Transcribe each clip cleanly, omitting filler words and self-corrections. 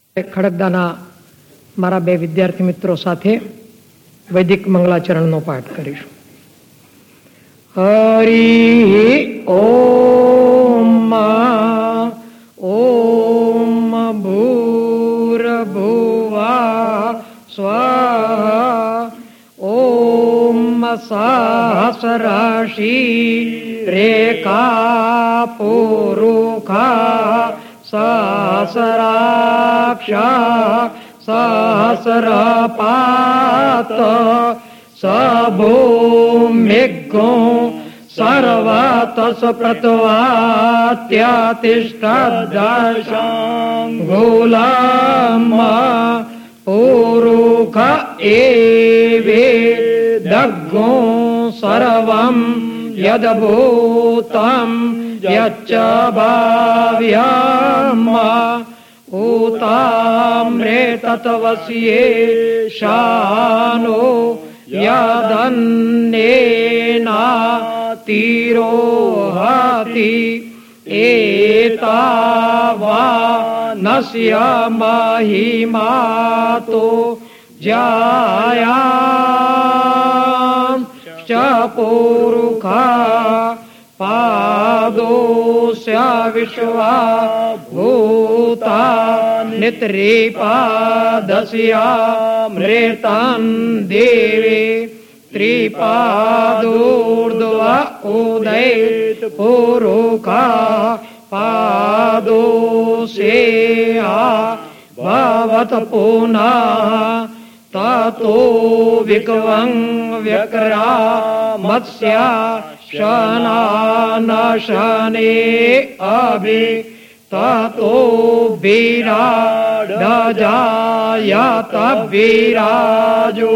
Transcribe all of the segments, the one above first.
ખડકદાના મારા બે વિદ્યાર્થી મિત્રો સાથે વૈદિક મંગલાચરણનો પાઠ કરીશું. હરિ ઓમ ઓમ ભૂર્ભુવઃ સ્વાહા ઓમ સહસ્રાશી રેખા પુરુષા સહસ્રાક્ષ સહસ્રપાત સભૂમિગ્ગો સર્વતસ પ્રત્વાત્યાતિષ્ઠદશાંગુલમ પુરુષ એવેદગ્ગો સર્વં યદભૂતં યચ્ચ ભાવ્યમ ઉતામ્રે તત્વસ્યે શાનો યદન્નેના તિરોહતિ એતાવાનસ્ય મહિમાતો જાયાં ચ પુરુષા પાદોસ્ય વિશ્વા ભૂતાનિ ત્રિપાદસ્ય મૃતં દેવે ત્રિપાદોર્ધ્વ ઉદયત પુરુષા પાદોસ્યા ભવત પુનઃ તતો વિકવં વ્યક્રામત્સ્યા શનાનશને અભિ તતો વિરાડજાયત વિરાજો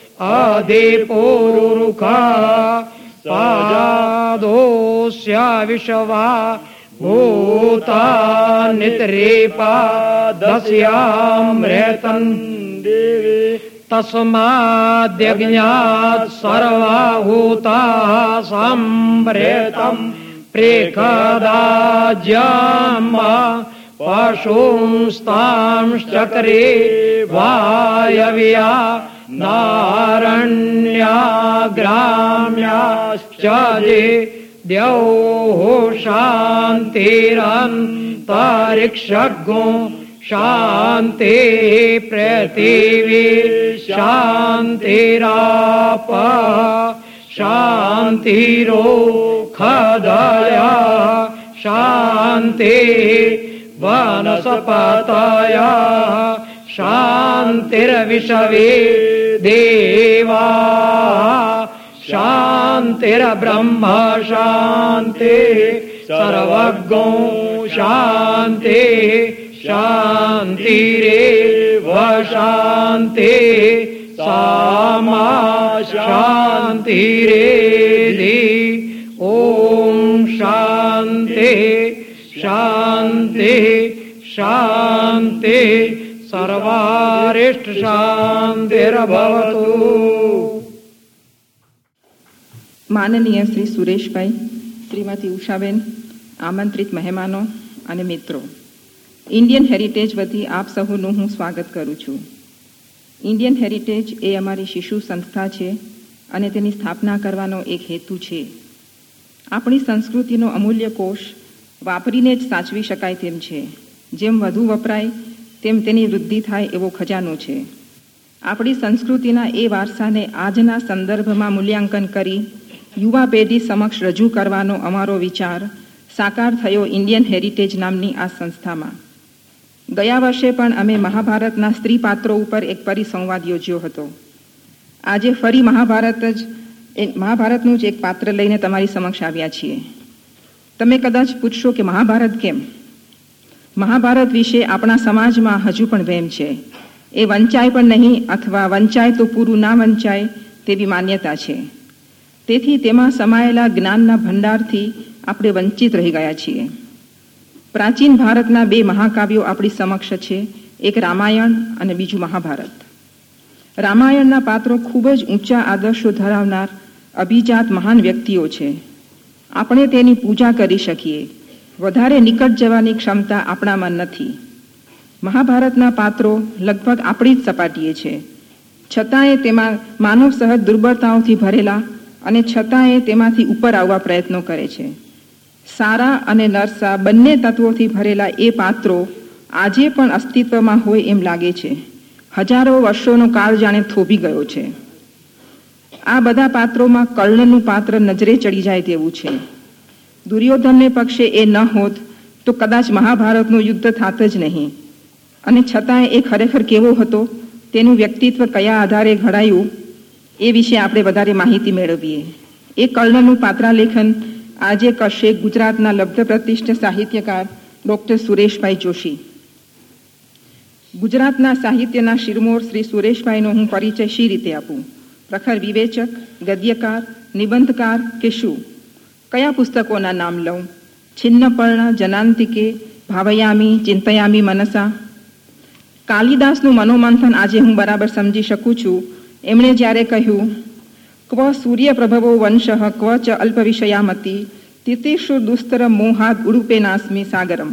અધિપુરુષા પાદોસ્ય વિશ્વા ભૂતાનિ ત્રિપાદસ્ય મૃતં દેવે તસ્માદ્યજ્ઞાત સર્વભૂતા સંપ્રેતં પ્રેખદાજ્યમ પશુંસ્તાંશ્ચક્રે વાયવ્યા નારણ્યાગ્રામ્યાશ્ચ જે દ્યૌઃ શાન્તિરંતરિક્ષગો શાંતિ પૃથિવી શાંતિરાપ શાંતિરોખદયા શાંતિ વનસ્પતયા શાંતિર્વિશ્વે દેવા શાંતિર્બ્રહ્મ શાંતિ સર્વજ્ઞો શાંતિ શાંતિરેવ શાંતિ સામા શાંતિરેધિ ઓમ શાંતિ શાંતિ શાંતિ સર્વારિષ્ટ શાંતિર્ભવતુ. માનનીય શ્રી સુરેશભાઈ, શ્રીમતી ઉષાબેન, આમંત્રિત મહેમાનો અને મિત્રો, ઇન્ડિયન હેરિટેજ વતી આપ સહુનું હું સ્વાગત કરું છું. ઇન્ડિયન હેરિટેજ એ અમારી શિશુ સંસ્થા છે અને તેની સ્થાપના કરવાનો એક હેતુ છે. આપણી સંસ્કૃતિનો અમૂલ્ય કોષ વાપરીને જ સાચવી શકાય તેમ છે. જેમ વધુ વપરાય તેમ તેની વૃદ્ધિ થાય એવો ખજાનો છે. આપણી સંસ્કૃતિના એ વારસાને આજના સંદર્ભમાં મૂલ્યાંકન કરી યુવા પેઢી સમક્ષ રજૂ કરવાનો અમારો વિચાર સાકાર થયો ઇન્ડિયન હેરિટેજ નામની આ સંસ્થામાં. ગયા વર્ષે પણ અમે મહાભારતના સ્ત્રી પાત્રો ઉપર એક પરિસંવાદ યોજ્યો હતો. આજે ફરી મહાભારતનું જ એક પાત્ર લઈને તમારી સમક્ષ આવ્યા છીએ. તમે કદાચ પૂછશો કે મહાભારત કેમ? મહાભારત વિશે આપણા સમાજમાં હજુ પણ વહેમ છે. એ વંચાય પણ નહીં, અથવા વંચાય તો પૂરું ના વંચાય તેવી માન્યતા છે. તેથી તેમાં સમાયેલા જ્ઞાનના ભંડારથી આપણે વંચિત રહી ગયા છીએ. પ્રાચીન ભારતના બે મહાકાવ્યો આપણી સમક્ષ છે, એક રામાયણ અને બીજું મહાભારત. રામાયણના પાત્રો ખૂબ જ ઊંચા આદર્શો ધરાવનાર અભિજાત મહાન વ્યક્તિઓ છે. આપણે તેની પૂજા કરી શકીએ, વધારે નિકટ જવાની ક્ષમતા આપણામાં નથી. મહાભારતના પાત્રો લગભગ આપણી જ સપાટીએ છે, છતાંય તેમાં માનવ સહજ દુર્બળતાઓથી ભરેલા અને છતાંય તેમાંથી ઉપર આવવા પ્રયત્નો કરે છે. સારા અને નરસા બંને તત્વોથી ભરેલા એ પાત્રો આજે પણ અસ્તિત્વમાં હોય એમ લાગે છે. હજારો વર્ષોનો કાળ જાણે થોભી ગયો છે. આ બધા પાત્રોમાં કર્ણનું પાત્ર નજરે ચડી જાય તેવું છે. દુર્યોધનને પક્ષે એ ન હોત તો કદાચ મહાભારતનું યુદ્ધ થાત જ નહીં. અને છતાંય એ ખરેખર કેવો હતો, તેનું વ્યક્તિત્વ કયા આધારે ઘડાયું, એ વિશે આપણે વધારે માહિતી મેળવીએ. એ કર્ણનું પાત્રાલેખન આજે કરશે ગુજરાતના લબ્ધ પ્રતિષ્ઠિત સાહિત્યકાર ડૉક્ટર સુરેશભાઈ જોશી. ગુજરાતના સાહિત્યના શિરમોર શ્રી સુરેશભાઈનો હું પરિચય શી રીતે આપું? પ્રખર વિવેચક, ગદ્યકાર, નિબંધકાર કે શું? કયા પુસ્તકોના નામ લઉં? છિન્નપર્ણ, જનાંતિકે, ભાવયામી, ચિંતયામી મનસા. કાલિદાસનું મનોમંથન આજે હું બરાબર સમજી શકું છું. એમણે જ્યારે કહ્યું, ક્વ સૂર્ય પ્રભવો વંશ ક્વ ચ અલ્પ વિષયામતી તિતિષુ દુસ્તર મોહાદ ઉડુપેનાસ્મી સાગરમ.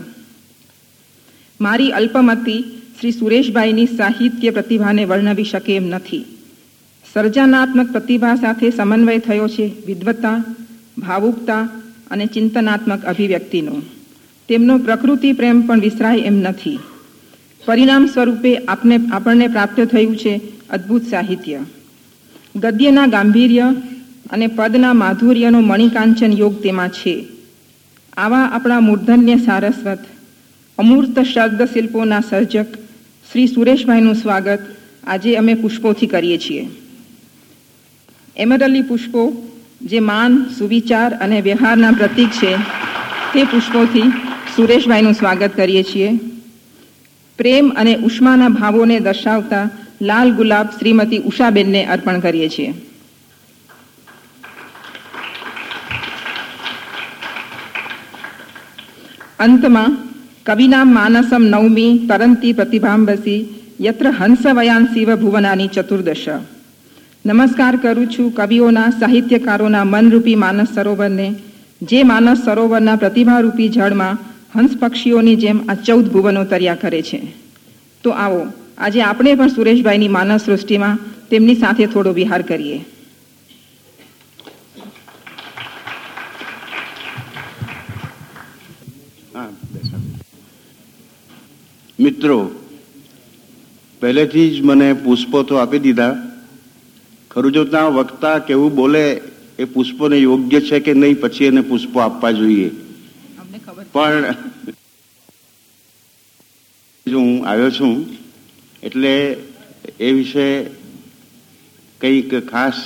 મારી અલ્પમતી શ્રી સુરેશભાઈની સાહિત્ય પ્રતિભાને વર્ણવી શકે એમ નથી. સર્જનાત્મક પ્રતિભા સાથે સમન્વય થયો છે વિદ્વત્તા, ભાવુકતા અને ચિંતનાત્મક અભિવ્યક્તિનો. તેમનો પ્રકૃતિ પ્રેમ પણ વિસરાય એમ નથી. પરિણામ સ્વરૂપે આપણને પ્રાપ્ત થયું છે અદ્ભુત સાહિત્ય. ગદ્યના ગાંભીર્ય અને પદના માધુર્યનો મણિકાંચન યોગ તેમાં છે. આવા આપણા મૂર્ધન્ય સારસ્વત, અમૂર્ત શબ્દ શિલ્પોના સર્જક શ્રી સુરેશભાઈનું સ્વાગત આજે અમે પુષ્પોથી કરીએ છીએ. એમરલી પુષ્પો જે માન, સુવિચાર અને વ્યવહારના પ્રતીક છે, તે પુષ્પોથી સુરેશભાઈનું સ્વાગત કરીએ છીએ. પ્રેમ અને ઉષ્માના ભાવોને દર્શાવતા લાલ ગુલાબ શ્રીમતી ઉષાબેનને અર્પણ કરીએ છીએ. અંતમાં કવિના માનસમ નવમી તરંતી પ્રતિભાંબસી યત્ર હંસવયાંસીવ ભુવનાની ચતુર્દશ. નમસ્કાર કરું છું કવિઓના, સાહિત્યકારોના મનરૂપી માનસ સરોવરને, જે માનસ સરોવરના પ્રતિભારૂપી જળમાં હંસ પક્ષીઓની જેમ આ 14 ભુવનો તર્યા કરે છે. તો આવો આજે આપણે પણ સુરેશભાઈની માનસ સૃષ્ટિમાં તેમની સાથે થોડો વિહાર કરીએ. મિત્રો, પહેલેથી જ મને પુષ્પો તો આપી દીધા. ખરું જો ત્યાં વક્તા કેવું બોલે એ પુષ્પોને યોગ્ય છે કે નહીં, પછી એને પુષ્પો આપવા જોઈએ. પણ જો હું આવ્યો છું એટલે એ વિશે કંઈક ખાસ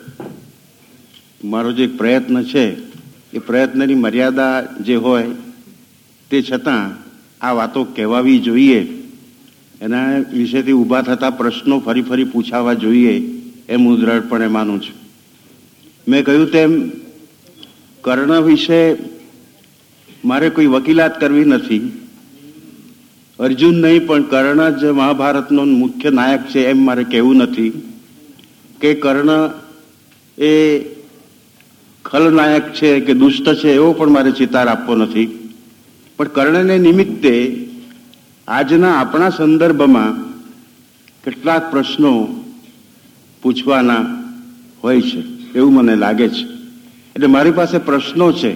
મારો જે પ્રયત્ન છે એ પ્રયત્નની મર્યાદા જે હોય તે છતાં આ વાતો કહેવાવી જોઈએ, એના વિશેથી ઊભા થતા પ્રશ્નો ફરી ફરી પૂછાવા જોઈએ એમ હું દ્રઢપણે માનું છું. મેં કહ્યું તેમ કર્ણ વિશે મારે કોઈ વકીલાત કરવી નથી. અર્જુન નહીં પણ કર્ણ જ મહાભારતનો મુખ્ય નાયક છે એમ મારે કહેવું નથી, કે કર્ણ એ ખલનાયક છે કે દુષ્ટ છે એવો પણ મારે ચિતાર આપવો નથી. પણ કર્ણને નિમિત્તે આજના આપણા સંદર્ભમાં કેટલાક પ્રશ્નો પૂછવાના હોય છે એવું મને લાગે છે. એટલે મારી પાસે પ્રશ્નો છે,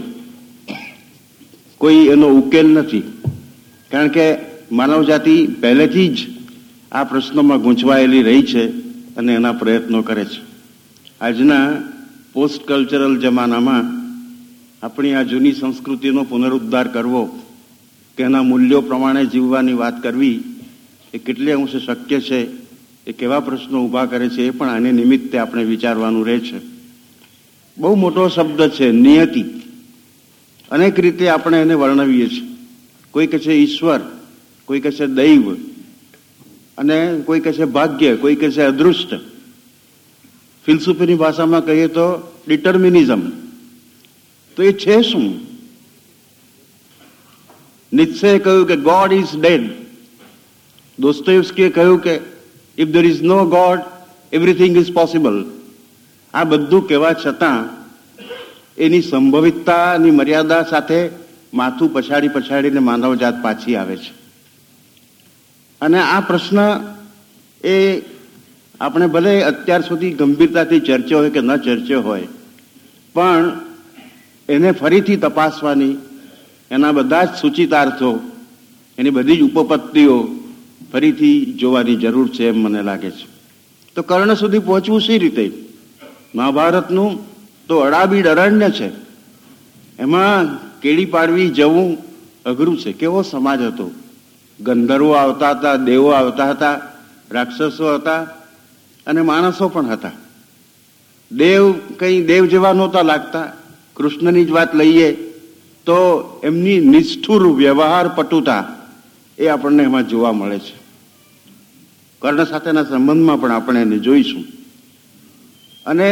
કોઈ એનો ઉકેલ નથી. કારણ કે માનવજાતિ પહેલેથી જ આ પ્રશ્નોમાં ગૂંચવાયેલી રહી છે અને એના પ્રયત્નો કરે છે. આજના પોસ્ટ કલ્ચરલ જમાનામાં આપણી આ જૂની સંસ્કૃતિનો પુનરુદ્ધાર કરવો કે એના મૂલ્યો પ્રમાણે જીવવાની વાત કરવી એ કેટલે અંશે શક્ય છે, એ કેવા પ્રશ્નો ઊભા કરે છે એ પણ આને નિમિત્તે આપણે વિચારવાનું રહે છે. બહુ મોટો શબ્દ છે નિયતિ. અનેક રીતે આપણે એને વર્ણવીએ છીએ. કોઈ કહે છે ઈશ્વર, કોઈ કહે છે દૈવ, અને કોઈ કહે છે ભાગ્ય, કોઈ કહે છે અદૃષ્ટ. ફિલસૂફીની ભાષામાં કહીએ તો ડિટર્મિનિઝમ. તો એ છે શું? નિત્સેએ કહ્યું કે ગોડ ઇઝ ડેડ. દોસ્તોયેવ્સ્કીએ કહ્યું કે if there is no God everything is possible. આ બધું કહેવા છતાં એની સંભવિતતાની મર્યાદા સાથે માથું પછાડીને માનવજાત પાછી આવે છે. અને આ પ્રશ્ન એ આપણે ભલે અત્યાર સુધી ગંભીરતાથી ચર્ચ્યો હોય કે ન ચર્ચ્યો હોય, પણ એને ફરીથી તપાસવાની, એના બધા જ સૂચિતાર્થો, એની બધી જ ઉપપત્તિઓ ફરીથી જોવાની જરૂર છે એમ મને લાગે છે. તો કર્ણ સુધી પહોંચવું શી રીતે? મહાભારતનું તો અડાબીડ અરણ્ય છે, એમાં કેડી પાડવી જવું અઘરું છે. કેવો સમાજ હતો! ગંધર્વો આવતા હતા, દેવો આવતા હતા, રાક્ષસો હતા અને માણસો પણ હતા. દેવ કંઈ દેવ જેવા નહોતા લાગતા. કૃષ્ણની જ વાત લઈએ તો એમની નિષ્ઠુર વ્યવહાર પટુતા એ આપણને એમાં જોવા મળે છે. કર્ણ સાથેના સંબંધમાં પણ આપણે એને જોઈશું. અને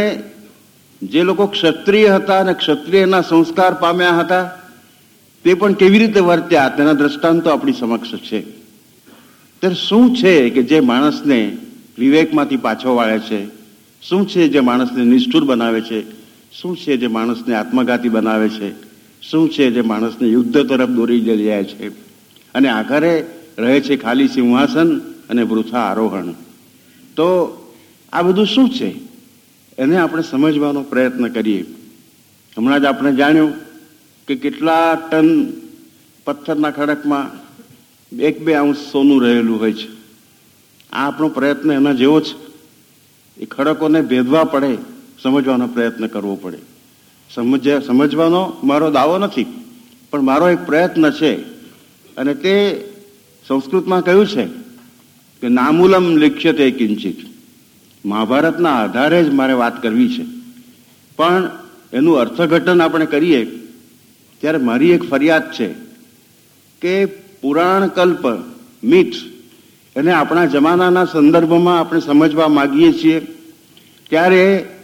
જે લોકો ક્ષત્રિય હતા અને ક્ષત્રિયના સંસ્કાર પામ્યા હતા તે પણ કેવી રીતે વર્ત્યા તેના દ્રષ્ટાંતો આપણી સમક્ષ છે. ત્યારે શું છે કે જે માણસને વિવેકમાંથી પાછો વાળે છે? શું છે જે માણસને નિષ્ઠુર બનાવે છે? શું છે જે માણસને આત્મઘાતી બનાવે છે? શું છે જે માણસને યુદ્ધ તરફ દોરી લઈ જાય છે? અને આખરે રહે છે ખાલી સિંહાસન અને વૃથા આરોહણ. તો આ બધું શું છે એને આપણે સમજવાનો પ્રયત્ન કરીએ. હમણાં જ આપણે જાણ્યું કે કેટલા ટન પથ્થરના ખડકમાં 1-2 અંશ સોનું રહેલું હોય છે. આ આપણો પ્રયત્ન એના જેવો છે. એ ખડકોને ભેદવા પડે, સમજવાનો પ્રયત્ન કરવો પડે. સમજવાનો મારો દાવો નથી, પણ મારો એક પ્રયત્ન છે. અને તે સંસ્કૃતમાં કહ્યું છે કે નામૂલમ લિખ્યતે કિંચિત. મહાભારતના આધારે જ મારે વાત કરવી છે, પણ એનું અર્થઘટન આપણે કરીએ ત્યારે મારી એક ફરિયાદ છે કે પુરાણ કલ્પ મિથ એને આપણા જમાનાના સંદર્ભમાં આપણે સમજવા માગીએ છીએ ત્યારે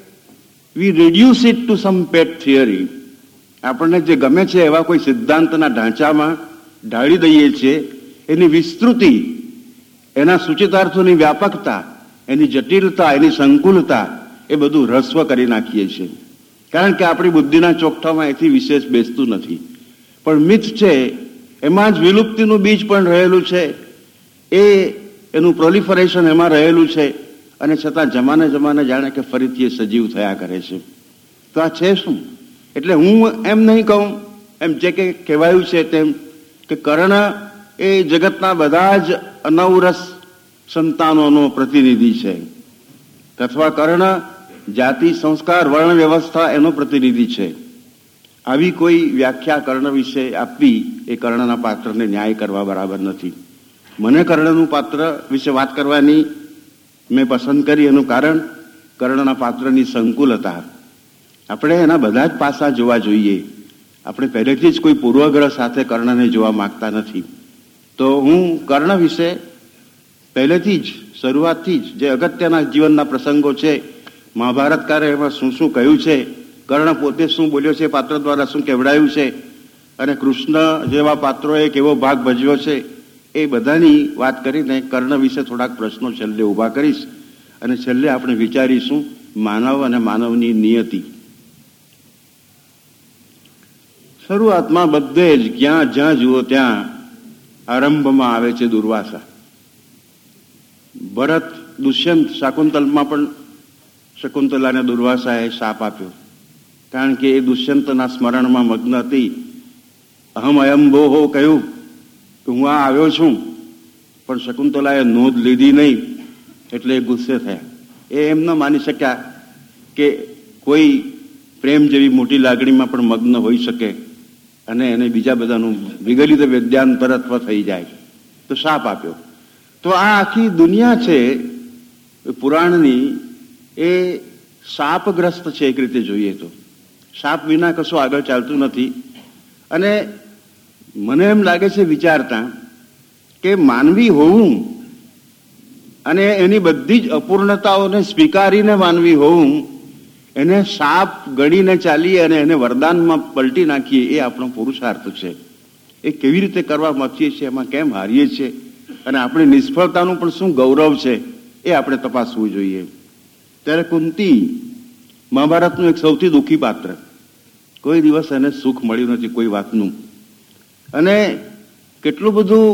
we reduce it to some pet theory. આપણને જે ગમે છે એવા કોઈ સિદ્ધાંતના ઢાંચામાં ઢાળી દઈએ છીએ. એની વિસ્તૃતિ, એના સૂચિતાર્થોની વ્યાપકતા, એની જટિલતા, એની સંકુલતા એ બધું રસ્વ કરી નાખીએ છીએ. કારણ કે આપણી બુદ્ધિના ચોકઠામાં એથી વિશેષ બેસતું નથી. પણ મિથ છે એમાં જ વિલુપ્તિનું બીજ પણ રહેલું છે, એ એનું પ્રોલિફરેશન એમાં રહેલું છે, અને છતાં જમાને જાણે કે ફરીથી એ સજીવ થયા કરે છે. તો આ છે શું? એટલે હું એમ નહીં કહું, એમ જે કે કહેવાયું છે તેમ કે કર્ણ એ જગતના બધા જ અનવરસ સંતાનોનો પ્રતિનિધિ છે, અથવા કર્ણ જાતિ, સંસ્કાર, વર્ણ વ્યવસ્થા એનો પ્રતિનિધિ છે. આવી કોઈ વ્યાખ્યા કર્ણ વિશે આપવી એ કર્ણના પાત્રને ન્યાય કરવા બરાબર નથી. મને કર્ણનું પાત્ર વિશે વાત કરવાની મેં પસંદ કરી એનું કારણ કર્ણના પાત્રની સંકુલતા. આપણે એના બધા જ પાસા જોવા જોઈએ. આપણે પહેલેથી જ કોઈ પૂર્વગ્રહ સાથે કર્ણને જોવા માંગતા નથી. તો હું કર્ણ વિશે પહેલેથી જ, શરૂઆતથી જ જે અગત્યના જીવનના પ્રસંગો છે, મહાભારતકારે એમાં શું શું કહ્યું છે, કર્ણ પોતે શું બોલ્યો છે, પાત્ર દ્વારા શું કહેવડાયું છે, અને કૃષ્ણ જેવા પાત્રોએ કેવો ભાગ ભજવ્યો છે, એ બધાની વાત કરીને કર્ણ વિશે થોડાક પ્રશ્નો છેલ્લે ઊભા કરીશ. અને છેલ્લે આપણે વિચારીશું માનવ અને માનવની નિયતિ. શરૂઆતમાં બધે જ જ્યાં જુઓ ત્યાં આરંભમાં આવે છે દુર્વાસા. ભરત, દુષ્યંત, શાકુંતલમાં પણ શકુંતલાને દુર્વાસાએ શાપ આપ્યો, કારણ કે એ દુષ્યંતના સ્મરણમાં મગ્ન હતી. અહમ અયંબોહો કહ્યું કે હું આ આવ્યો છું, પણ શકુંતલાએ નોંધ લીધી નહીં, એટલે એ ગુસ્સે થયા. એ એમ ન માની શક્યા કે કોઈ પ્રેમ જેવી મોટી લાગણીમાં પણ મગ્ન હોઈ શકે અને એને બીજા બધાનું વિગલિત વેદ્યાંતરત્વ થઈ જાય, તો શાપ આપ્યો. તો આ આખી દુનિયા છે પુરાણની, એ શાપગ્રસ્ત છે એક રીતે જોઈએ તો. શાપ વિના કશું આગળ ચાલતું નથી. અને મને એમ લાગે છે વિચારતા કે માનવી હોવું અને એની બધી જ અપૂર્ણતાઓને સ્વીકારીને માનવી હોવું, એને શાપ ગણીને ચાલીએ અને એને વરદાનમાં પલટી નાખીએ, એ આપણો પુરુષાર્થ છે. એ કેવી રીતે કરવા મથીએ છીએ, એમાં કેમ હારીએ છીએ, અને આપણી નિષ્ફળતાનું પણ શું ગૌરવ છે, એ આપણે તપાસવું જોઈએ. ત્યારે કુંતી મહાભારતનું એક સૌથી દુઃખી પાત્ર. કોઈ દિવસ એને સુખ મળ્યું નથી કોઈ વાતનું, અને કેટલું બધું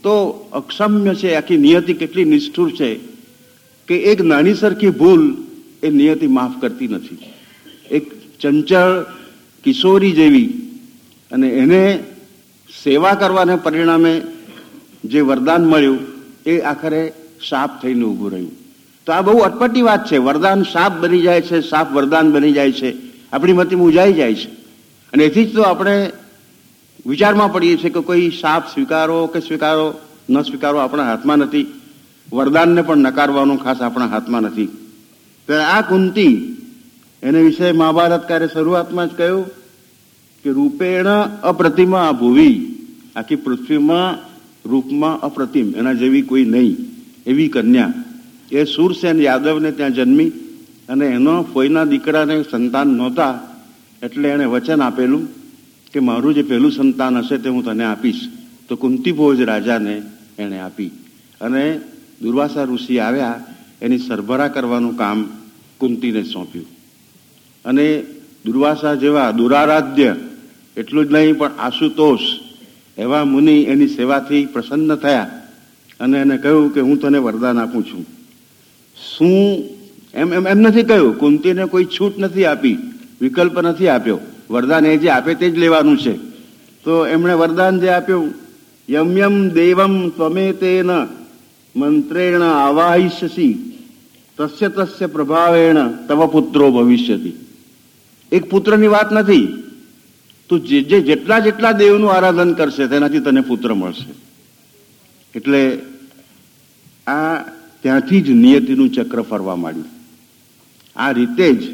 તો અક્ષમ્ય છે, આખી નિયતિ કેટલી નિષ્ઠુર છે કે એક નાની સરખી ભૂલ એ નિયતિ માફ કરતી નથી. એક ચંચળ કિશોરી જેવી, અને એને સેવા કરવાને પરિણામે જે વરદાન મળ્યું એ આખરે શાપ થઈને ઊભું રહ્યું. તો આ બહુ અટપટી વાત છે. વરદાન શાપ બની જાય છે, શાપ વરદાન બની જાય છે, આપણી મતિ મૂંઝાઈ જાય છે. અને એથી જ તો આપણે વિચારમાં પડીએ છીએ કે કોઈ શાપ સ્વીકારો કે સ્વીકારો ન સ્વીકારો આપણા હાથમાં નથી, વરદાનને પણ નકારવાનું ખાસ આપણા હાથમાં નથી. ત્યારે આ કુંતી, એને વિશે મહાભારતકારે શરૂઆતમાં જ કહ્યું કે રૂપેણ અપ્રતિમા ભુવી, આખી પૃથ્વીમાં રૂપમાં અપ્રતિમ, એના જેવી કોઈ નહીં એવી કન્યા. એ સુરસેન યાદવને ત્યાં જન્મી, અને એનો ફોઈના દીકરાને સંતાન નહોતા, એટલે એણે વચન આપેલું કે મારું જે પહેલું સંતાન હશે તે હું તને આપીશ. તો કુંતીભોજ રાજાને એણે આપી, અને દુર્વાસા ઋષિ આવ્યા, એની સરભરા કરવાનું કામ કુંતીને સોંપ્યું. અને દુર્વાસા જેવા દુરારાધ્ય, એટલું જ નહીં પણ આશુતોષ એવા મુનિ એની સેવાથી પ્રસન્ન થયા, અને એને કહ્યું કે હું તને વરદાન આપું છું. શું એમ નથી કહ્યું, કુંતીને કોઈ છૂટ નથી આપી, વિકલ્પ નથી આપ્યો. વરદાન એ જે આપે તે જ લેવાનું છે. તો એમણે વરદાન જે આપ્યું, યમ યમ દેવમ ત્વમેતેન મંત્રેણ આવાહિષ્યસી તસ્ય તસ્ય પ્રભાવેણ તવ પુત્રો ભવિષ્યતિ. એક પુત્રની વાત નથી, તું જેટલા જેટલા દેવનું આરાધન કરશે તેનાથી તને પુત્ર મળશે. એટલે આ ત્યાંથી જ નિયતિનું ચક્ર ફરવા માંડ્યું. આ રીતે જ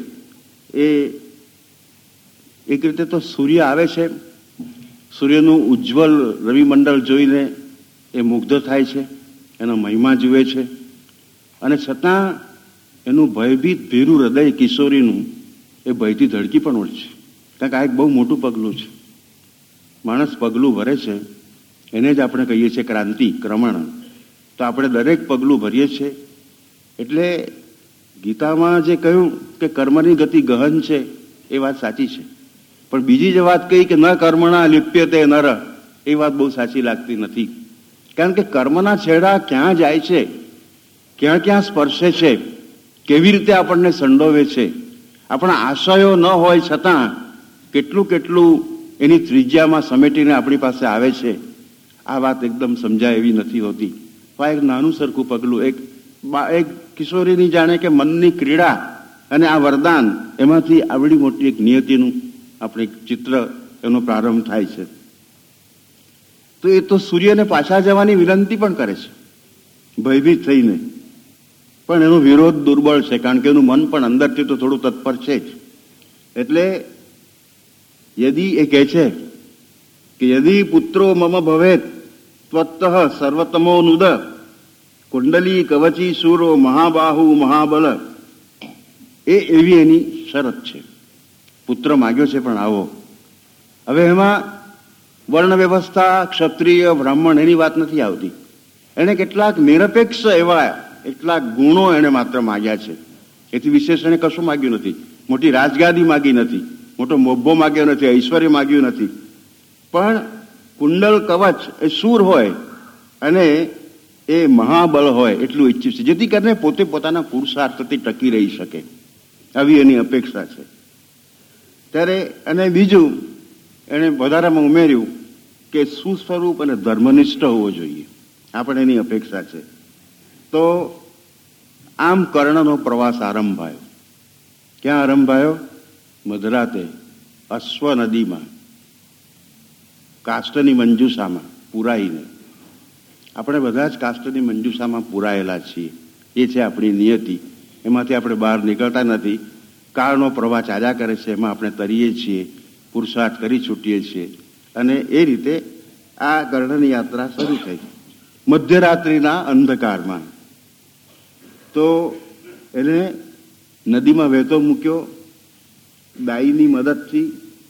એક રીતે તો સૂર્ય આવે છે, સૂર્યનું ઉજ્જવલ રવિમંડળ જોઈને એ મુગ્ધ થાય છે, એનો મહિમા જુએ છે, અને છતાં એનું ભયભીત ભીરું હૃદય કિશોરીનું એ ભયથી ધડકી પણ ઉઠે છે. કારણ કે આ એક બહુ મોટું પગલું છે. માણસ પગલું ભરે છે એને જ આપણે કહીએ છીએ ક્રાંતિ, ક્રમણ. તો આપણે દરેક પગલું ભરીએ છીએ. એટલે ગીતામાં જે કહ્યું કે કર્મની ગતિ ગહન છે એ વાત સાચી છે, પણ બીજી જે વાત કહી કે ન કર્મણા લિપ્યતે નર, એ વાત બહુ સાચી લાગતી નથી. કારણ કે કર્મના છેડા ક્યાં જાય છે, ક્યાં ક્યાં સ્પર્શે છે, કેવી રીતે આપણને સંડોવે છે, આપણા આશયો ન હોય છતાં કેટલું કેટલું એની ત્રિજ્યામાં સમેટીને આપણી પાસે આવે છે, આ વાત એકદમ સમજાય એવી નથી હોતી. આ એક નાનું સરખું પગલું, એક કિશોરીની જાણે કે મનની ક્રીડા અને આ વરદાન, એમાંથી આવડી મોટી એક નિયતિનું આપણે ચિત્ર એનો પ્રારંભ થાય છે. તો એ તો સૂર્યને પાછા જવાની વિનંતી પણ કરે છે ભયભીત થઈને, પણ એનો વિરોધ દુર્બળ છે, કારણ કે એનું મન પણ અંદરથી તો થોડું તત્પર છે જ. એટલે યદી એ કહે છે કે યદી પુત્રો મમ ભવેત ત્વત્તઃ સર્વતમો નુદ કુંડલી કવચી સૂરો મહાબાહુ મહાબલ, એ એવી એની શરત છે. પુત્ર માગ્યો છે પણ આવો. હવે એમાં વર્ણ વ્યવસ્થા, ક્ષત્રિય બ્રાહ્મણ એની વાત નથી આવતી. એને કેટલાક નિરપેક્ષ એવા એટલાક ગુણો એને માત્ર માગ્યા છે. એથી વિશેષ એને કશું માગ્યું નથી. મોટી રાજગાદી માગી નથી, મોટો મોભો માગ્યો નથી, ઐશ્વર્ય માગ્યું નથી, પણ કુંડલ કવચ એ શૂર હોય અને એ મહાબળ હોય એટલું ઈચ્છ્યું છે, જેથી કરીને પોતે પોતાના પુરુષાર્થથી ટકી રહી શકે, આવી એની અપેક્ષા છે. ત્યારે અને બીજું એણે વધારામાં ઉમેર્યું કે સુસ્વરૂપ અને ધર્મનિષ્ઠ હોવો જોઈએ, આ પણ એની અપેક્ષા છે. તો આમ કર્ણનો પ્રવાસ આરંભાયો. ક્યાં આરંભાયો? મધરાતે અશ્વ નદીમાં, કાષ્ટની મંજુષામાં પુરાઈને. આપણે બધા જ કાષ્ટની મંજુષામાં પુરાયેલા છીએ, એ છે આપણી નિયતિ. એમાંથી આપણે બહાર નીકળતા નથી. કાળનો પ્રવાહ ચાલ્યા કરે છે, એમાં આપણે તરીએ છીએ, પુરુષાર્થ કરી છૂટીએ છીએ, અને એ રીતે આ કર્ણની યાત્રા શરૂ થઈ મધ્યરાત્રિના અંધકારમાં. તો એને નદીમાં વહેતો મૂક્યો, દાઈની મદદથી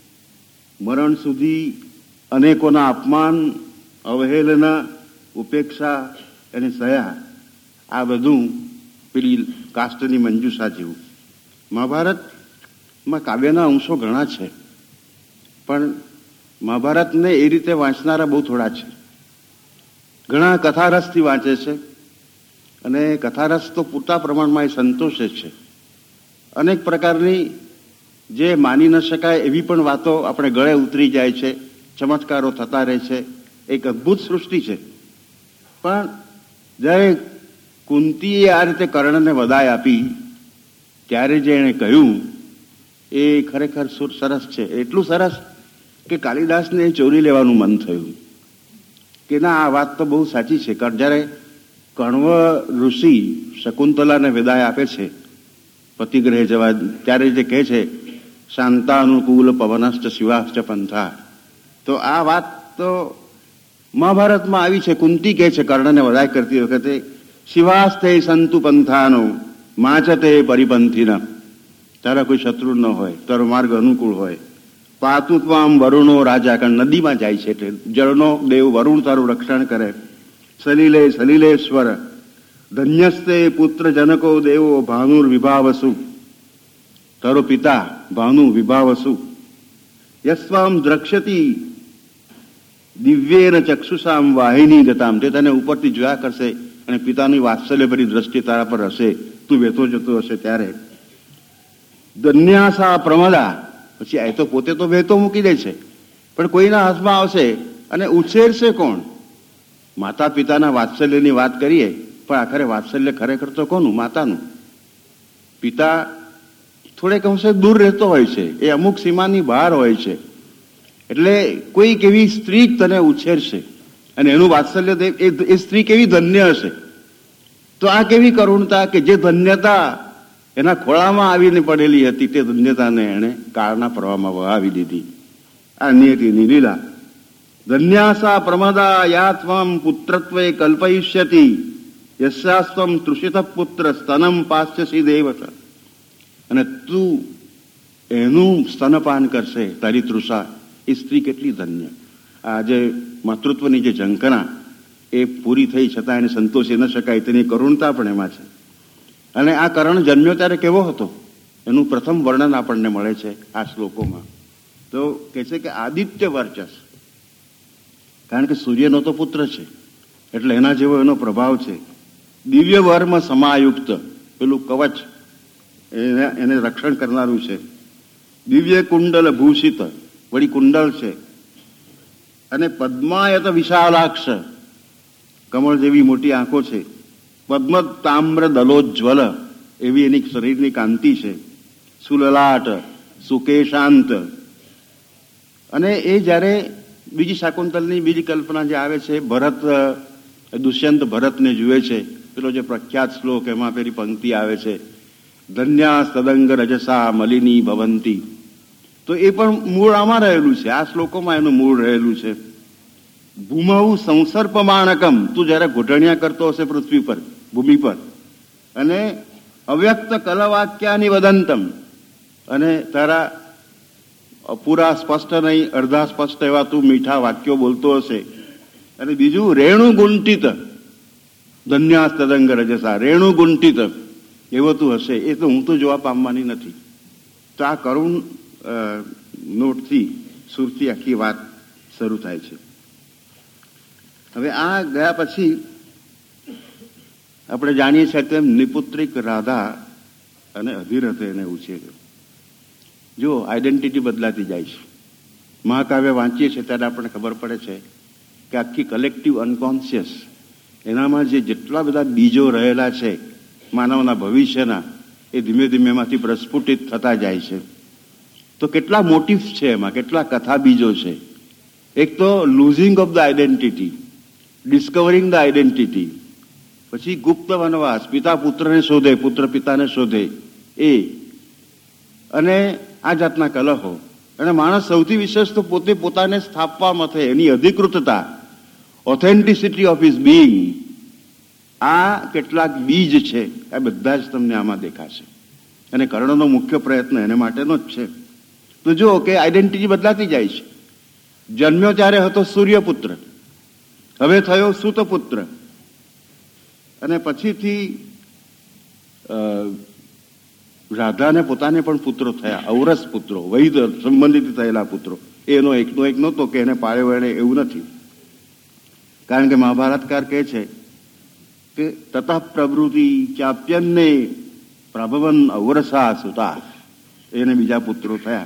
મરણ સુધી અનેકોના અપમાન, અવહેલના, ઉપેક્ષા એને સહ્યા. આ બધું પેલી કાષ્ટની મંજુષા જેવું. મહાભારતમાં કાવ્યના અંશો ઘણા છે, પણ મહાભારતને એ રીતે વાંચનારા બહુ થોડા છે. ઘણા કથારસથી વાંચે છે અને કથારસ તો પૂરતા પ્રમાણમાં એ સંતોષે છે. અનેક પ્રકારની જે માની ન શકાય એવી પણ વાતો આપણે ગળે ઉતરી જાય છે, ચમત્કારો થતા રહે છે. એક અદ્ભુત સૃષ્ટિ છે. પણ જ્યારે કુંતીએ આ રીતે કર્ણને વધાય આપી ત્યારે જે એણે કહ્યું એ ખરેખર સરસ છે. એટલું સરસ કે કાલિદાસને એ ચોરી લેવાનું મન થયું કે ના, આ વાત તો બહુ સાચી છે. જ્યારે કર્ણવ ઋષિ શકુંતલાને વિદાય આપે છે પતિગ્રહે જવા, ત્યારે જે કહે છે શાંતાનુકૂલ પવનશ્ચ શિવાશ્ચ પંથા, તો આ વાત તો મહાભારતમાં આવી છે. કુંતી કહે છે કર્ણને વિદાય કરતી વખતે, શિવાસ્તે સંતુ પંથાનો માચતે પરિપંથીના, તારા કોઈ શત્રુ ન હોય, તારો માર્ગ અનુકૂળ હોય. પાતુત્વામ વરુણો રાજા, કારણ નદીમાં જાય છે એટલે જળનો દેવ વરુણ તારું રક્ષણ કરે. સલીલે સલીલેશ્વર ધન્યસ્તે પુત્ર જનકો દેવો ભાનુર વિભાવસુ, તારો પિતા ભાનુ વિભાવસુ. યસ્વામ દ્રક્ષ્યતિ દિવ્યેન ચક્ષુષામ વાહિની ગતામ, તે તને ઉપરથી જોયા કરશે અને પિતાની વાત્સલ્યભરી દ્રષ્ટિ તારા પર હશે, તું વેતો જતો હશે ત્યારે. ધન્યાસા પ્રમદા, પછી એ તો પોતે તો વેતો મૂકી દે છે, પણ કોઈના હાથમાં આવશે અને ઉછેરશે કોણ? માતા પિતાના વાત્સલ્યની વાત કરીએ, પણ આખરે વાત્સલ્ય ખરેખર તો કોનું? માતાનું. પિતા થોડેક અંશે દૂર રહેતો હોય છે, એ અમુક સીમાની બહાર હોય છે, એટલે કોઈક એવી સ્ત્રી તને ઉછેરશે અને એનું વાત્સલ્ય એ સ્ત્રી કેવી ધન્ય હશે. તો આ કેવી કરુણતા કે જે ધન્યતા એના ખોળામાં આવીને પડેલી હતી તે ધન્યતાને એણે કાળના પ્રવાહમાં વહાવી દીધી. આ નિયતિની લીલા. ધન્યાસા પ્રમદા યાત્વમ પુત્રત્વે કલ્પયિષ્યતિ યસ્યાસ્ત્વમ તૃષિત પુત્ર સ્તનમ પાસ્યસી દેવત, અને તું એનું સ્તનપાન કરશે, તારી તૃષા. એ સ્ત્રી કેટલી ધન્ય. આજે માતૃત્વની જે ઝંખના એ પૂરી થઈ છતાં એને સંતોષી ન શકાય તેની કરુણતા પણ એમાં છે. અને આ કર્ણ જન્મ્યો ત્યારે કેવો હતો એનું પ્રથમ વર્ણન આપણને મળે છે આ શ્લોકોમાં. તો કહે છે કે આદિત્ય વર્ચસ, કારણ કે સૂર્યનો તો પુત્ર છે એટલે એના જેવો એનો પ્રભાવ છે. દિવ્ય વર્મ સમાયુક્ત, પેલું કવચ એને રક્ષણ કરનારું છે. દિવ્ય કુંડલ ભૂષિત, વળી કુંડલ છે. અને પદ્માયત વિશાલાક્ષ, કમળ જેવી મોટી આંખો છે. પદ્મ તામ્ર દલોજ્જવલ, એવી એની શરીરની કાંતિ છે. સુલલાટ સુકેશાંત. અને એ જ્યારે બીજી શાકુંતલની બીજી કલ્પના જે આવે છે, ભરત દુષ્યંત ભરતને જુએ છે, પેલો જે પ્રખ્યાત શ્લોક એમાં પેલી પંક્તિ આવે છે, ધન્યા સદંગ રજસા મલિની ભવંતી. તો એ પણ મૂળ આમાં રહેલું છે, આ શ્લોકોમાં એનું મૂળ રહેલું છે. ભૂમહુ સંસર્પમાણકમ, તું જયારે ઘૂંટણિયા કરતો હશે પૃથ્વી પર, ભૂમિ પર, અને અવ્યક્ત કલવાક્યાની વદંતમ, અને તારા પૂરા સ્પષ્ટ નહીં અડધા સ્પષ્ટ એવા તું મીઠા વાક્યો બોલતો હશે. અને બીજું રેણુ ગુંટિત, ધન્યાસ તદંગ રજસા, રેણુ ગુંટિત એવો તું હશે. એ તો હું તો જોવા પામવાની નથી. તો આ કરુણ નોટથી સુરથી આખી વાત શરૂ થાય છે. હવે આ ગયા પછી આપણે જાણીએ છીએ તેમ નિપુત્રિક રાધા અને અધિરથે એને ઉછેર્યો. જો આઈડેન્ટિટી બદલાતી જાય છે. મહાકાવ્ય વાંચીએ છીએ ત્યારે આપણને ખબર પડે છે કે આખી કલેક્ટિવ અનકોન્શિયસ એનામાં જેટલા બધા બીજો રહેલા છે માનવના ભવિષ્યના, એ ધીમે ધીમે એમાંથી પ્રસ્ફુટિત થતા જાય છે. તો કેટલા મોટિવ્સ છે એમાં, કેટલા કથા બીજો છે. એક તો losing of the identity, discovering the identity, પછી ગુપ્ત વનવાસ, પિતા પુત્રને શોધે, પુત્ર પિતાને શોધે, એ, અને આ જાતના કલહો. અને માણસ સૌથી વિશેષ તો પોતે પોતાને સ્થાપવા મથે, એની અધિકૃતતા, ઓથેન્ટિસિટી ઓફ હિઝ બીઇંગ. આ કેટલાક બીજ છે, આ બધા જ તમને આમાં દેખાશે. અને કર્ણનો મુખ્ય પ્રયત્ન એને માટેનો જ છે. તો જો કે આઈડેન્ટિટી બદલાતી જાય છે. જન્મ્યો ત્યારે હતો સૂર્યપુત્ર, હવે થયો સુતપુત્ર, અને પછીથી રાધાને પોતાને પણ પુત્રો થયા, ઔરસ પુત્રો, વૈદ સંબંધિત થયેલા પુત્રો. એનો એકનો એક નહોતો કે એને પાળ્યો એને, એવું નથી. કારણ કે મહાભારતકાર કહે છે કે તતઃ પ્રવૃત્તિ ચાપ્યન્ને પ્રભવન ઔરસા સુતા, એને બીજા પુત્રો થયા.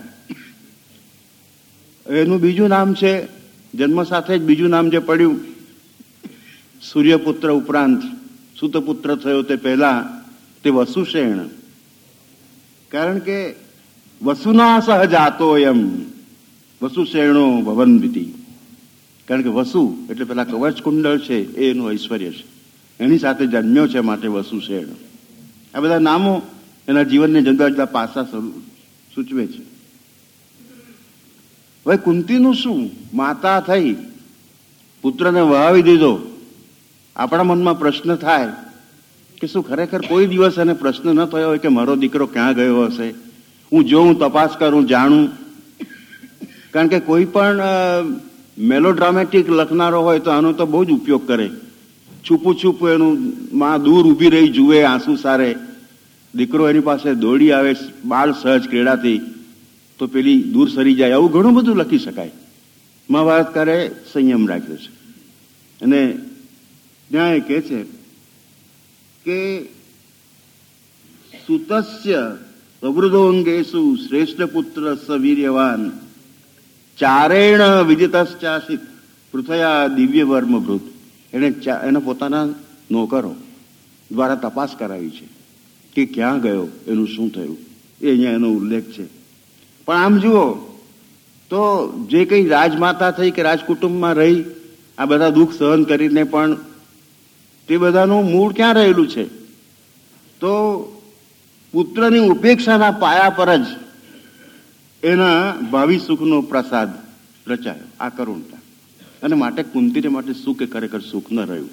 એનું બીજું નામ છે, જન્મ સાથે જ બીજું નામ જે પડ્યું સૂર્યપુત્ર ઉપરાંત સુતપુત્ર થયો તે પહેલા તે વસુષેણ. કારણ કે વસુના સહજાતો એમ વસુષેણો ભવનવિતિ. કારણ કે વસુ એટલે પેલા કવચ કુંડળ છે એ એનું ઐશ્વર્ય છે, એની સાથે જન્મ્યો છે, માટે વસુષેણ. આ બધા નામો એના જીવનને જુદા જુદા પાસા સૂચવે છે. હવે કુંતીનું શું? માતા થઈ પુત્રને વહાવી દીધો. આપણા મનમાં પ્રશ્ન થાય કે શું ખરેખર કોઈ દિવસ એને પ્રશ્ન ન થયો હોય કે મારો દીકરો ક્યાં ગયો હશે? હું જોઉં, તપાસ કરું, જાણું. કારણ કે કોઈ પણ મેલોડ્રામેટિક લખનારો હોય તો આનો તો બહુ જ ઉપયોગ કરે. છૂપું છૂપું એનું માં દૂર ઊભી રહી જુએ, આંસુ સારે, દીકરો એની પાસે દોડી આવે બાળ સહજ ક્રીડાથી તો પેલી દૂર સરી જાય, આવું ઘણું બધું લખી શકાય. મહાભારતકારે સંયમ રાખ્યો છે. અને ત્યાં એ કહે છે કે સુતસ્ય પ્રવૃદોંગેશુ શ્રેષ્ઠ પુત્ર સવીર્યવાન ચારેણ વિદિતશ્ચાસિત પૃથયા દિવ્ય વર્મભૃત. એને પોતાના નોકરો દ્વારા તપાસ કરાવી છે કે ક્યાં ગયો, એનું શું થયું, એ અહીંયા એનો ઉલ્લેખ છે. પણ આમ જુઓ તો જે કંઈ રાજમાતા થઈ કે રાજકુટુંબમાં રહી આ બધા દુઃખ સહન કરીને પણ તે બધાનું મૂળ ક્યાં રહેલું છે? તો પુત્રની ઉપેક્ષાના પાયા પર જ એના ભાવિ સુખનો પ્રસાદ રચાયો, આ કરુણતા. અને માટે કુંતીને માટે સુખ એ ખરેખર સુખ ન રહ્યું.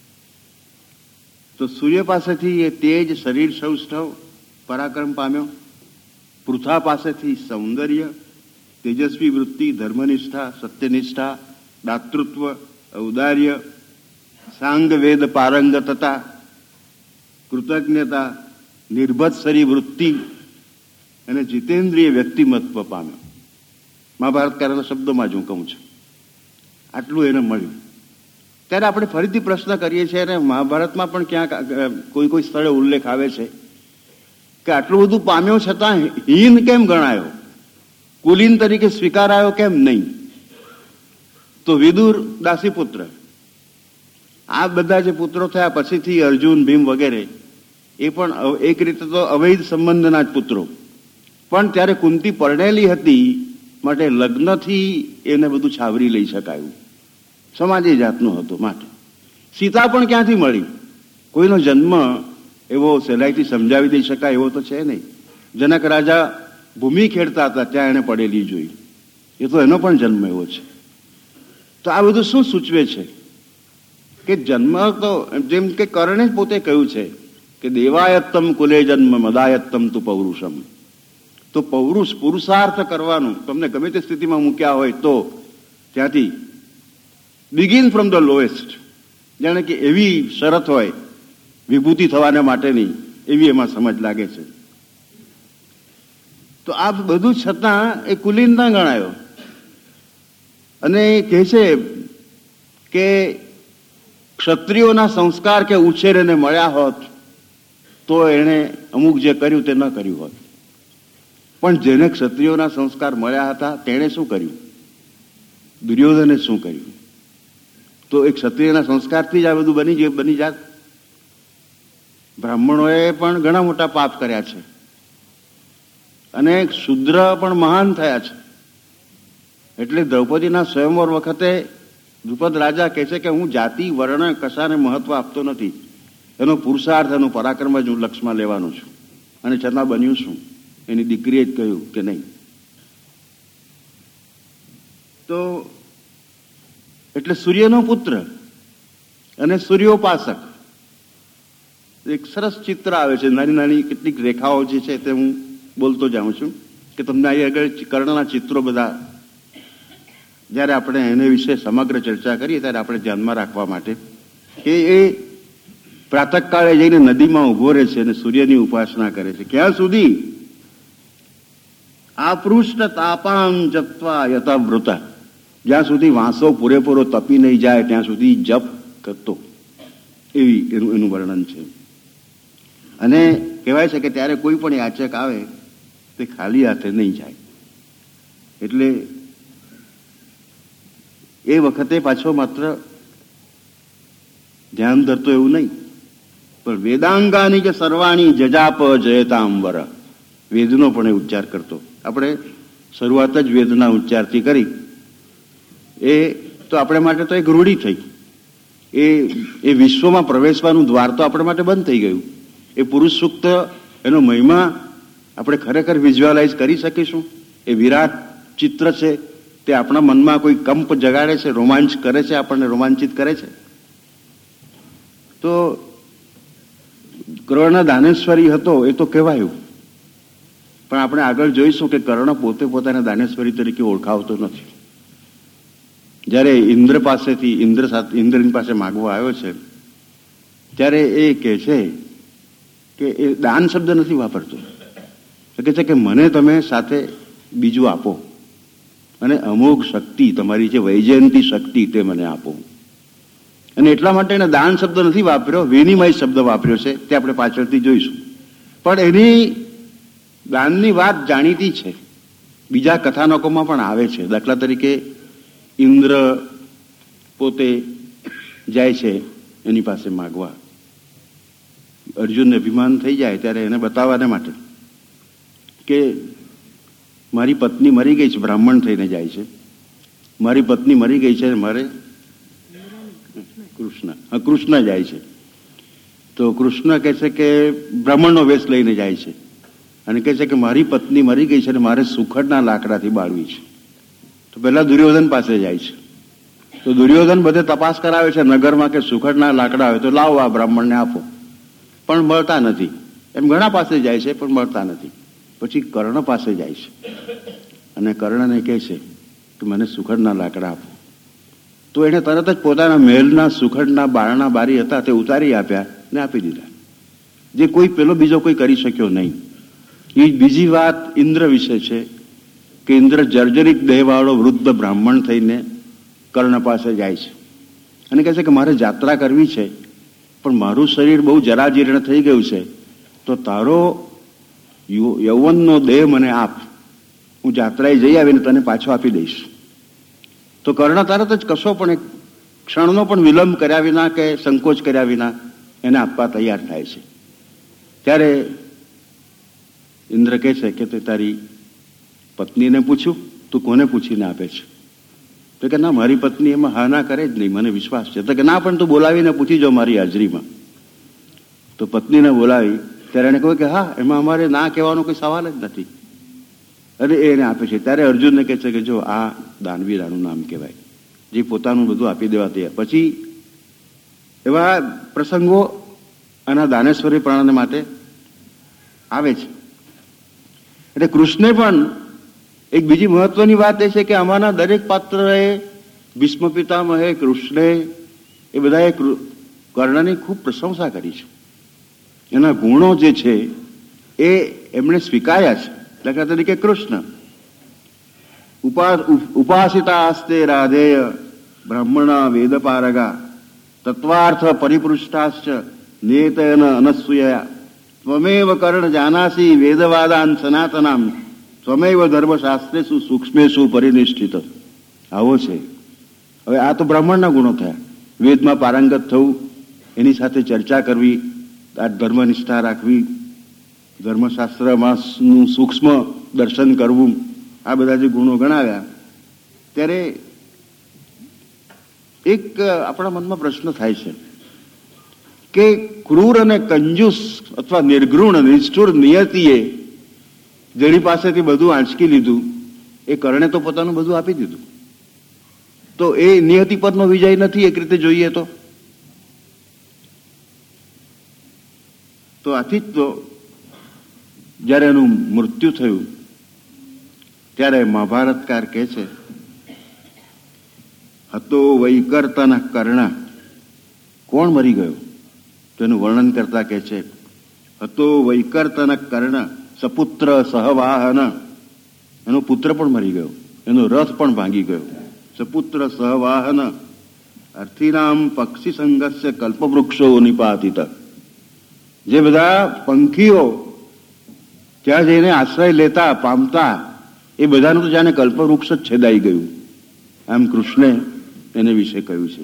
તો સૂર્ય પાસેથી એ તેજ, શરીર સૌષ્ઠવ, પરાક્રમ પામ્યો. પૃથા પાસેથી સૌંદર્ય, તેજસ્વી વૃત્તિ, ધર્મનિષ્ઠા, સત્યનિષ્ઠા, દાતૃત્વ, ઔદાર્ય, સાંગ વેદ પારંગતતા, કૃતજ્ઞતા, નિર્ભત્સરી વૃત્તિ અને જીતેન્દ્રિય વ્યક્તિમત્વ પામ્યો. મહાભારતકારના શબ્દોમાં જ હું કહું છું, આટલું એને મળ્યું. ત્યારે આપણે ફરીથી પ્રશ્ન કરીએ છીએ, અને મહાભારતમાં પણ ક્યાંક કોઈ કોઈ સ્થળે ઉલ્લેખ આવે છે કે આટલું બધું પામ્યો છતાં હીન કેમ ગણાયો, કુલીન તરીકે સ્વીકારાયો કેમ નહીં? તો વિદુર દાસીપુત્ર, આ બધા જે પુત્રો થયા પછીથી અર્જુન, ભીમ વગેરે, એ પણ એક રીતે તો અવૈધ સંબંધના જ પુત્રો. પણ ત્યારે કુંતી પરણેલી હતી માટે લગ્નથી એને બધું છાવરી લઈ શકાયું, સમાજ એ જાતનો હતો. માટે સીતા પણ ક્યાંથી મળી? કોઈનો જન્મ એવો સહેલાઈથી સમજાવી દઈ શકાય એવો તો છે નહીં. જનક રાજા ભૂમિ ખેડતા હતા ત્યાં એને પડેલી જોઈ, એ તો એનો પણ જન્મ એવો છે. તો આ બધું શું સૂચવે છે કે જન્મ તો, જેમ કે કર્ણે જ પોતે કહ્યું છે કે દેવાયત્તમ કુલે જન્મ મદાયત્તમ તુ પૌરુષમ. તો પૌરુષ, પુરુષાર્થ કરવાનું, તમને ગમે તે સ્થિતિમાં મૂક્યા હોય તો ત્યાંથી બિગિન ફ્રોમ ધ લોએસ્ટ. જાણે કે એવી શરત હોય વિભૂતિ થવાને માટેની, એવી એમાં સમજ લાગે છે. તો આ બધું છતાં એ કુલીન ના ગણાયો. અને કહે છે કે ક્ષત્રિયોના સંસ્કાર કે ઉછેર એને મળ્યા હોત તો એણે અમુક જે કર્યું તે ન કર્યું હોત. પણ જેને ક્ષત્રિયોના સંસ્કાર મળ્યા હતા તેણે શું કર્યું? દુર્યોધને શું કર્યું? તો એ ક્ષત્રિયના સંસ્કારથી જ આ બધું બની જાત. બ્રાહ્મણોએ પણ ઘણા મોટા પાપ કર્યા છે અને શૂદ્ર પણ મહાન થયા છે. એટલે દ્રૌપદીના સ્વયંવર વખતે દ્રુપદ રાજા કહે છે કે હું જાતિ, વર્ણ કશાને મહત્વ આપતો નથી, એનો પુરુષાર્થ, એનો પરાક્રમ જ હું લક્ષ્યમાં લેવાનું છું. અને છતાં બન્યું શું? એની દીકરીએ જ કહ્યું કે નહીં. તો એટલે સૂર્યનો પુત્ર અને સૂર્યોપાસક. એક સરસ ચિત્ર આવે છે, નાની નાની કેટલીક રેખાઓ જે છે તે હું બોલતો જાઉં છું કે તમને અહીં આગળ કર્ણના ચિત્રો બધા, જ્યારે આપણે એને વિશે સમગ્ર ચર્ચા કરીએ ત્યારે આપણે ધ્યાનમાં રાખવા માટે કે એ પ્રાતઃકાળે જઈને નદીમાં ઉભો રહે છે અને સૂર્યની ઉપાસના કરે છે. ક્યાં સુધી? આપૃષ્ટ તાપાં જપ્વા યથાવૃતા. જ્યાં સુધી વાંસો પૂરેપૂરો તપી નહીં જાય ત્યાં સુધી જપ કરતો, એવી એનું વર્ણન છે. અને કહેવાય છે કે ત્યારે કોઈ પણ યાચક આવે તે ખાલી હાથે નહીં જાય. એટલે એ વખતે પાછો માત્ર ધ્યાન ધરતો એવું નહીં, પણ વેદાંગાની કે સર્વાણી જજાપ જયતાંબર, વેદનો પણ એ ઉચ્ચાર કરતો. આપણે શરૂઆત જ વેદના ઉચ્ચારથી કરી, એ તો આપણે માટે તો એક રૂઢી થઈ. એ વિશ્વમાં પ્રવેશવાનું દ્વાર તો આપણે માટે બંધ થઈ ગયું. એ પુરુષ સૂક્ત, એનો મહિમા આપણે ખરેખર વિઝ્યુઅલાઇઝ કરી શકીશું. એ વિરાટ ચિત્ર છે, તે આપણા મનમાં કોઈ કંપ જગાડે છે, રોમાંચ કરે છે, આપણને રોમાંચિત કરે છે. તો કર્ણ દાનેશ્વરી હતો એ તો કહેવાયું, પણ આપણે આગળ જોઈશું કે કર્ણ પોતે પોતાના દાનેશ્વરી તરીકે ઓળખાવતો નથી. જ્યારે ઇન્દ્ર પાસેથી ઇન્દ્રની પાસે માગવા આવ્યો છે ત્યારે એ કહે છે કે એ દાન શબ્દ નથી વાપરતો, એ કહે છે કે મને તમે સાથે બીજું આપો અને અમોઘ શક્તિ, તમારી જે વૈજયંતી શક્તિ તે મને આપો. અને એટલા માટે એને દાન શબ્દ નથી વાપર્યો, વિનિમય શબ્દ વાપર્યો છે, તે આપણે પાછળથી જોઈશું. પણ એની દાનની વાત જાણીતી છે, બીજા કથાનકોમાં પણ આવે છે. દાખલા તરીકે ઇન્દ્ર પોતે જાય છે એની પાસે માગવા, અર્જુનને અભિમાન થઈ જાય ત્યારે એને બતાવવાને માટે કે મારી પત્ની મરી ગઈ છે, બ્રાહ્મણ થઈને જાય છે, મારી પત્ની મરી ગઈ છે, મારે કૃષ્ણ જાય છે. તો કૃષ્ણ કહે છે કે બ્રાહ્મણનો વેશ લઈને જાય છે અને કહે છે કે મારી પત્ની મરી ગઈ છે અને મારે સુખડના લાકડાથી બાળવી છે. તો પહેલા દુર્યોધન પાસે જાય છે. તો દુર્યોધન બધે તપાસ કરાવે છે નગરમાં કે સુખડના લાકડા હોય તો લાવો, આ બ્રાહ્મણને આપો, પણ મળતા નથી. એમ ઘણા પાસે જાય છે પણ મળતા નથી. પછી કર્ણ પાસે જાય છે અને કર્ણને કહે છે કે મને સુખડના લાકડા આપો. તો એણે તરત જ પોતાના મહેલના સુખડના બારણા બારી હતા તે ઉતારી આપ્યા ને આપી દીધા, જે કોઈ પેલો બીજો કોઈ કરી શક્યો નહીં. એ બીજી વાત ઇન્દ્ર વિશે છે કે ઇન્દ્ર જર્જરિત દેહવાળો વૃદ્ધ બ્રાહ્મણ થઈને કર્ણ પાસે જાય છે અને કહે છે કે મારે યાત્રા કરવી છે, પણ મારું શરીર બહુ જરાજીર્ણ થઈ ગયું છે, તો તારો યૌવનનો દેહ મને આપ, હું યાત્રાએ જઈ આવીને તને પાછો આપી દઈશ. તો કર્ણ તરત જ કશો પણ એક ક્ષણનો પણ વિલંબ કર્યા વિના કે સંકોચ કર્યા વિના એને આપવા તૈયાર થાય છે. ત્યારે ઇન્દ્ર કહે છે કે તે તારી પત્નીને પૂછ્યું, તું કોને પૂછીને આપે છે? તો કે ના, મારી પત્ની એમાં હા ના કરે જ નહીં, મને વિશ્વાસ છે. તો કે ના, પણ તું બોલાવીને પૂછી જો મારી હાજરીમાં. તો પત્નીને બોલાવી ત્યારે એને કહ્યું કે હા, એમાં અમારે ના કહેવાનો કોઈ સવાલ જ નથી, અને એને આપે છે. ત્યારે અર્જુનને કહે છે કે જો આ દાનવીરાનું નામ કહેવાય, જે પોતાનું બધું આપી દેવા તૈયાર. પછી એવા પ્રસંગો આના દાનેશ્વરી પ્રાણને માટે આવે છે. એટલે કૃષ્ણે પણ એક બીજી મહત્વની વાત એ છે કે આમાંના દરેક પાત્રએ, ભીષ્મ પિતામહે, કૃષ્ણે, એ બધાએ કર્ણની ખૂબ પ્રશંસા કરી છે. એના ગુણો જે છે એ એમણે સ્વીકાર્યા છે. દાખલા તરીકે કૃષ્ણ ઉપાસિતા અસ્તે રાધેય બ્રાહ્મણા વેદપારગા તત્વાર્થ પરિપૃષ્ટાશ્ચ નેતન અનસૂયા ત્વમેવ કર્ણ જાનાસી વેદવાદાન સનાતનામ ત્વમેવ ધર્મશાસ્ત્રેષુ સૂક્ષ્મેષુ પરિનિષ્ઠિત. આવો છે. હવે આ તો બ્રાહ્મણના ગુણો થયા. વેદમાં પારંગત થવું, એની સાથે ચર્ચા કરવી, આ ધર્મનિષ્ઠા રાખવી, ધર્મશાસ્ત્રમાં સૂક્ષ્મ દર્શન કરવું, આ બધા જે ગુણો ગણાવ્યા. ત્યારે એક આપણા મનમાં પ્રશ્ન થાય છે કે ક્રૂર અને કંજૂસ અથવા નિર્ઘૃણ નિષ્ઠુર નિયતિએ જેની પાસેથી બધું આંચકી લીધું, એ કર્ણે તો પોતાનું બધું આપી દીધું. તો એ નિયતિ પરનો વિજય નથી એક રીતે જોઈએ તો. આથી જ તો જ્યારે એનું મૃત્યુ થયું ત્યારે મહાભારતકાર કહે છે હતો વૈકર્તન કર્ણ. કોણ મરી ગયો? તેનું વર્ણન કરતા કહે છે હતો વૈકર્તન કર્ણ સપુત્ર સહવાહન. એનો પુત્ર પણ મરી ગયો, એનો રથ પણ ભાંગી ગયો. સપુત્ર સહવાહન અર્થિનામ પક્ષી સંઘર્ષ કલ્પવૃક્ષો નિપાતિત. જે બધા પંખીઓ ત્યાં જઈને આશ્રય લેતા પામતા એ બધાનું તો જાણે કલ્પવૃક્ષ જ છેદાઈ ગયું, આમ કૃષ્ણે એને વિશે કહ્યું છે.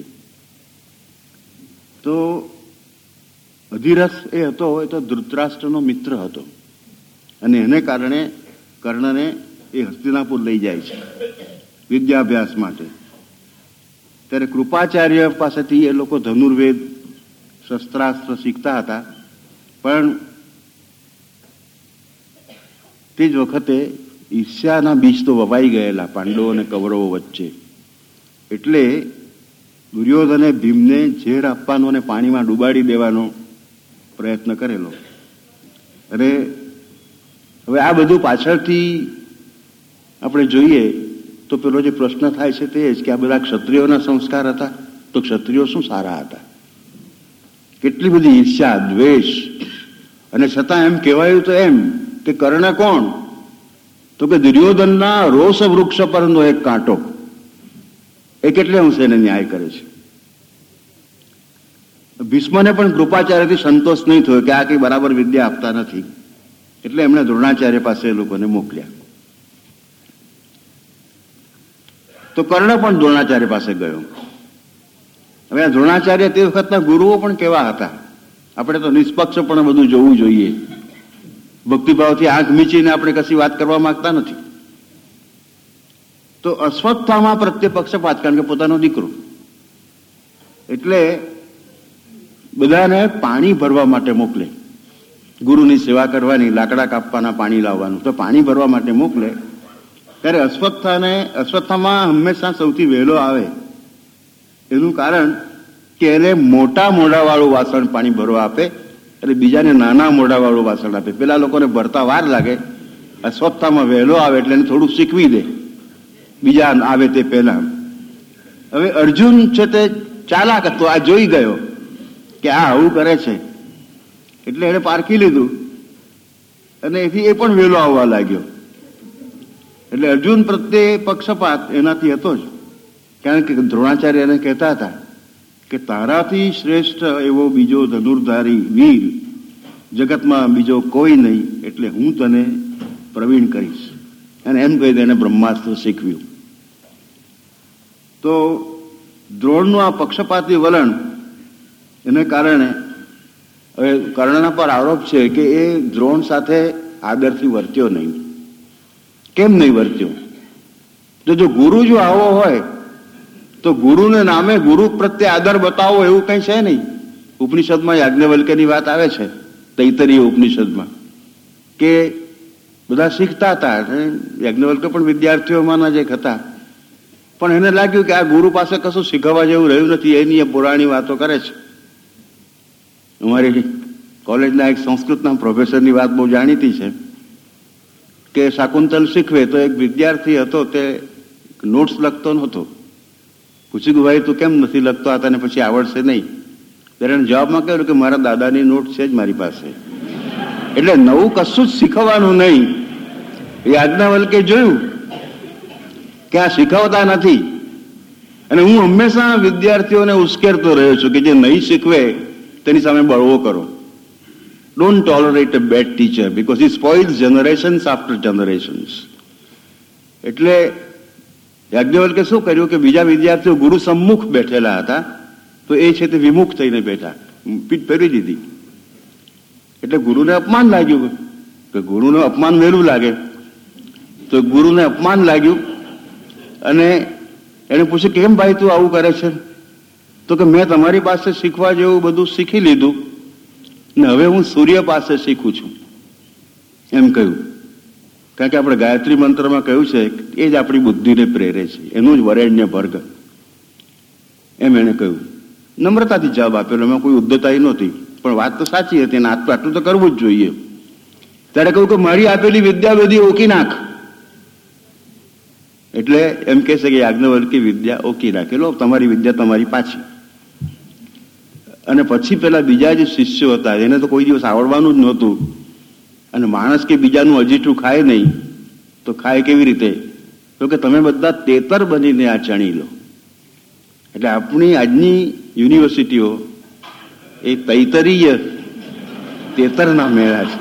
તો અધિરથ એ હતો, એ તો ધૃતરાષ્ટ્રનો મિત્ર હતો અને એને કારણે કર્ણને એ હસ્તિનાપુર લઈ જાય છે વિદ્યાભ્યાસ માટે. ત્યારે કૃપાચાર્ય પાસેથી એ લોકો ધનુર્વેદ શસ્ત્રાસ્ત્ર શીખતા હતા, પણ તે જ વખતે ઈર્ષ્યાના બીજ તો વવાઈ ગયેલા પાંડવો અને કૌરવો વચ્ચે. એટલે દુર્યોધને ભીમને ઝેર આપવાનો અને પાણીમાં ડૂબાડી દેવાનો પ્રયત્ન કરેલો. અને હવે આ બધું પાછળથી આપણે જોઈએ તો પેલો જે પ્રશ્ન થાય છે તે જ કે આ બધા ક્ષત્રિયોના સંસ્કાર હતા, તો ક્ષત્રિયો શું સારા હતા? કેટલી બધી ઈર્ષ્યા, દ્વેષ, અને છતાં એમ કહેવાયું તો એમ કે કર્ણ કોણ? તો કે દુર્યોધનના રોષ વૃક્ષ પરનો એક કાંટો. એ કેટલે અંશે એને ન્યાય કરે છે. ભીષ્મને પણ કૃપાચાર્યથી સંતોષ નહીં થયો કે આ કઈ બરાબર વિદ્યા આપતા નથી, એટલે એમણે દ્રોણાચાર્ય પાસે એ લોકોને મોકલ્યા. તો કર્ણ પણ દ્રોણાચાર્ય પાસે ગયો. હવે આ દ્રોણાચાર્ય તે વખતના ગુરુઓ પણ કેવા હતા? આપણે તો નિષ્પક્ષ પણ બધું જોવું જોઈએ. ભક્તિભાવથી આંખ મીચીને આપણે કશી વાત કરવા માંગતા નથી. તો અશ્વત્થામા પ્રત્યે પક્ષપાત, કારણ કે પોતાનો દીકરો, એટલે બધાને પાણી ભરવા માટે મોકલે. ગુરુની સેવા કરવાની, લાકડા કાપવાના, પાણી લાવવાનું, તો પાણી ભરવા માટે મોકલે. ત્યારે અશ્વત્થામા હંમેશા સૌથી વહેલો આવે. એનું કારણ કે એને મોટા મોઢાવાળું વાસણ પાણી ભરવા આપે અને બીજાને નાના મોઢાવાળું વાસણ આપે. પેલા લોકોને ભરતા વાર લાગે, અશ્વત્થામા વહેલો આવે એટલે એને થોડું શીખવી દે બીજા આવે તે પહેલા. હવે અર્જુન છે તે ચાલાક હતો, આ જોઈ ગયો કે આ આવું કરે છે, એટલે એને પારખી લીધું અને એથી એ પણ વહેલો આવવા લાગ્યો. એટલે અર્જુન પ્રત્યે પક્ષપાત એનાથી હતો જ, કારણ કે દ્રોણાચાર્ય એને કહેતા હતા કે તારાથી શ્રેષ્ઠ એવો બીજો ધનુર્ધારી વીર જગતમાં બીજો કોઈ નહીં, એટલે હું તને પ્રવીણ કરીશ. અને એમ કહી એને બ્રહ્માસ્ત્ર શીખવ્યું. તો દ્રોણનું આ પક્ષપાતી વલણ એને કારણે હવે કર્ણના પર આરોપ છે કે એ દ્રોણ સાથે આદરથી વર્ત્યો નહીં. કેમ નહીં વર્ત્યો? તો જો ગુરુ જો આવો હોય તો ગુરુને નામે ગુરુ પ્રત્યે આદર બતાવો એવું કઈ છે નહીં. ઉપનિષદમાં યાજ્ઞવલ્ક્યની વાત આવે છે, તૈતરીય ઉપનિષદમાં, કે બધા શીખતા હતા. યાજ્ઞવલ્ક્ય પણ વિદ્યાર્થીઓમાંના જ એક હતા, પણ એને લાગ્યું કે આ ગુરુ પાસે કશું શીખવવા જેવું રહ્યું નથી, એની પુરાણી વાતો કરે છે. અમારી કોલેજના એક સંસ્કૃતના પ્રોફેસરની વાત બહુ જાણીતી છે કે શાકુંતલ શીખવે તો એક વિદ્યાર્થી હતો, તે નોટ્સ લખતો નહોતો. પૂછ્યું ભાઈ તું કેમ નથી લખતો? આ તને પછી આવડશે નહીં. ત્યારે એને જવાબમાં કહ્યું કે મારા દાદાની નોટ છે જ મારી પાસે. એટલે નવું કશું જ શીખવાનું નહીં. યાજ્ઞવલ્કે જોયું કે આ શીખવતા નથી. અને હું હંમેશા વિદ્યાર્થીઓને ઉશ્કેરતો રહ્યો છું કે જે નહીં શીખવે તેની સામે બળવો કરો. Don't tolerate a bad teacher because he spoils generations after generations. એટલે યાજ્ઞવલ્કે શું કર્યું કે બીજા વિદ્યાર્થીઓ ગુરુ સમ્મુખ બેઠેલા હતા, તો એ છે તે વિમુખ થઈને બેઠા, પીઠ ફેરવી દીધી. એટલે ગુરુને અપમાન લાગ્યું કે ગુરુને અપમાન વહેલું લાગે, તો ગુરુને અપમાન લાગ્યું અને એને પૂછ્યું કેમ ભાઈ તું આવું કરે છે? તો કે મેં તમારી પાસે શીખવા જેવું બધું શીખી લીધું ને હવે હું સૂર્ય પાસે શીખું છું, એમ કહ્યું. કારણ કે આપણે ગાયત્રી મંત્રમાં કહ્યું છે એ જ આપણી બુદ્ધિને પ્રેરે છે, એનું જ વરેણ્ય ભર્ગ, એમ એને કહ્યું. નમ્રતાથી જવાબ આપેલો, એમાં કોઈ ઉદ્ધતાઈ નહોતી, પણ વાત તો સાચી હતી અને આટલું તો કરવું જ જોઈએ. ત્યારે કહ્યું કે મારી આપેલી વિદ્યા બધી ઓકી નાખ. એટલે એમ કહે છે કે યાજ્ઞવલ્કી વિદ્યા ઓકી નાખેલો, તમારી વિદ્યા તમારી પાછી. અને પછી પેલા બીજા જે શિષ્યો હતા એને તો કોઈ દિવસ આવડવાનું જ નહોતું. અને માણસ કે બીજાનું અજીઠું ખાય નહીં તો ખાય કેવી રીતે? તો કે તમે બધા તેતર બનીને આ ચણી લો. એટલે આપણી આજની યુનિવર્સિટીઓ એ તૈતરીય તેતરના મેળા છે.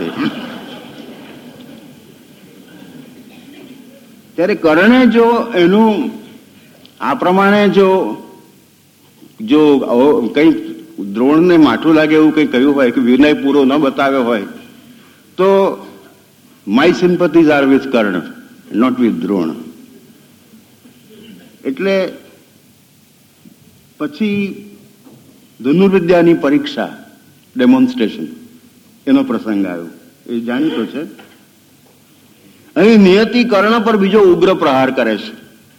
ત્યારે કર્ણે જો એનું આ પ્રમાણે જો કંઈ દ્રોણને માઠું લાગે એવું કંઈ કહ્યું હોય કે વિનય પૂરો ન બતાવ્યો હોય તો my sympathies are with Karna, not with Drona. એટલે પછી ધનુર્વિદ્યાની પરીક્ષા, ડેમોન્સ્ટ્રેશન, એનો પ્રસંગ આવ્યો. એ જાણીતો છે. અહીં નિયતિ કર્ણ પર બીજો ઉગ્ર પ્રહાર કરે છે.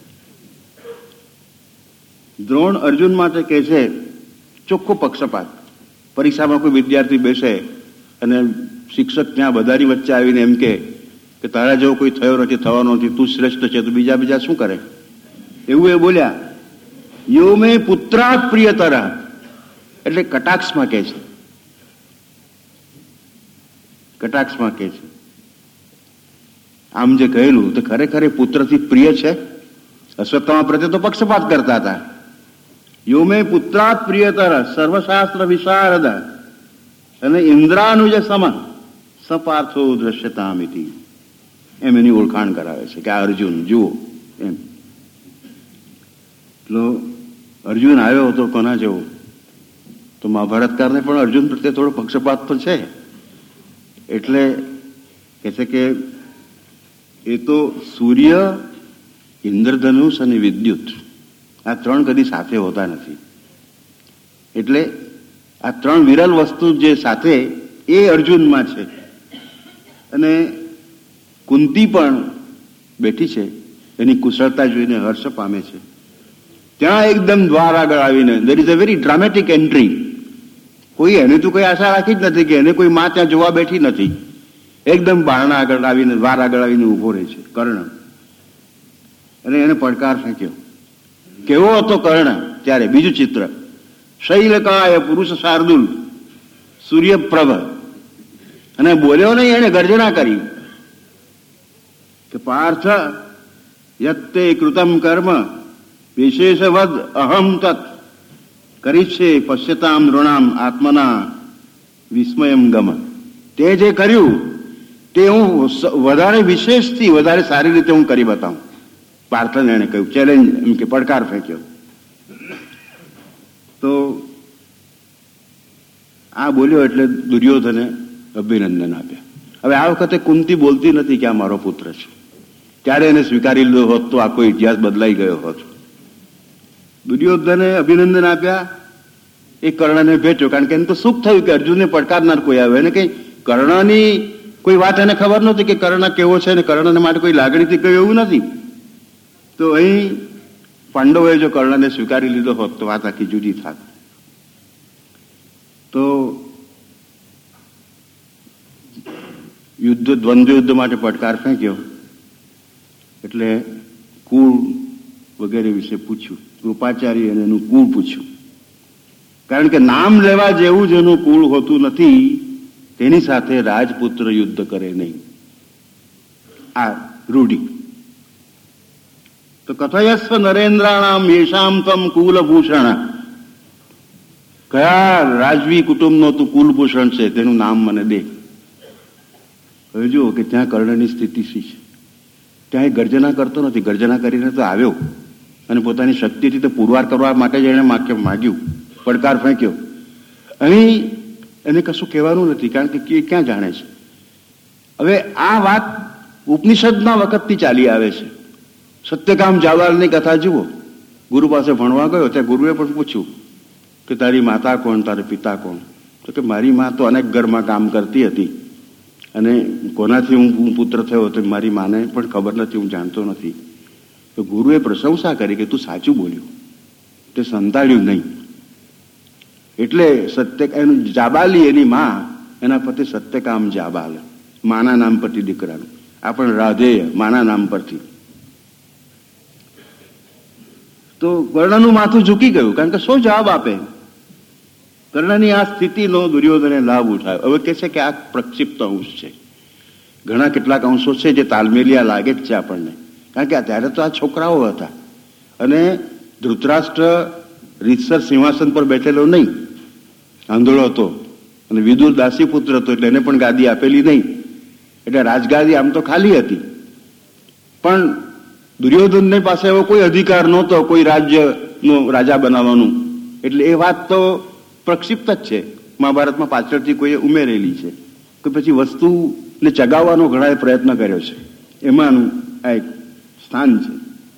દ્રોણ અર્જુન માટે કહે છે ચોખ્ખો પક્ષપાત. પરીક્ષામાં કોઈ વિદ્યાર્થી બેસે અને શિક્ષક ત્યાં બધાની વચ્ચે આવીને એમ કે તારા જેવો કોઈ થયો નથી, થવાનો નથી, તું શ્રેષ્ઠ છે, તો બીજા શું કરે? એવું એ બોલ્યા. યો મે પુત્રાત પ્રિયતર, એટલે કટાક્ષમાં કહે છે. કટાક્ષમાં કહે છે આમ જે કહેલું તો ખરેખર પુત્રથી પ્રિય છે. અશ્વત્થામા પ્રત્યે તો પક્ષપાત કરતા હતા. યો મે પુત્રાત પ્રિયતર સર્વશાસ્ત્ર વિશારદ અને ઇન્દ્રાનુજ સમ સપાર્થો દ્રશ્યતામિતિ, એમ એની ઓળખાણ કરાવે છે કે આ અર્જુન જુઓ એમ. એટલો અર્જુન આવ્યો હતો કોના જેવો? તો મહાભારતકારને પણ અર્જુન પ્રત્યે થોડો પક્ષપાત તો છે. એટલે કહે છે કે એ તો સૂર્ય, ઇન્દ્રધનુષ અને વિદ્યુત, આ ત્રણ કદી સાથે હોતા નથી. એટલે આ ત્રણ વિરલ વસ્તુ જે સાથે એ અર્જુનમાં છે. અને કુંતી પણ બેઠી છે, એની કુશળતા જોઈને હર્ષ પામે છે. ત્યાં એકદમ દ્વાર આગળ આવીને there is a very dramatic entry. કોઈ એને તો કોઈ આશા રાખી જ નથી કે એને કોઈ માં ત્યાં જોવા બેઠી નથી. એકદમ બારણા આગળ આવીને, દ્વાર આગળ આવીને ઉભો રહે છે કર્ણ. અને એને પડકાર ફેંક્યો. કેવો હતો કર્ણ ત્યારે? બીજું ચિત્ર. શૈલકાય પુરુષ શાર્દુલ, સૂર્યપ્રભ. અને બોલ્યો નહીં, એને ગર્જના કરી કે પાર્થ યત્તે કૃતમ કર્મ વિશેષવદ અહમ તત કરીશે પશ્યતામ નૃણામ આત્મના વિસ્મયમ ગમ. તે જે કર્યું તે હું વધારે વિશેષથી વધારે સારી રીતે હું કરી બતાવું. પાર્થને એને કહ્યું, ચેલેન્જ, એમ કે પડકાર ફેંક્યો. તો આ બોલ્યો એટલે દુર્યોધને અભિનંદન આપ્યા. હવે આ વખતે કુંતી બોલતી નથી કે આ મારો પુત્ર છે. ત્યારે એને સ્વીકારી લીધો હોત તો આખો ઇતિહાસ બદલાઈ ગયો હોત. દુર્યોધને અભિનંદન આપ્યા. એ કર્ણને ભેટ્યો, કારણ કે એને તો સુખ થયું કે અર્જુનને પડકારનાર કોઈ આવ્યો. એને કઈ કર્ણની કોઈ વાત એને ખબર નહોતી કે કર્ણ કેવો છે, અને કર્ણને માટે કોઈ લાગણીથી કહ્યું એવું નથી. તો અહીં પાંડવોએ જો કર્ણને સ્વીકારી લીધો હોત તો વાત આખી જુદી થાત. તો દ્વંદ્વ યુદ્ધ માટે પડકાર ફેંક્યો એટલે કુળ વગેરે વિશે પૂછ્યું. કૃપાચાર્ય અને એનું કુળ પૂછ્યું. કારણ કે નામ લેવા જેવું જેનું કુળ હોતું નથી તેની સાથે રાજપુત્ર યુદ્ધ કરે નહીં. આ રૂઢિ. તો કથયસ્વ નરેન્દ્રાણામ યેશામ તમ કુલભૂષણ, કયા રાજવી કુટુંબનો તું કુલભૂષણ છે તેનું નામ મને દે. હવે જુઓ કે ત્યાં કર્ણની સ્થિતિ શી છે. ત્યાં ગર્જના કરતો નથી. ગર્જના કરીને તો આવ્યો અને પોતાની શક્તિથી તો પુરવાર કરવા માટે જ એને માગ્યું, પડકાર ફેંક્યો. અહીં એને કશું કહેવાનું નથી, કારણ કે ક્યાં જાણે છે. હવે આ વાત ઉપનિષદના વખતથી ચાલી આવે છે. સત્યકામ જાબાલની કથા જુઓ. ગુરુ પાસે ભણવા ગયો, ત્યાં ગુરુએ પણ પૂછ્યું કે તારી માતા કોણ, તારે પિતા કોણ? તો કે મારી મા તો અનેક ઘરમાં કામ કરતી હતી અને કોનાથી હું પુત્ર થયો તો મારી માને પણ ખબર નથી, હું જાણતો નથી. તો ગુરુએ પ્રશંસા કરી કે તું સાચું બોલ્યું, તે સંતાડ્યું નહીં. એટલે એનું જાબાલી એની મા, એના પતિ સત્યકામ જાબાલ, માના નામ પરથી દીકરાનું. આ પણ રાધેય, માના નામ પરથી. તો કર્ણનું માથું ઝૂકી ગયું, કારણ કે શું જવાબ આપે? કર્ણની આ સ્થિતિનો દુર્યોધને લાભ ઉઠાવ્યો. હવે કહે છે કે આ પ્રક્ષિપ્ત અંશ છે. ઘણા કેટલાક અંશો છે જે તાલમેલિયા લાગે જ છે આપણને, કારણ કે ત્યારે તો આ છોકરાઓ હતા અને ધૃતરાષ્ટ્ર રીતસર સિંહાસન પર બેઠેલો નહીં, આંધળો હતો અને વિદુર દાસી પુત્ર હતો એટલે એને પણ ગાદી આપેલી નહીં. એટલે રાજગાદી આમ તો ખાલી હતી, પણ દુર્યોધનની પાસે એવો કોઈ અધિકાર નહોતો કોઈ રાજ્યનો રાજા બનાવવાનું. એટલે એ વાત તો પ્રક્ષિપ્ત જ છે, મહાભારતમાં પાછળથી કોઈ ઉમેરેલી છે કે પછી વસ્તુને ચગાવવાનો ઘણા પ્રયત્ન કર્યો છે, એમાંનું આ એક સ્થાન છે.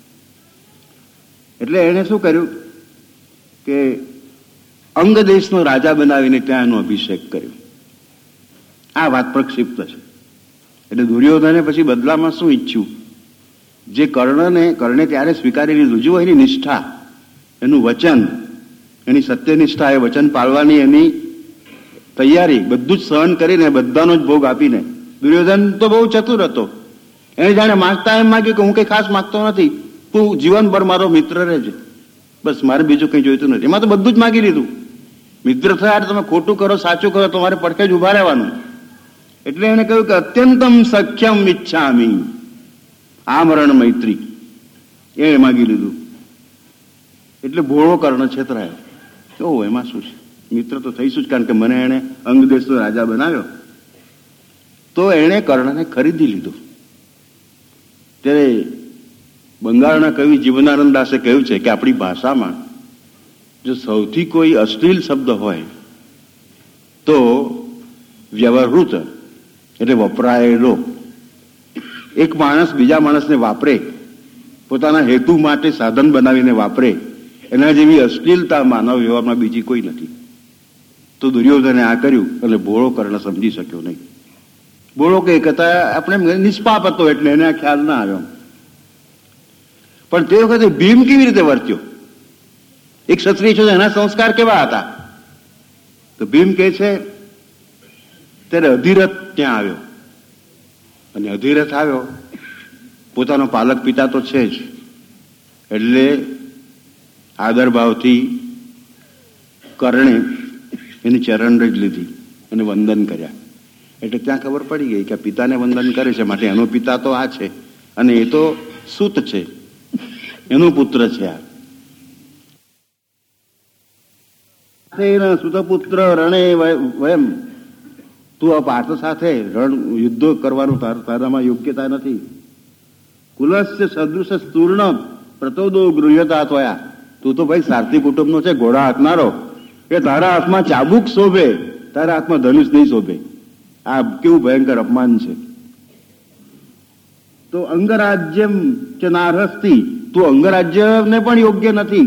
એટલે એણે શું કર્યું કે અંગ દેશનો રાજા બનાવીને ત્યાં એનો અભિષેક કર્યો. આ વાત પ્રક્ષિપ્ત છે. એટલે દુર્યોધને પછી બદલામાં શું ઈચ્છ્યું, જે કર્ણે ત્યારે સ્વીકારી લીધું, જુઓ એની નિષ્ઠા, એનું વચન, એની સત્યનિષ્ઠા, એ વચન પાળવાની એની તૈયારી, બધું જ સહન કરીને બધાનો જ ભોગ આપીને. દુર્યોધન તો બહુ ચતુર હતો, એને જાણે માંગતા એમ માગ્યું કે હું કઈ ખાસ માંગતો નથી, તું જીવનભર મારો મિત્ર રહેજે, બસ મારે બીજું કંઈ જોઈતું નથી. એમાં તો બધું જ માગી લીધું. મિત્ર થયા તમે ખોટું કરો સાચું કરો તમારે પડખે જ ઉભા રહેવાનું. એટલે એને કહ્યું કે અત્યંતમ સખ્યમ ઈચ્છામી, આમરણ મૈત્રી, એ માગી લીધું. એટલે ભોળો કર્ણ છેતરાયો. ઓ એમાં શું છે, મિત્ર તો થઈશું જ, કારણ કે મને એને અંગદેશનો રાજા બનાવ્યો. તો એણે કર્ણને ખરીદી લીધો. ત્યારે બંગાળના કવિ જીવનાનંદ દાસે કહ્યું છે કે આપણી ભાષામાં જો સૌથી કોઈ અશ્લીલ શબ્દ હોય તો વ્યવહૃત એટલે વપરાયેલો. એક માણસ બીજા માણસને વાપરે, પોતાના હેતુ માટે સાધન બનાવીને વાપરે, એના જેવી અશ્લીલતા માનવ વ્યવહારમાં બીજી કોઈ નથી. તો દુર્યોધને આ કર્યું અને ભોળો કર્ણ સમજી શક્યો નહીં. ભોળો કે કહેતા આપણે નિષ્પાપ હતો એટલે એને આ ખ્યાલ ના આવ્યો. પણ તે વખતે ભીમ કેવી રીતે વર્ત્યો, એક ક્ષત્રિય છે, એના સંસ્કાર કેવા હતા? તો ભીમ કહે છે ત્યારે અધિરથ ત્યાં આવ્યો, અને અધિરથ આવ્યો, પોતાનો પાલક પિતા તો છે જ, એટલે આદર ભાવથી કર્ણે એની ચરણરજ લીધી અને વંદન કર્યા. એટલે ત્યાં ખબર પડી ગઈ કે પિતાને વંદન કરે છે માટે એનો પિતા તો આ છે, અને એ તો સૂત છે, એનો પુત્ર છે. આ સુતપુત્ર રણે વયમ, તું આ પાર્થ સાથે રણ યુદ્ધો કરવાનું તારામાં યોગ્યતા નથી. કુલસ્ય સદૃશ સ્તુર્ણ પ્રતોદો ગૃહ્યતા થયા, તું તો ભાઈ સારથી કુટુંબનો છે, ઘોડા હાંકનારો, એ તારા હાથમાં ચાબુક શોભે, તારા હાથમાં ધનુષ નહીં શોભે. આ કેવું ભયંકર અપમાન છે. તો અંગરાજ્યમ કે નારહસ્તી, તું અંગરાજ્યને પણ યોગ્ય નથી.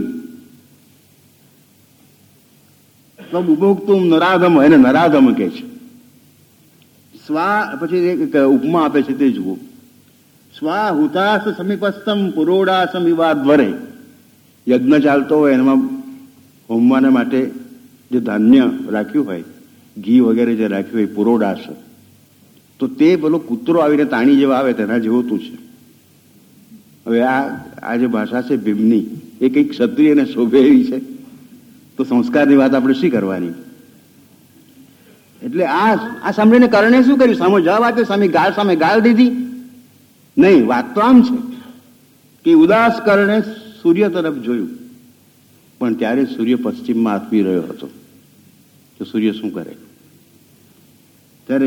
ઉપભોગતું નરાધમ, એને નરાધમ કે છે. સ્વા પછી ઉપમા આપે છે તે જુઓ. સ્વાહુતાસ સમીપસ્થમ પુરોડાસમ વિવાદ્વરે, યજ્ઞ ચાલતો હોય એમાં હોમવાને માટે જે ધાન્ય રાખ્યું હોય, ઘી વગેરે જે રાખ્યું હોય, પુરોડાસ, તો તે પેલો કૂતરો આવીને તાણી જેવા આવે તેના જેવું તું છે. હવે આ જે ભાષા છે ભીમની, એ કંઈક ક્ષત્રિયને શોભે એવી છે, તો સંસ્કારની વાત આપણે શી કરવાની? એટલે આ સાંભળીને કર્ણે શું કર્યું? સામો જવાબ આપ્યો, સામે ગાળ દીધી? નહીં, વાત તો આમ છે કે ઉદાસ કર્ણે સૂર્ય તરફ જોયું, પણ ત્યારે સૂર્ય પશ્ચિમમાં આથમી રહ્યો હતો. તો સૂર્ય શું કરે? ત્યારે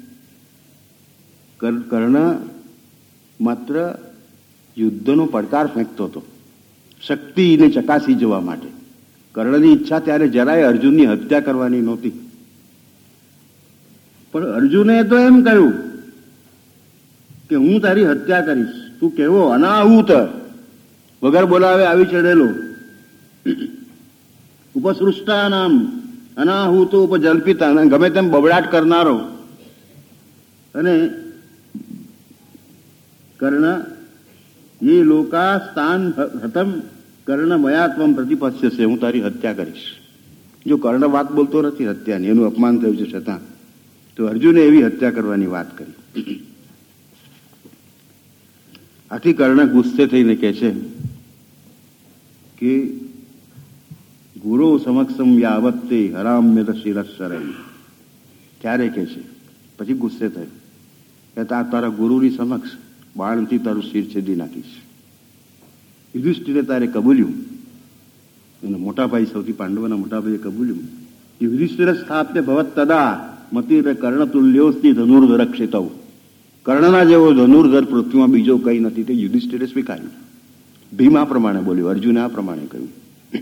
કર્ણ માત્ર યુદ્ધનો પડકાર ફેંકતો હતો, શક્તિને ચકાસી જવા માટે. કર્ણની ઈચ્છા ત્યારે જરાય અર્જુનની હત્યા કરવાની નહોતી, પણ અર્જુને તો એમ કહ્યું કે હું તારી હત્યા કરીશ. તું કેવો અનાહૂત, વગર બોલાવે આવી ચડેલો, ઉપસૃષ્ટા નામ અનાહૂતો ઉપજલ્પિતા, ગમે તેમ બબડાટ કરનારો. અને કર્ણ એ લોકા સ્થાન હતમ કર્ણ મયાત્વમ પ્રતિપસ્યસે, હું તારી હત્યા કરીશ. જો કર્ણ વાત બોલતો નથી હત્યાની, એનું અપમાન થયું છે છતાં, તો અર્જુને એવી હત્યા કરવાની વાત કરી. આથી કર્ણ ગુસ્સે થઈને કહે છે કે ગુરુ સમક્ષમ યાવત્તે હરામ્યત શિરસ્સરૈ. ત્યારે કહે છે, પછી ગુસ્સે થયો કે તારા ગુરુની સમક્ષ બાણથી તારું શિર છેદી નાખીશ. યુધિષ્ઠિરે તારે કબૂલ્યું, એનો મોટા ભાઈ, સૌથી પાંડવોના મોટા ભાઈએ કબૂલ્યું. યુધિષ્ઠિર સ્થાપ્ય ભવત તદા મતિર કર્ણતુલ્યોસ્તિ ધનુર્ધર ક્ષેતવ. કર્ણના જેવો ધનુર્ધર પૃથ્વીમાં બીજો કંઈ નથી, તે યુધિષ્ઠિરે સ્વીકાર્યું. ભીમ આ પ્રમાણે બોલ્યું, અર્જુને આ પ્રમાણે કહ્યું.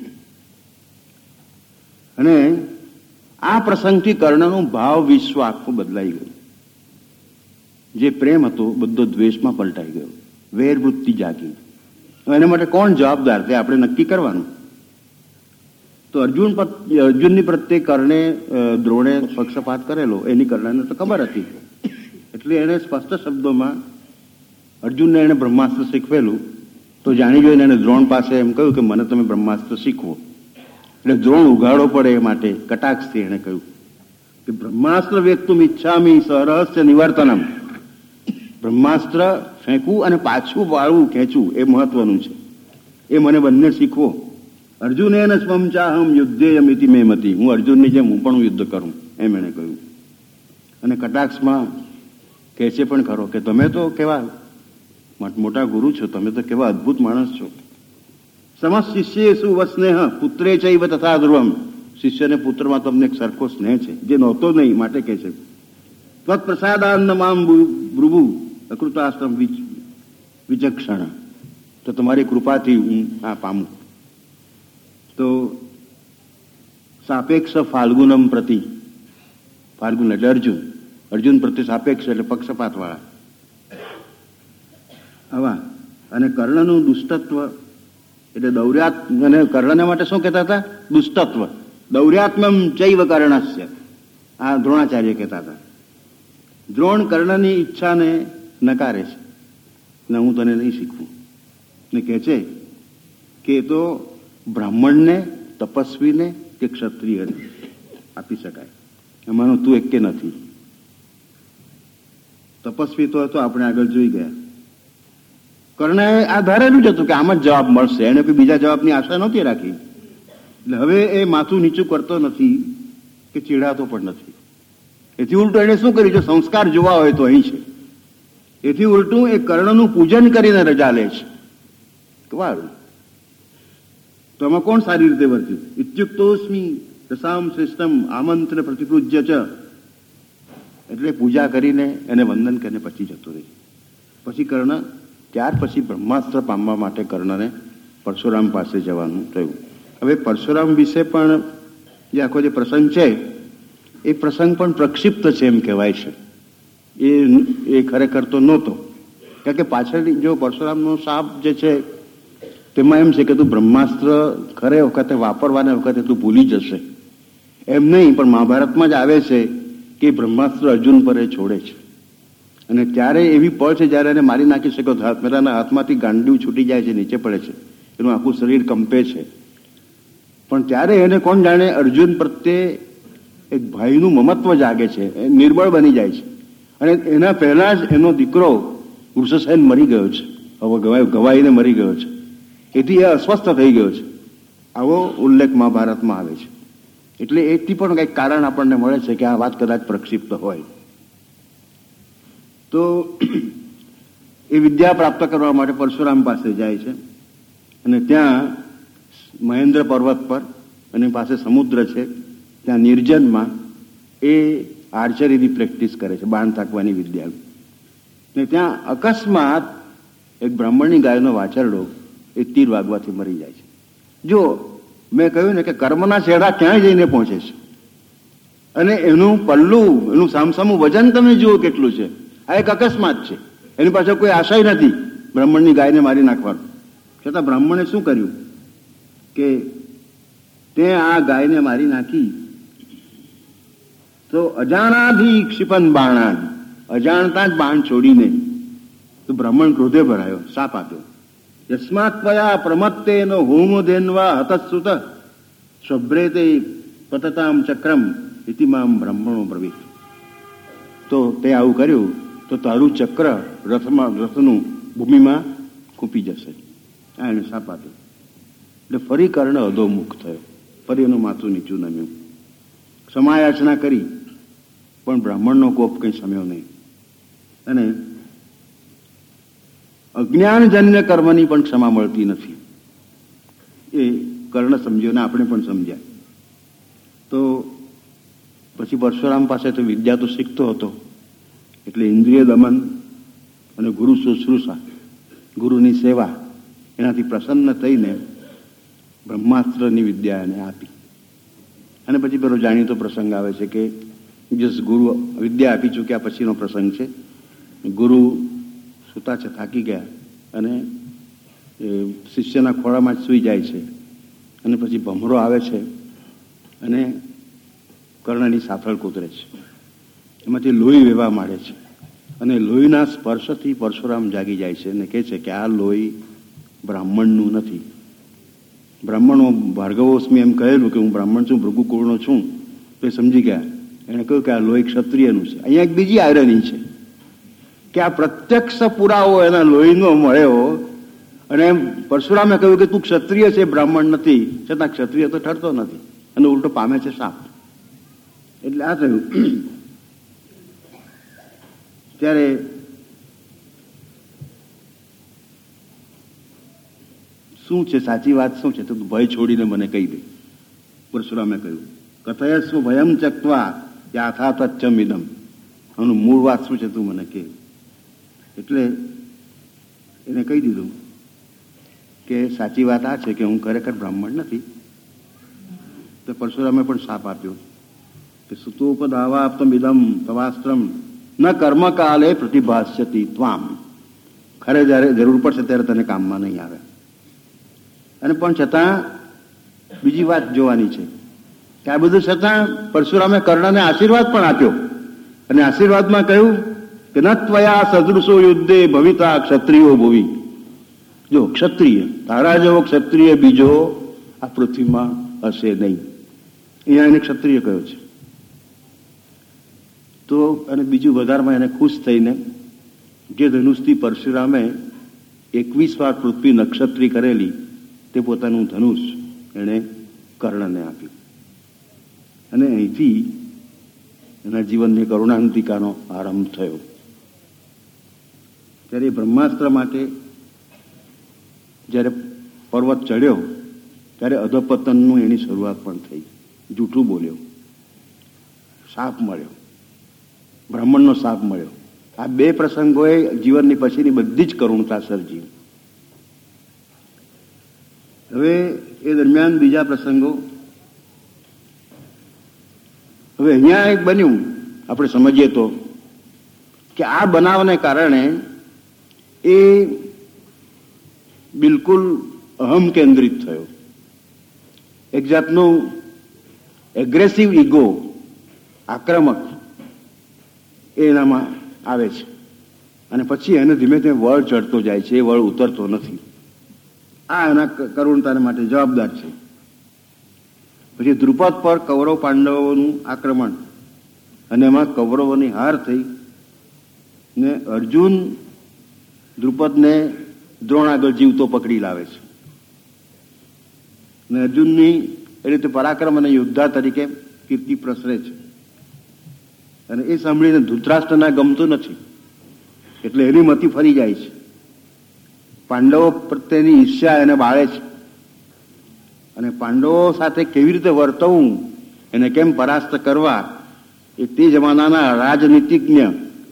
અને આ પ્રસંગથી કર્ણનું ભાવ વિશ્વ આખું બદલાઈ ગયું. જે પ્રેમ હતો બધો દ્વેષમાં પલટાઈ ગયો, વેરવૃત્તિ જાગી. એના માટે કોણ જવાબદાર તે આપણે નક્કી કરવાનું. તો અર્જુનની પ્રત્યે કર્ણે દ્રોણે પક્ષપાત કરેલો એની કર્ણને તો ખબર હતી, એટલે એણે સ્પષ્ટ શબ્દોમાં અર્જુનને એણે બ્રહ્માસ્ત્ર શીખવેલું. તો જાણી જોઈને એને દ્રોણ પાસે એમ કહ્યું કે મને તમે બ્રહ્માસ્ત્ર શીખવો. એટલે દ્રોણ ઉઘાડો પડે એ માટે કટાક્ષથી એણે કહ્યું કે બ્રહ્માસ્ત્ર વેત્તુમ ઈચ્છામિ સરહસ્ય નિવર્તનમ. બ્રહ્માસ્ત્ર ફેંકવું અને પાછું વાળવું, ખેંચવું એ મહત્વનું છે. એ મને બંને શીખવો. અર્જુનેન સ્વમ ચાહમ યુદ્ધેયમ ઇતિ મે મતિ. હું અર્જુનની જેમ હું પણ યુદ્ધ કરું એમ એણે કહ્યું. અને કટાક્ષમાં કહે છે પણ ખરો કે તમે તો કેવા મોટા ગુરુ છો, તમે તો કેવા અદભુત માણસ છો. સમસ્ત શિષ્યેષુ વસ્નેહ પુત્રે ચૈવ તથા ધ્રુવમ. શિષ્યને પુત્રમાં તમને એક સરખો સ્નેહ છે, જે નહોતો નહીં માટે કહે છે. ત્વત પ્રસાદાન્ન મામ બ્રુભુ અકૃતાસ્તમ વિચક્ષણ. તો તમારી કૃપાથી હું આ પામું. તો સાપેક્ષ ફાલ્ગુનમ પ્રતિ. ફાલ્ગુન એટલે અર્જુન પ્રત્યે સાપેક્ષ એટલે પક્ષપાત વાળા આવા. અને કર્ણનું દુષ્ટત્વ એટલે દૌર્યાત્મ. અને કર્ણને માટે શું કહેતા હતા? દુષ્ટત્વ. દૌર્યાત્મમ ચૈવ કર્ણસ્ય. આ દ્રોણાચાર્ય કહેતા હતા. દ્રોણ કર્ણની ઈચ્છાને નકારે છે, ને હું તને નહીં શીખવું. ને કહે છે કે એ તો બ્રાહ્મણને, તપસ્વીને કે ક્ષત્રિયને આપી શકાય, એમાંનું તું એકે નથી. તપસ્વી તો હતો, આપણે આગળ જોઈ ગયા. કર્ણએ આ ધારેલું જ હતું કે આમ જ જવાબ મળશે, એને કોઈ બીજા જવાબની આશા નહોતી રાખી. એટલે હવે એ માથું નીચું કરતો નથી કે ચીડાતો પણ નથી. એથી ઉલટું એને શું કર્યું? જો સંસ્કાર જોવા હોય તો અહીં છે. એથી ઉલટું એ કર્ણનું પૂજન કરીને રજા લે છે. વારું તો આમાં કોણ સારી રીતે વર્ત્યું? ઇત્યુક્તોસ્મી રસામ શ્રેષ્ઠમ આમંત્રણ પ્રતિપૂજ્ય ચ. એટલે પૂજા કરીને એને વંદન કરીને પછી જતો રહે. પછી કર્ણ ત્યાર પછી બ્રહ્માસ્ત્ર પામવા માટે કર્ણને પરશુરામ પાસે જવાનું થયું. હવે પરશુરામ વિશે પણ જે આખો જે પ્રસંગ છે એ પ્રસંગ પણ પ્રક્ષિપ્ત છે એમ કહેવાય છે. એ ખરેખર તો નહોતો, કારણ કે પાછળ જો પરશુરામનો શાપ જે છે તેમાં એમ છે કે તું બ્રહ્માસ્ત્ર ખરે વખતે વાપરવાને વખતે તું ભૂલી જશે એમ નહીં, પણ મહાભારતમાં જ આવે છે કે બ્રહ્માસ્ત્ર અર્જુન પર એ છોડે છે. અને ત્યારે એવી પળ છે જ્યારે એને મારી નાખી શકો. મેરાના હાથમાંથી ગાંડિયું છૂટી જાય છે, નીચે પડે છે, એનું આખું શરીર કંપે છે. પણ ત્યારે એને કોણ જાણે અર્જુન પ્રત્યે એક ભાઈનું મમત્વ જાગે છે, એ નિર્બળ બની જાય છે. અને એના પહેલા જ એનો દીકરો વૃષસેન મરી ગયો છે, હવે ગવાઈને મરી ગયો છે. એથી એ અસ્વસ્થ થઈ ગયો છે. આવો ઉલ્લેખ મહાભારતમાં આવે છે. એટલે એથી પણ કંઈક કારણ આપણને મળે છે કે આ વાત કદાચ પ્રક્ષિપ્ત હોય. તો એ વિદ્યા પ્રાપ્ત કરવા માટે પરશુરામ પાસે જાય છે. અને ત્યાં મહેન્દ્ર પર્વત પર એની પાસે સમુદ્ર છે, ત્યાં નિર્જનમાં એ આર્ચરીની પ્રેક્ટિસ કરે છે, બાણ તાકવાની વિદ્યા. ને ત્યાં અકસ્માત એક બ્રાહ્મણની ગાયનો વાછરડો એ તીર વાગવાથી મરી જાય છે. જો મેં કહ્યું ને કે કર્મના છેડા ક્યાંય જઈને પહોંચે છે, અને એનું પલ્લું, એનું સામસામું વજન તમે જુઓ કેટલું છે. આ એક અકસ્માત છે, એની પાછળ કોઈ આશય નથી બ્રાહ્મણની ગાયને મારી નાખવાનું. છતાં બ્રાહ્મણે શું કર્યું કે તે આ ગાયને મારી નાખી. તો અજાણાથી ક્ષિપન બાણાન, અજાણતા જ બાણ છોડીને તો બ્રાહ્મણ ક્રોધે ભરાયો, શાપ આપ્યો. યસ્માત્વયા પ્રમત્તેનો હોમોદેન્વા હતસ્સુત સ્વભ્રેતે પતતામ ચક્રમ ઇતિમામ બ્રાહ્મણો બ્રવીત. તો તે આવું કર્યું તો તારું ચક્ર રથનું ભૂમિમાં ખૂંપી જશે. આ એને શાપ આપ્યો. એટલે ફરી કર્ણ અધોમુખ થયો, ફરી એનું માથું નીચું નમ્યું. ક્ષમાયાચના કરી પણ બ્રાહ્મણનો કોપ કંઈ સમ્યો નહીં. અને અજ્ઞાનજન્ય કર્મની પણ ક્ષમા મળતી નથી. એ કર્ણ સમજ્યો ને આપણે પણ સમજ્યા. તો પછી પરશુરામ પાસે તો વિદ્યા તો શીખતો હતો, એટલે ઇન્દ્રિય દમન અને ગુરુ શુશ્રૂષા, ગુરુની સેવા, એનાથી પ્રસન્ન થઈને બ્રહ્માસ્ત્રની વિદ્યા એને આપી. અને પછી પેલો જાણીતો પ્રસંગ આવે છે કે જસ ગુરુ વિદ્યા આપી ચૂક્યા પછીનો પ્રસંગ છે. ગુરુ સૂતા છે, થાકી ગયા, અને શિષ્યના ખોળામાં જ સૂઈ જાય છે. અને પછી ભમરો આવે છે અને કર્ણની સાથળ કૂતરે છે. એમાંથી લોહી વહેવા માંડે છે, અને લોહીના સ્પર્શથી પરશુરામ જાગી જાય છે અને કહે છે કે આ લોહી બ્રાહ્મણનું નથી. બ્રાહ્મણો ભાર્ગવોસ્મી એમ કહેલું કે હું બ્રાહ્મણ છું, ભૃગુકુળનો છું, તો એ સમજી ગયા. એણે કહ્યું કે આ લોહી ક્ષત્રિયનું છે. અહીંયા એક બીજી આયરની છે કે આ પ્રત્યક્ષ પુરાવો એના લોહીનો મળ્યો, અને પરશુરામે કહ્યું કે તું ક્ષત્રિય છે, બ્રાહ્મણ નથી, છતાં ક્ષત્રિય તો ઠરતો નથી અને ઉલટો પામે છે શાપ. એટલે આ થયું. ત્યારે શું છે સાચી વાત શું છે? તો ભય છોડીને મને કહી દે. પરશુરામે કહ્યું કથયસ્વ ભયમ ચક્વા યાથા તચ્ચમ ઇદમ. આનું મૂળ વાત શું છે તું મને કહે. એટલે એને કહી દીધું કે સાચી વાત આ છે કે હું ખરેખર બ્રાહ્મણ નથી. તો પરશુરામે પણ શાપ આપ્યો કે સુતોપદાવાપ્તમ ઇદમ તવાસ્ત્રમ ન કર્મકાલે પ્રતિભાષ્યતિ ત્વામ. ખરે જ્યારે જરૂર પડશે ત્યારે તને કામમાં નહીં આવે. અને પણ છતાં બીજી વાત જોવાની છે કે આ બધું છતાં પરશુરામે કર્ણને આશીર્વાદ પણ આપ્યો, અને આશીર્વાદમાં કહ્યું કે ન ત્વયા સદૃશો યુદ્ધે ભવિતા ક્ષત્રિયો ભુવિ. જો ક્ષત્રિય, તારા જેવો ક્ષત્રિય બીજો આ પૃથ્વીમાં હશે નહીં. અહીંયા એને ક્ષત્રિય કહ્યો છે. તો અને બીજું વધારમાં એને ખુશ થઈને જે ધનુષથી પરશુરામે 21 વાર પૃથ્વી નક્ષત્રી કરેલી તે પોતાનું ધનુષ એણે કર્ણને આપ્યું. અને અહીંથી એના જીવનની કરુણાંતિકાનો આરંભ થયો. ત્યારે બ્રહ્માસ્ત્ર માટે જ્યારે પર્વત ચડ્યો ત્યારે અધપતનનું એની શરૂઆત પણ થઈ. જૂઠું બોલ્યો, શાપ મળ્યો, બ્રાહ્મણનો શાપ મળ્યો. આ બે પ્રસંગોએ જીવનની પછીની બધી જ કરુણતા સર્જી. હવે એ દરમિયાન બીજા પ્રસંગો. હવે અહીંયા એક બન્યું, આપણે સમજીએ તો કે આ બનાવને કારણે એ બિલકુલ અહમ કેન્દ્રિત થયો. એક જાતનું એગ્રેસિવ ઈગો, આક્રમક એનામાં આવે છે. અને પછી એને ધીમે ધીમે વળ ચડતો જાય છે, એ વળ ઉતરતો નથી. આ એના કરુણતાને માટે જવાબદાર છે. પછી દ્રુપદ પર કૌરવ પાંડવોનું આક્રમણ, અને એમાં કૌરવોની હાર થઈ ને અર્જુન દ્રુપદને દ્રોણ આગળ જીવતો પકડી લાવે છે. ને અર્જુનની એ રીતે પરાક્રમ અને યોદ્ધા તરીકે કીર્તિ પ્રસરે છે. અને એ સાંભળીને ધૃતરાષ્ટ્રના ગમતું નથી, એટલે એની મતિ ફરી જાય છે. પાંડવો પ્રત્યેની ઈર્ષ્યા એને બાળે છે, અને પાંડવો સાથે કેવી રીતે વર્તવું, એને કેમ પરાસ્ત કરવા, એ તે જમાનાના રાજનીતિજ્ઞ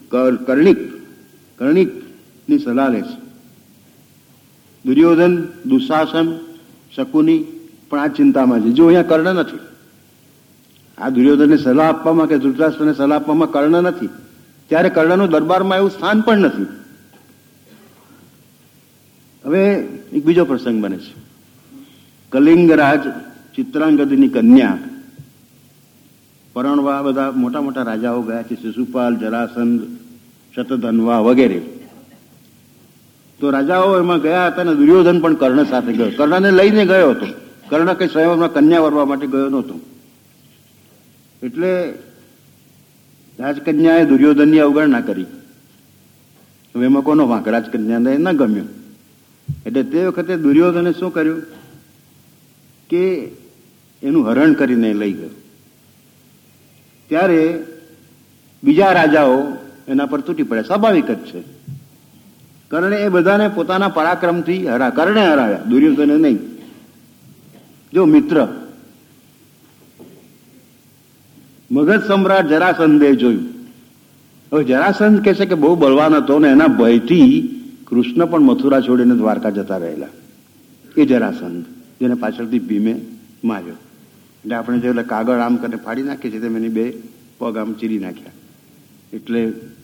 કર્ણિકની સલાહ લે છે. દુર્યોધન, દુશાસન, શકુની પણ આ ચિંતામાં છે. જો અહીંયા કર્ણ નથી. આ દુર્યોધનને સલાહ આપવામાં કે ધૃતરાષ્ટ્રને સલાહ આપવામાં કર્ણ નથી, ત્યારે કર્ણનું દરબારમાં એવું સ્થાન પણ નથી. હવે એક બીજો પ્રસંગ બને છે. કલિંગરાજ ચિત્રાંગદની કન્યા પરણવા બધા મોટા મોટા રાજાઓ ગયા છે, શિશુપાલ, જરાસંધ, શતધન્વા વગેરે. તો રાજાઓ એમાં ગયા હતા, અને દુર્યોધન પણ કર્ણ સાથે ગયો. કર્ણને લઈને ગયો હતો. કર્ણ કઈ સ્વયંવરમાં કન્યા વરવા માટે ગયો નહોતો. એટલે રાજકન્યાએ દુર્યોધનની અવગણના કરી. હવે એમાં કોનો વાંક? રાજકન્યાને ન ગમ્યો. એટલે તે વખતે દુર્યોધને શું કર્યું કે એનું હરણ કરીને લઈ ગયો. ત્યારે બીજા રાજાઓ એના પર તૂટી પડ્યા. સ્વાભાવિક જ છે. કર્ણે એ બધાને પોતાના પરાક્રમથી કર્ણે હરાવ્યા, દુર્યોધને નહીં. જો મિત્ર મગધ સમ્રાટ જરાસંધે જોયું. હવે જરાસંધ કહે છે કે બહુ બળવાન હતો ને એના ભયથી કૃષ્ણ પણ મથુરા છોડીને દ્વારકા જતા રહેલા. એ જરાસંધ જેને પાછળથી ભીમે માર્યો. એટલે આપણે જે કાગળ આમ કરીને ફાડી નાખીએ છીએ તેમ એની બે પગ આમ ચીરી નાખ્યા. એટલે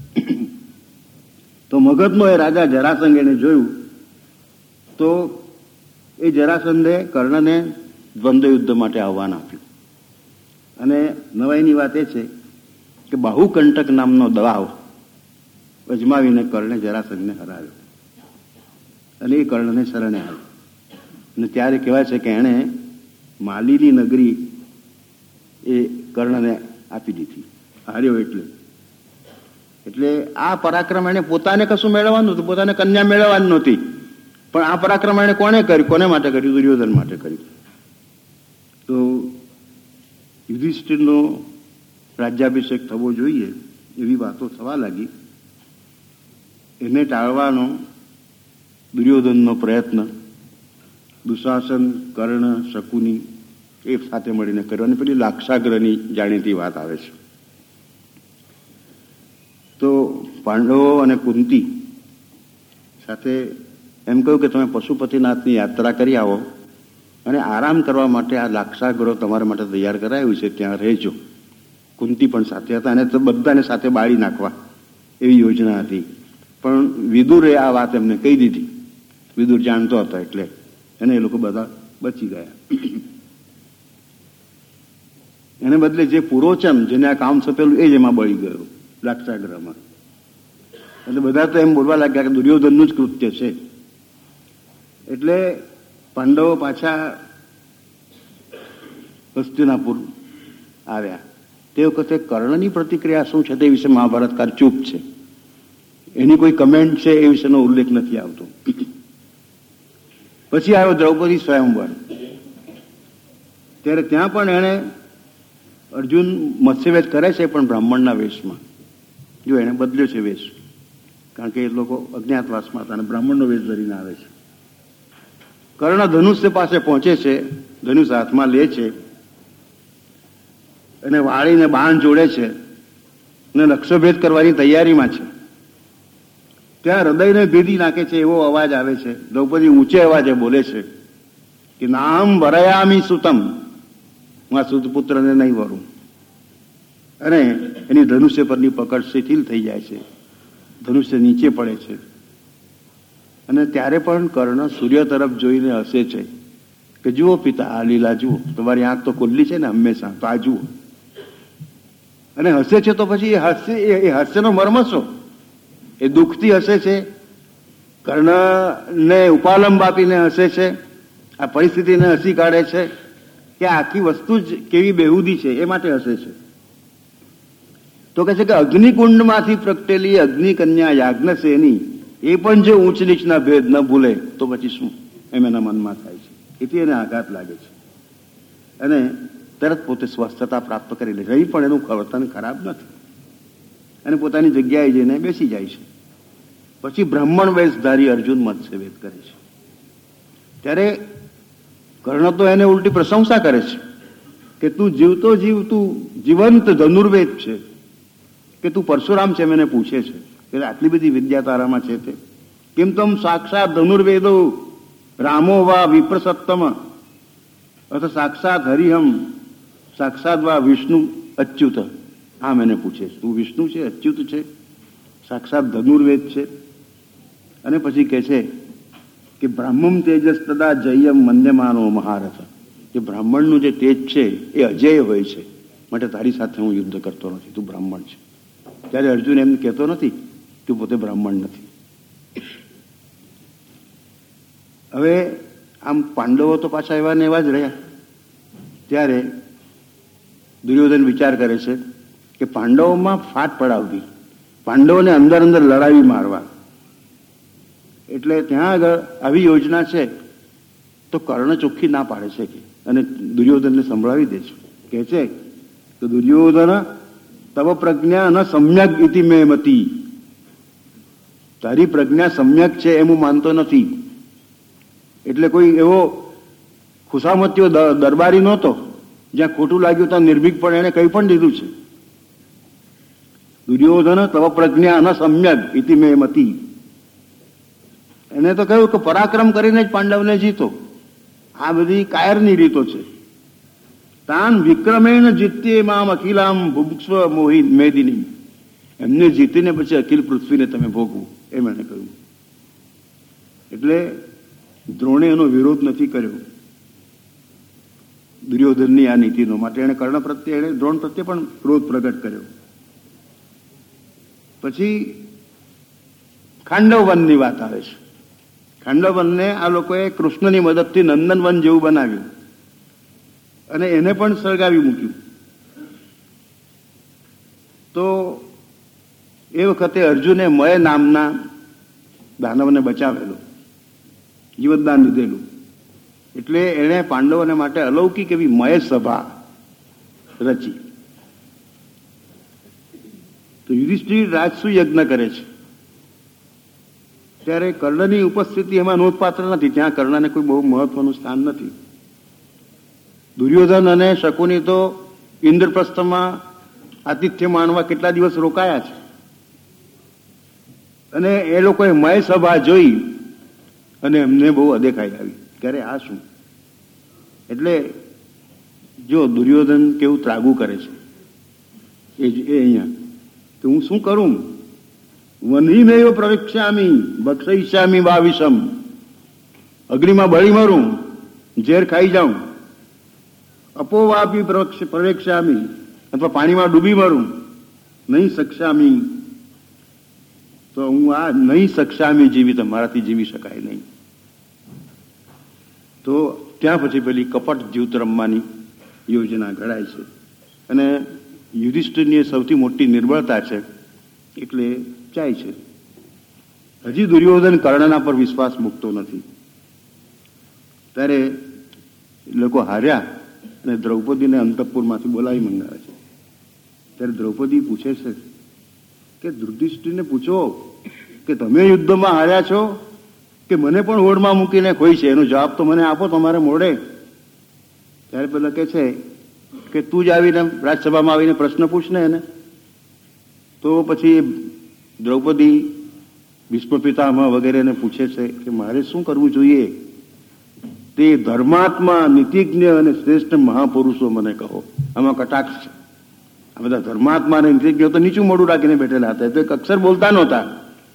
તો મગધનો એ રાજા જરાસંઘ એને જોયું તો એ જરાસંધે કર્ણને દ્વંદ્વ યુદ્ધ માટે આહ્વાન આપ્યું. અને નવાઈની વાત એ છે કે બાહુકંટક નામનો દવાઓ અજમાવીને કર્ણે જરાસંઘને હરાવ્યો અને એ કર્ણને શરણે આવ્યો. અને ત્યારે કહેવાય છે કે એણે માલીની નગરી એ કર્ણને આપી દીધી, હાર્યો. એટલે આ પરાક્રમ એને પોતાને કશું મેળવવાનું હતું, પોતાને કન્યા મેળવવાની નહોતી, પણ આ પરાક્રમ એને કોને કર્યું? કોને માટે કર્યું? દુર્યોધન માટે કર્યું. તો યુધિષ્ઠિરનો રાજ્યાભિષેક થવો જોઈએ એવી વાતો થવા લાગી. એને ટાળવાનો દુર્યોધનનો પ્રયત્ન દુશાસન, કર્ણ, શકુની એ સાથે મળીને કર્યો. અને પેલી લાક્ષાગ્રહની જાણીતી વાત આવે છે. તો પાંડવો અને કુંતી સાથે એમ કહ્યું કે તમે પશુપતિનાથની યાત્રા કરી આવો અને આરામ કરવા માટે આ લાક્ષાગૃહ તમારા માટે તૈયાર કરાયું છે, ત્યાં રહેજો. કુંતી પણ સાથે હતા અને બધાને સાથે બાળી નાખવા એવી યોજના હતી. પણ વિદુરે આ વાત એમને કહી દીધી. વિદુર જાણતો હતો એટલે અને એ લોકો બધા બચી ગયા. એને બદલે જે પુરોચન જેને આ કામ સોંપેલું એ જ એમાં બળી ગયો લાક્ષાગૃહમાં. એટલે બધા તો એમ બોલવા લાગ્યા કે દુર્યોધનનું જ કૃત્ય છે. એટલે પાંડવો પાછા હસ્તિનાપુર આવ્યા. તે વખતે કર્ણની પ્રતિક્રિયા શું છે તે વિશે મહાભારતકાર ચૂપ છે. એની કોઈ કમેન્ટ છે એ વિશેનો ઉલ્લેખ નથી આવતો. પછી આવ્યો દ્રૌપદી સ્વયંવર. ત્યારે ત્યાં પણ એણે અર્જુન મત્સ્યવેદ કરે છે પણ બ્રાહ્મણના વેશમાં. જો એને બદલ્યો છે વેશ, કારણ કે એ લોકો અજ્ઞાતવાસમાં હતા અને બ્રાહ્મણનો વેશ ધરીને આવે છે. કર્ણ ધનુષ્ય પાસે પહોંચે છે, ધનુષ હાથમાં લે છે અને વાળીને બાણ જોડે છે અને લક્ષ્યભેદ કરવાની તૈયારીમાં છે. ત્યાં હૃદયને ભેદી નાખે છે એવો અવાજ આવે છે. દ્રૌપદી ઊંચે અવાજે બોલે છે કે નામ વરયામી સુતમ, હું આ સુતપુત્રને નહીં વરું. અને એની ધનુષ્ય પરની પકડ શિથિલ થઈ જાય છે, ધનુષ્ય નીચે પડે છે. અને ત્યારે પણ કર્ણ સૂર્ય તરફ જોઈને હસે છે કે જુઓ પિતા, આ લીલા જુઓ, તમારી આંખ તો ખુલ્લી છે ને હંમેશા, તો આ જુઓ. અને હસે છે તો પછી એ હાસ્યનો મર્મ શું? એ દુઃખથી હસે છે, કર્ણને ઉપાલંબ આપીને હસે છે, આ પરિસ્થિતિને હસી કાઢે છે કે આખી વસ્તુ જ કેવી બેહુદી છે એ માટે હસે છે. તો કહે છે કે અગ્નિકુંડમાંથી પ્રગટેલી અગ્નિકન્યા યાજ્ઞસેની એ પણ જો ઊંચ નીચના ભેદ ન ભૂલે તો પછી શું, એમ એના મનમાં થાય છે. એથી એને આઘાત લાગે છે અને તરત પોતે સ્વસ્થતા પ્રાપ્ત કરી લે. રહી પણ એનું વર્તન ખરાબ નથી અને પોતાની જગ્યાએ જઈને બેસી જાય છે. પછી બ્રાહ્મણ વેશધારી અર્જુન મત્સ્યવેદ કરે છે. ત્યારે કર્ણ તો એને ઉલટી પ્રશંસા કરે છે કે તું જીવતો જીવતું જીવંત ધનુર્વેદ છે, કે તું પરશુરામ છે. મને પૂછે છે કે આટલી બધી વિદ્યા તારામાં છે તે કેમ તમ સાક્ષાત ધનુર્વેદો રામો વા વિપ્રસત્તમ અથવા સાક્ષાત હરિહમ સાક્ષાત વા વિષ્ણુ અચ્યુત. આમ એને પૂછે છે, તું વિષ્ણુ છે, અચ્યુત છે, સાક્ષાત ધનુર્વેદ છે. અને પછી કહે છે કે બ્રાહ્મણ તેજસ તદા જયમ મન્યમાનો મહારથ, કે બ્રાહ્મણનું જે તેજ છે એ અજેય હોય છે, માટે તારી સાથે હું યુદ્ધ કરતો નથી, તું બ્રાહ્મણ છે. ત્યારે અર્જુન એમ કહેતો નથી કે પોતે બ્રાહ્મણ નથી. હવે આમ પાંડવો તો પાછા એવા ને એવા જ રહ્યા. ત્યારે દુર્યોધન વિચાર કરે છે કે પાંડવોમાં ફાટ પડાવવી, પાંડવોને અંદર અંદર લડાવી મારવા. એટલે ત્યાં આગળ આવી યોજના છે. તો કર્ણ ચોખ્ખી ના પાડે છે કે અને દુર્યોધનને સંભળાવી દે છે. કહે છે કે દુર્યોધન તવ પ્રજ્ઞા ન સમ્યક ઇતિ મે મતિ, તારી પ્રજ્ઞા સમ્યક છે એમ હું માનતો નથી. એટલે કોઈ એવો ખુશામતીઓ દરબારી નહોતો જ્યાં ખોટું લાગ્યું ત્યાં નિર્ભીકપણે એને કંઈ પણ દીધું છે. દુર્યોધન તવ પ્રજ્ઞા ન સમ્યક ઇતિ મે મતિ. એને તો કહ્યું કે પરાક્રમ કરીને જ પાંડવને જીતો. આ બધી કાયરની રીતો છે. તાન વિક્રમેણ જીત્યે મામ અખિલામ ભુક્સ્વ મોહિત મેદિની. એમને જીતીને પછી અખિલ પૃથ્વીને તમે ભોગવું એમ એને કહ્યું. એટલે દ્રોણે એનો વિરોધ નથી કર્યો દુર્યોધનની આ નીતિનો. માટે એને કર્ણ પ્રત્યે એને દ્રોણ પ્રત્યે પણ ક્રોધ પ્રગટ કર્યો. પછી ખાંડવવનની વાત આવે છે. ખાંડવવનને આ લોકોએ કૃષ્ણની મદદથી નંદનવન જેવું બનાવ્યું અને એને પણ સળગાવી મૂક્યું. તો એ વખતે અર્જુને મય નામના દાનવને બચાવેલો, જીવતદાન લીધેલું. એટલે એણે પાંડવોને માટે અલૌકિક એવી મય સભા રચી. તો યુધિષ્ઠિર રાજસુ યજ્ઞ કરે છે ત્યારે કર્ણની ઉપસ્થિતિ એમાં નોંધપાત્ર નથી. ત્યાં કર્ણને કોઈ બહુ મહત્વનું સ્થાન નથી. દુર્યોધન અને શકુની તો ઇન્દ્રપ્રસ્થમાં આતિથ્ય માણવા કેટલા દિવસ રોકાયા છે અને એ લોકોએ મય સભા જોઈ અને એમને બહુ અદેખાઈ આવી. ક્યારે આ શું? એટલે જો દુર્યોધન કેવું ત્રાગુ કરે છે એ અહીંયા તો હું શું કરું? વનીમેવ પ્રવેક્ષ્યામી ભક્ષયિષ્યામી વાવિષમ. અગ્નિમાં બળી મરું, ઝેર ખાઈ જાઉં. અપોવાપી પ્રવેક્ષ્યામી, અથવા પાણીમાં ડૂબી મરું. નહીં સક્ષામી, તો હું આ નહીં સક્ષામી જીવિત, મારાથી જીવી શકાય નહીં. તો ત્યાં પછી પેલી કપટ જીવત રમવાની યોજના ઘડાય છે અને યુધિષ્ઠિરની સૌથી મોટી નિર્બળતા છે એટલે જાય છે. હજી દુર્યોધન કર્ણના પર વિશ્વાસ મૂકતો નથી. ત્યારે લોકો હાર્યા અને દ્રૌપદીને અંતઃપુરમાંથી બોલાવી મંગાવે છે. ત્યારે દ્રૌપદી પૂછે છે કે યુધિષ્ઠિરને પૂછો કે તમે યુદ્ધમાં હાર્યા છો કે મને પણ હોડમાં મૂકીને ખોઈ છે? એનો જવાબ તો મને આપો તમારે મોડે. ત્યારે પેલા કે છે કે તું જ આવીને રાજસભામાં આવીને પ્રશ્ન પૂછ ને એને. તો પછી દ્રૌપદી ભીષ્મ પિતામહ વગેરેને પૂછે છે કે મારે શું કરવું જોઈએ? તે ધર્માત્મા, નીતિજ્ઞ અને શ્રેષ્ઠ મહાપુરુષો મને કહો. આમાં કટાક્ષ છે. આ બધા ધર્માત્મા અને નીતિજ્ઞ તો નીચું મોઢું રાખીને બેઠેલા હતા, તો એક અક્ષર બોલતા નહોતા.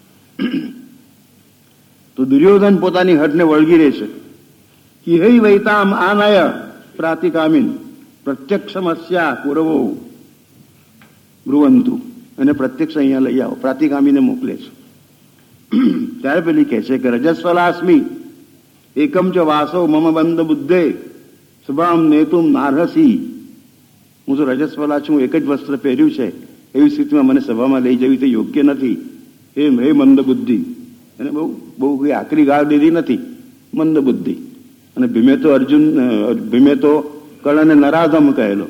તો દુર્યોધન પોતાની હઠને વળગી રહે છે. કિહૈ વૈતામ આનાય પ્રાતિકામીન પ્રત્યક્ષમસ્યા પૂરવો બ્રુવંતુ. અને પ્રત્યક્ષ અહીંયા લઈ આવો, પ્રાતિકામીને મોકલે છે. ત્યારે પેલી કહે છે કે રજસ્વલાસ્મી એકમ ચ વાસો મમ બંધ બુદ્ધે સભામ નેતુમ નારહસી. હું તો રજસ્વલા છું, એક જ વસ્ત્ર પહેર્યું છે, એવી સ્થિતિમાં મને સભામાં લઈ જવી તો યોગ્ય નથી. હે મંદ બુદ્ધિ. એને બહુ કઈ આકરી ગાળ દીધી નથી, મંદ બુદ્ધિ. અને ભીમે તો કર્ણને નરાધમ કહેલો.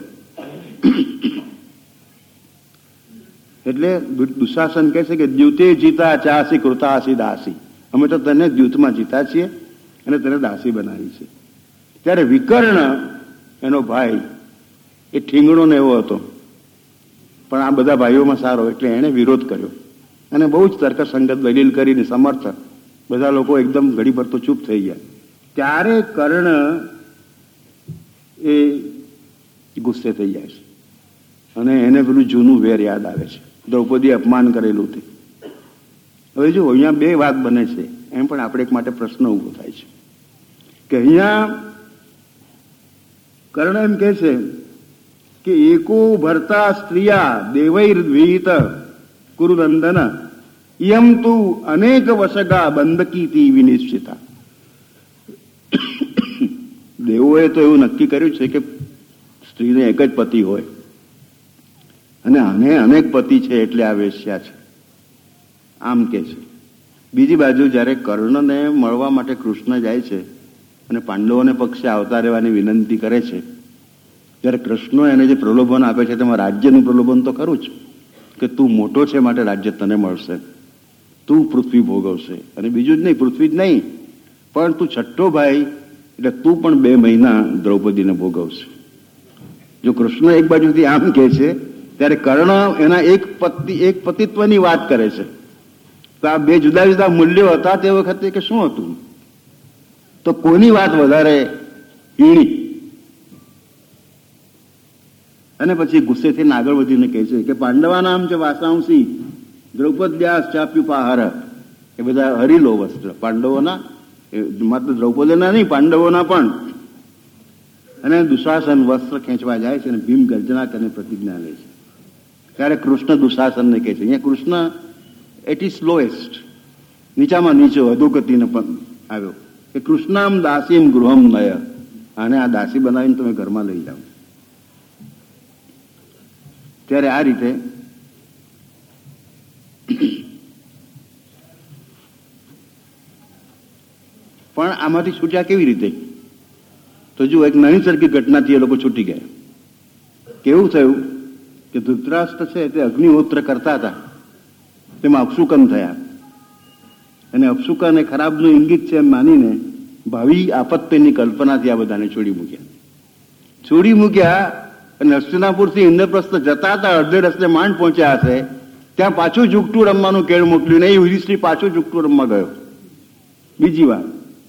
એટલે દુશાસન કહે છે કે દ્યુતે જીતા ચાસી કૃતાસી દાસી. અમે તો તને દ્યુતમાં જીતા છીએ અને તને દાસી બનાવી છે. ત્યારે વિકર્ણ એનો ભાઈ એ ઠીંગણો ને એવો હતો, પણ આ બધા ભાઈઓમાં સારો, એટલે એણે વિરોધ કર્યો અને બહુ જ તર્કસંગત દલીલ કરીને સમર્થ બધા લોકો એકદમ ઘડી પર તો ચૂપ થઈ ગયા. ત્યારે કર્ણ એ ગુસ્સે થઈ જાય છે અને એને પેલું જૂનું વેર યાદ આવે છે. દ્રૌપદી અપમાન કરેલું તે. હવે જો અહીંયા બે વાત બને છે, એમ પણ આપણે એક માટે પ્રશ્ન ઉભો થાય છે કે અહીંયા કર્ણ એમ કહે છે કે એકો ભરતા સ્ત્રીયા દેવૈર્વિહિત કુરુનંદન યમ તું અનેક વસગા બંદકીતી વિનિશ્ચિતા. દેવોએ તો એવું નક્કી કર્યું છે કે સ્ત્રીને એક જ પતિ હોય અને આને અનેક પતિ છે એટલે આ વેશ્યા છે, આમ કે છે. બીજી બાજુ જ્યારે કર્ણને મળવા માટે કૃષ્ણ જાય છે અને પાંડવોને પક્ષે આવતા રહેવાની વિનંતી કરે છે, ત્યારે કૃષ્ણ એને જે પ્રલોભન આપે છે તેમાં રાજ્યનું પ્રલોભન તો ખરું જ કે તું મોટો છે માટે રાજ્ય તને મળશે. તું પૃથ્વી ભોગવશે. અને બીજું જ નહીં, પૃથ્વી જ નહીં, પણ તું છઠ્ઠો ભાઈ એટલે તું પણ 2 મહિના દ્રૌપદીને ભોગવશે. જો કૃષ્ણ એક બાજુથી આમ કહે છે, ત્યારે કર્ણ એના એક પતિત્વની વાત કરે છે. તો આ 2 જુદા જુદા મૂલ્યો હતા તે વખતે કે શું હતું? તો કોની વાત વધારે ઈણી? અને પછી ગુસ્સેથી આગળ વધીને કહે છે કે પાંડવા નામ છે વાસાંસી દ્રૌપદ્યાસ ચાપ્યુપાહાર. એ બધા હરી લો વસ્ત્ર પાંડવોના, માત્ર દ્રૌપદીના નહીં, પાંડવોના પણ. અને દુશાસન વસ્ત્ર ખેંચવા જાય છે અને ભીમ ગર્જના કરીને પ્રતિજ્ઞા લે છે. ત્યારે કૃષ્ણ દુશાસનને કહે છે, અહીંયા કૃષ્ણ એટ ઇઝ લોએસ્ટ, નીચામાં નીચો અધોગતિને પણ આવ્યો કે કૃષ્ણામ દાસીમ ગૃહમ નય, અને આ દાસી બનાવીને તમે ઘરમાં લઈ જાઓ. ત્યારે આ રીતે પણ આમાંથી છૂટ્યા કેવી રીતે? તો જો એક નાની સરખી ઘટનાથી એ લોકો છૂટી ગયા. કેવું થયું કે ધૃતરાષ્ટ્ર છે તે અગ્નિહોત્ર કરતા હતા, તેમાં અપશુકન થયા, અને અપશુકન એ ખરાબનું ઇંગિત છે એમ માનીને ભાવિ આપત્તિની કલ્પનાથી આ બધાને છોડી મૂક્યા. અને હસ્તિનાપુરથી ઇન્દ્રપ્રસ્થ જતા હતા, અડધે રસ્તે માંડ પહોંચ્યા હશે, ત્યાં પાછું ઝૂકટું રમવાનું કેળ મોકલ્યું ને યુધિષ્ઠિર પાછું ઝૂકટું રમવા ગયો બીજી વાર.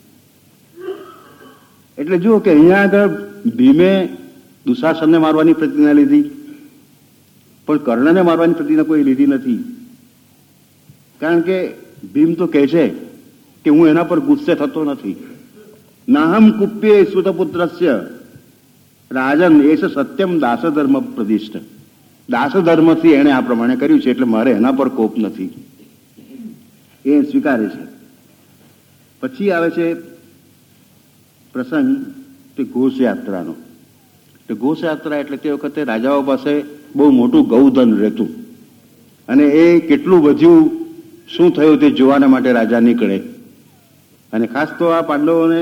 એટલે જુઓ કે અહીંયા આગળ ભીમે દુશાસનને મારવાની પ્રતિજ્ઞા લીધી, પણ કર્ણને મારવાની પ્રતિજ્ઞા કોઈ લીધી નથી. કારણ કે ભીમ તો કહે છે કે હું એના પર ગુસ્સે થતો નથી. નાહમ કુપ્યે સુતપુત્રસ્ય રાજન એસ સત્યમ દાસધર્મ પ્રતિષ્ઠ. દાસધર્મથી એણે આ પ્રમાણે કર્યું છે એટલે મારે એના પર કોપ નથી, એ સ્વીકારે છે. પછી આવે છે પ્રસંગ તે ઘોષયાત્રાનો. ઘોષયાત્રા એટલે તે વખતે રાજાઓ પાસે બહુ મોટું ગૌધન રહેતું, અને એ કેટલું વધ્યું શું થયું તે જોવાના માટે રાજા નીકળે. અને ખાસ તો આ પાંડવોને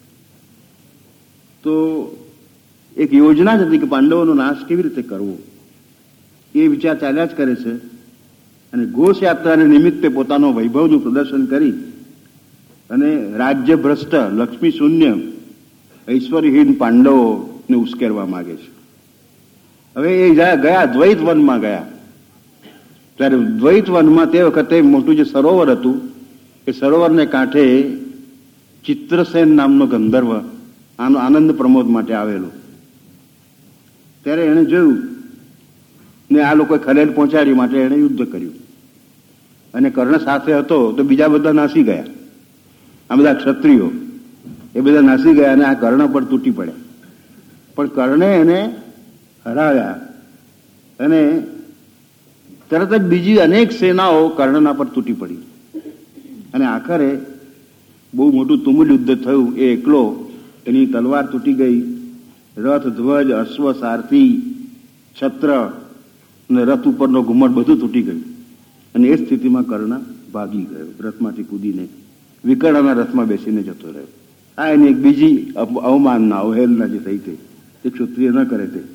તો એક યોજના જ હતી કે પાંડવોનો નાશ કેવી રીતે કરવો, એ વિચાર ચાલ્યા જ કરે છે. અને ઘોષયાત્રાને નિમિત્તે પોતાનો વૈભવનું પ્રદર્શન કરી અને રાજ્ય ભ્રષ્ટ, લક્ષ્મી શૂન્ય, ઐશ્વર્યહીન પાંડવોને ઉશ્કેરવા માંગે છે. હવે એ ગયા દ્વૈત વનમાં ગયા. ત્યારે દ્વૈત વનમાં તે વખતે મોટું જે સરોવર હતું, એ સરોવરને કાંઠે ચિત્રસેન નામનો ગંધર્વ આનંદ પ્રમોદ માટે આવેલો. ત્યારે એણે જોયું ને આ લોકોએ ખલેલ પહોંચાડી માટે એણે યુદ્ધ કર્યું. અને કર્ણ સાથે હતો તો બીજા બધા નાસી ગયા. આ બધા ક્ષત્રિયો એ બધા નાસી ગયા અને આ કર્ણ પર તૂટી પડ્યા. પણ કર્ણે એને હરાવ્યા અને તરત જ બીજી અનેક સેનાઓ કર્ણના પર તૂટી પડી. અને આખરે બહુ મોટું તુમુલ યુદ્ધ થયું. એ એકલો, એની તલવાર તૂટી ગઈ, રથ, ધ્વજ, અશ્વ, સારથી, છત્ર અને રથ ઉપરનો ઘુમ્મટ બધું તૂટી ગયું. અને એ સ્થિતિમાં કર્ણ ભાગી ગયો, રથમાંથી કૂદીને વિકર્ણના રથમાં બેસીને જતો રહ્યો. આ એની એક બીજી અવમાનના, અવહેલના જે થઈ તે ક્ષત્રિય ન કરે તે.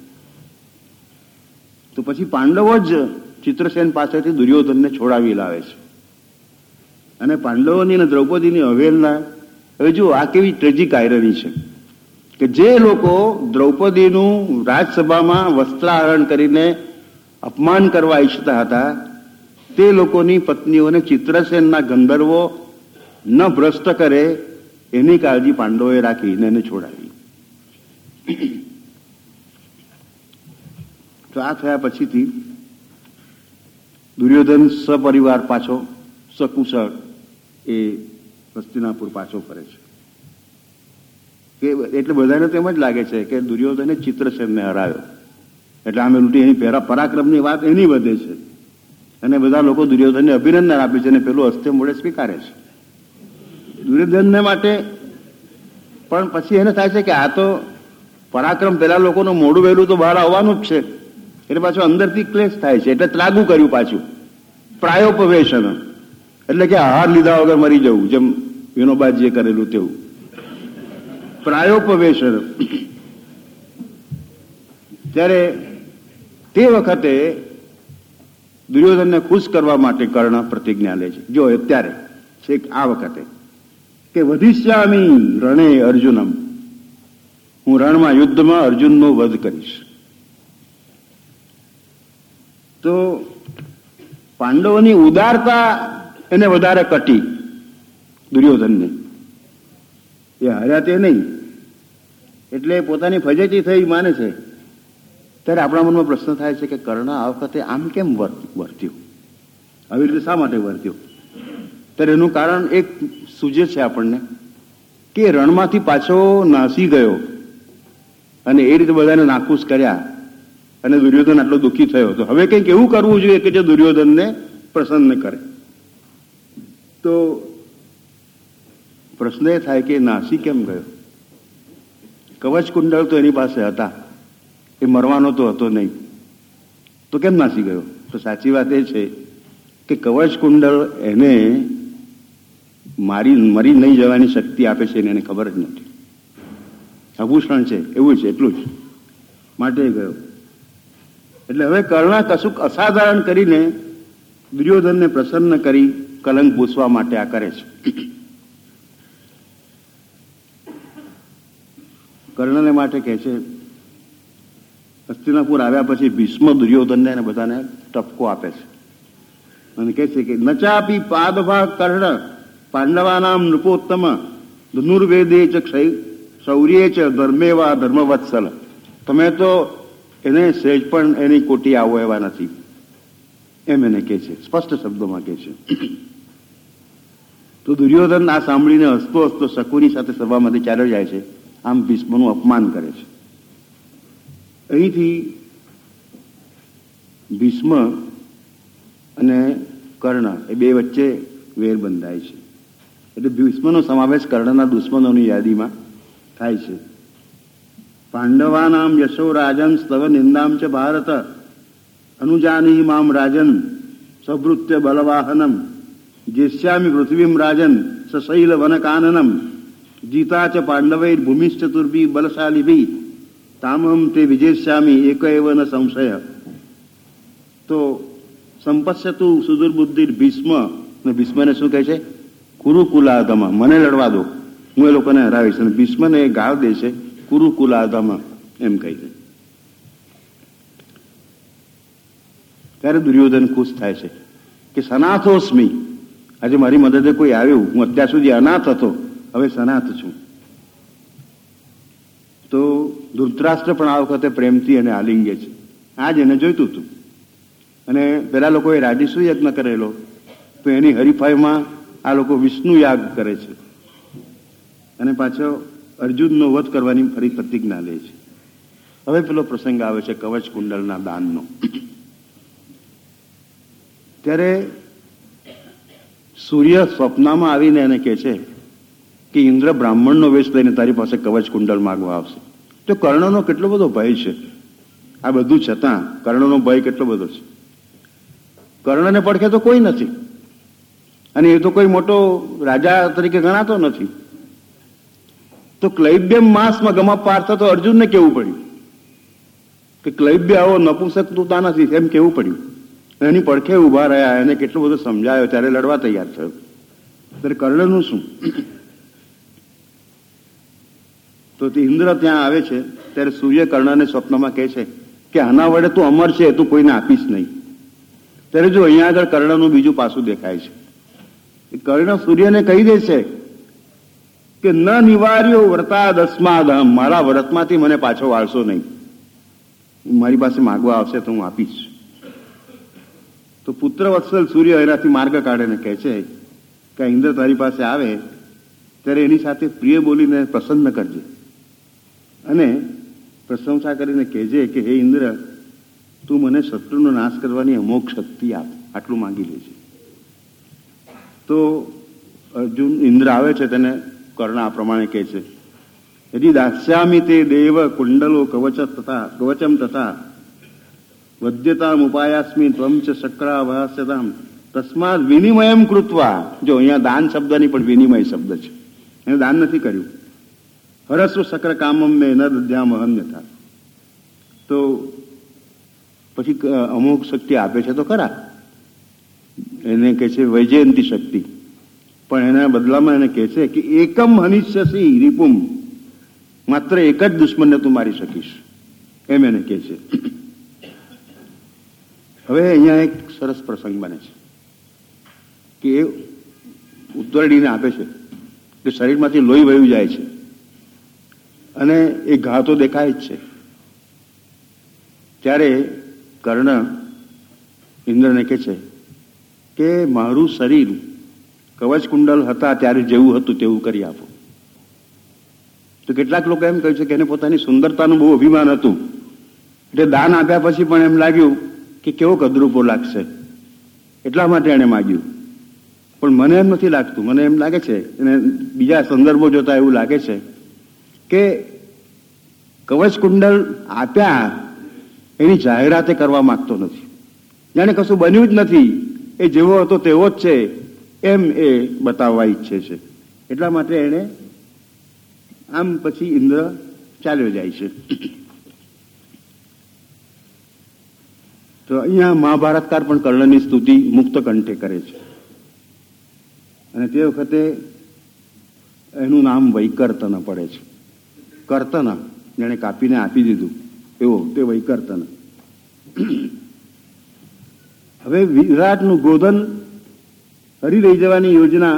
તો પછી પાંડવો જ ચિત્રસેન પાસેથી દુર્યોધનને છોડાવી લાવે છે. અને પાંડવોની અને દ્રૌપદીની અવહેલના, હવે જુઓ આ કેવી ટ્રેજિક આયરની છે કે જે લોકો દ્રૌપદીનું રાજસભામાં વસ્ત્રાહરણ કરીને અપમાન કરવા ઈચ્છતા હતા, તે લોકોની પત્નીઓને ચિત્રસેનના ગંધર્વો ન ભ્રષ્ટ કરે એની કાળજી પાંડવોએ રાખીને એને છોડાવી. તો આ થયા પછીથી દુર્યોધન સપરિવાર પાછો સકુશળ એ હસ્તિનાપુર પાછો ફરે છે. કે એટલે બધાને તો એમ જ લાગે છે કે દુર્યોધને ચિત્રસેનને હરાવ્યો એટલે આમે લૂંટી એની પરાક્રમની વાત એની વધે છે. અને બધા લોકો દુર્યોધનને અભિનંદન આપે છે અને પેલું હસ્તે મોડે સ્વીકારે છે દુર્યોધનને માટે. પણ પછી એને થાય છે કે આ તો પરાક્રમ પેલા લોકોનું મોડું વહેલું તો બહાર આવવાનું જ છે, એટલે પાછું અંદરથી ક્લેશ થાય છે. એટલે ત્રાગુ કર્યું પાછું, પ્રાયોપવેશન, એટલે કે આહાર લીધા વગર મરી જવું, જેમ વિનોબાજીએ કરેલું તેવું પ્રાયોપવેશન. ત્યારે તે વખતે દુર્યોધનને ખુશ કરવા માટે કર્ણ પ્રતિજ્ઞા લે છે. જો અત્યારે છેક આ વખતે કે વધિષ્યામી રણે અર્જુનમ, હું રણમાં યુદ્ધમાં અર્જુનનો વધ કરીશ. તો પાંડવોની ઉદારતા એને વધારે કટી દુર્યોધનને. એ હાર્યા તે નહીં એટલે પોતાની ફજેતી થઈ માને છે. ત્યારે આપણા મનમાં પ્રશ્ન થાય છે કે કર્ણ આ વખતે આમ કેમ વર્ત્યો, આવી રીતે શા માટે વર્ત્યો? ત્યારે એનું કારણ એક સૂજે છે આપણને કે રણમાંથી પાછો નાસી ગયો અને એ રીતે બધાને નાખુશ કર્યા અને દુર્યોધન આટલો દુઃખી થયો. તો હવે કંઈક એવું કરવું જોઈએ કે જે દુર્યોધનને પ્રસન્ન કરે. તો પ્રશ્ન એ થાય કે નાસી કેમ ગયો? કવચ કુંડળ તો એની પાસે હતા, એ મરવાનો તો હતો નહીં, તો કેમ નાસી ગયો? તો સાચી વાત એ છે કે કવચ કુંડળ એને મરી નહીં જવાની શક્તિ આપે છે એને ખબર જ નથી. આભૂષણ છે એવું છે એટલું જ માટે ગયો. એટલે હવે કર્ણ કશુંક અસાધારણ કરીને દુર્યોધનને પ્રસન્ન કરી કલંક પૂછવા માટે આ કરે છે. કર્ણને માટે કહે છે, હસ્તિનાપુર આવ્યા પછી ભીષ્મ દુર્યોધનને અને બધાને ટપકો આપે છે અને કહે છે કે નચાપી પાદભાગ કર્ણ પાંડવાનામ નૃપોત્તમ ધનુર્વેદે ચ શૌર્યે ચ ધર્મેવા ધર્મવત્સલ. તમે તો એને સહેજ પણ એની કોટી આવો એવા નથી એમ એને કહે છે, સ્પષ્ટ શબ્દોમાં કહે છે. તો દુર્યોધન આ સાંભળીને હસતો હસતો શકુની સાથે સભામાંથી ચાલ્યો જાય છે. આમ ભીષ્મનું અપમાન કરે છે. અહીંથી ભીષ્મ અને કર્ણ એ બે વચ્ચે વેર બંધાય છે. એટલે ભીષ્મનો સમાવેશ કર્ણના દુશ્મનોની યાદીમાં થાય છે. પાંડવાનામ યશો રાજન સ્તવ નિંદામ ચ ભારત અનુજાની મામ રાજન સભૃત્ય બલવાહનમ જેસ્યામિ પૃથ્વીમ રાજન સશૈલ વનકાનનમ જીતા ચ પાંડવૈર ભૂમિશ્ચતુર્ભી બલશાલિભી તામહમ તે વિજેશ્યામી એક એવ ન સંશય. તો સંપશ્યતુ સુદુર્બુદ્ધિર ભીષ્મ, અને ભીષ્મને શું કહે છે? કુરુકુલાધમ, મને લડવા દો, હું એ લોકોને હરાવીશ. અને ભીષ્મને એ ગાળ દે છે કુરુકુલાધમ એમ કહી છે. ત્યારે દુર્યોધન ખુશ થાય છે કે સનાથોસ્મી, આજે મારી મદદે કોઈ આવ્યું, હું અત્યાર સુધી અનાથ હતો, હવે સનાથ છું. તો ધૃતરાષ્ટ્ર પણ આ વખતે પ્રેમથી એને આલિંગે છે. આ જ એને જોઈતું હતું. અને પેલા લોકોએ રાજસુ યજ્ઞ કરેલો, તો એની હરીફાઈમાં આ લોકો વિષ્ણુ યાગ કરે છે અને પાછો અર્જુનનો વધ કરવાની ફરી પ્રતિજ્ઞા લે છે. હવે પેલો પ્રસંગ આવે છે કવચ કુંડળના દાનનો. ત્યારે સૂર્ય સ્વપ્નમાં આવીને એને કહે છે કે ઇન્દ્ર બ્રાહ્મણનો વેશ લઈને તારી પાસે કવચ કુંડળ માગવા આવશે. તો કર્ણનો કેટલો બધો ભય છે. આ બધું છતાં કર્ણનો ભય કેટલો બધો છે. કર્ણને પડખે તો કોઈ નથી અને એ તો કોઈ મોટો રાજા તરીકે ગણાતો નથી. તો ક્લૈબ્યમ માસમાં ગમા પાર્થ તો અર્જુનને કેવું પડ્યું કે ક્લૈબ્ય આવો નપુંસક તું તા નથી એમ કેવું પડ્યું. એની પડખે ઉભા રહ્યા, એને કેટલો બધો સમજાયો, ત્યારે લડવા તૈયાર થયો. ત્યારે કર્ણનું શું? તો તે ઇન્દ્ર ત્યાં આવે છે ત્યારે સૂર્ય કર્ણને સ્વપ્નમાં કહે છે કે આના વડે તું અમર છે, તું કોઈને આપીશ નહીં. ત્યારે જો અહીંયા આગળ કર્ણનું બીજું પાસું દેખાય છે. કર્ણ સૂર્યને કહી દે છે કે ન નિવાર્યો વ્રતા દસ્માદમ, મારા વ્રતમાંથી મને પાછો વાળશો નહીં, મારી પાસે માગવા આવશે તો હું આપીશ. તો પુત્ર વત્સલ સૂર્ય એનાથી માર્ગ કાઢીને કહે છે કે ઇન્દ્ર તારી પાસે આવે ત્યારે એની સાથે પ્રિય બોલીને પ્રસન્ન કરજે અને પ્રશંસા કરીને કહેજે કે હે ઇન્દ્ર, તું મને શત્રુનો નાશ કરવાની અમોઘ શક્તિ આપ, આટલું માંગી લેજે. તો અર્જુન ઇન્દ્ર આવે છે તેને કર્ણ આ પ્રમાણે કહે છે, યદિ દાસ્યામિ તે દેવ કુંડલો કવચમ તથા વદ્યતામ ઉપાયાસ્મિ ત્વમ ચ શક્રાવહાસ્યતામ તસ્માદ વિનિમયમ કૃત્વા. જો અહીંયા દાન શબ્દની પણ વિનિમય શબ્દ છે, એને દાન નથી કર્યું. હરસ્વ શક્ર કામમ મે ન દદ્યામ અહન્યથા. તો પછી અમુક શક્તિ આપે છે તો ખરા, એને કહે છે વૈજયંતી શક્તિ, પણ એના બદલામાં એને કહે છે કે એકમ હનિષ્યસી રીપુમ, માત્ર એક જ દુશ્મનને તું મારી શકીશ, એમ એને કહે છે. હવે અહીંયા એક સરસ પ્રસંગ બને છે કે એ ઉત્તરડીને આપે છે કે શરીરમાંથી લોહી વહી જાય છે અને એ ઘા તો દેખાય જ છે. ત્યારે કર્ણ ઇન્દ્રને કહે છે કે મારું શરીર કવચ કુંડલ હતા ત્યારે જેવું હતું તેવું કરી આપો. તો કેટલાક લોકો એમ કહે છે કે એને પોતાની સુંદરતાનું બહુ અભિમાન હતું, એટલે દાન આપ્યા પછી પણ એમ લાગ્યું કે કેવો કદરૂપો લાગશે, એટલા માટે એને માગ્યું. પણ મને એમ નથી લાગતું, મને એમ લાગે છે, અને બીજા સંદર્ભો જોતા એવું લાગે છે કે કવચ કુંડલ આપ્યા એની જાહેરાત કરવા માંગતો નથી, જાણે કશું બન્યું જ નથી, એ જેવો હતો તેવો જ છે એમ એ બતાવવા ઈચ્છે છે. એટલા માટે એને આમ પછી ઇન્દ્ર ચાલ્યો જાય છે. તો અહીંયા મહાભારતકાર પણ કર્ણની સ્તુતિ મુક્ત કંઠે કરે છે, અને તે વખતે એનું નામ વૈકર્તન પડે છે. કર્તન જેણે કાપીને આપી દીધું એવો તે વૈકર્તન. હવે વિરાટનું ગોધન હરી લઈ જવાની યોજના,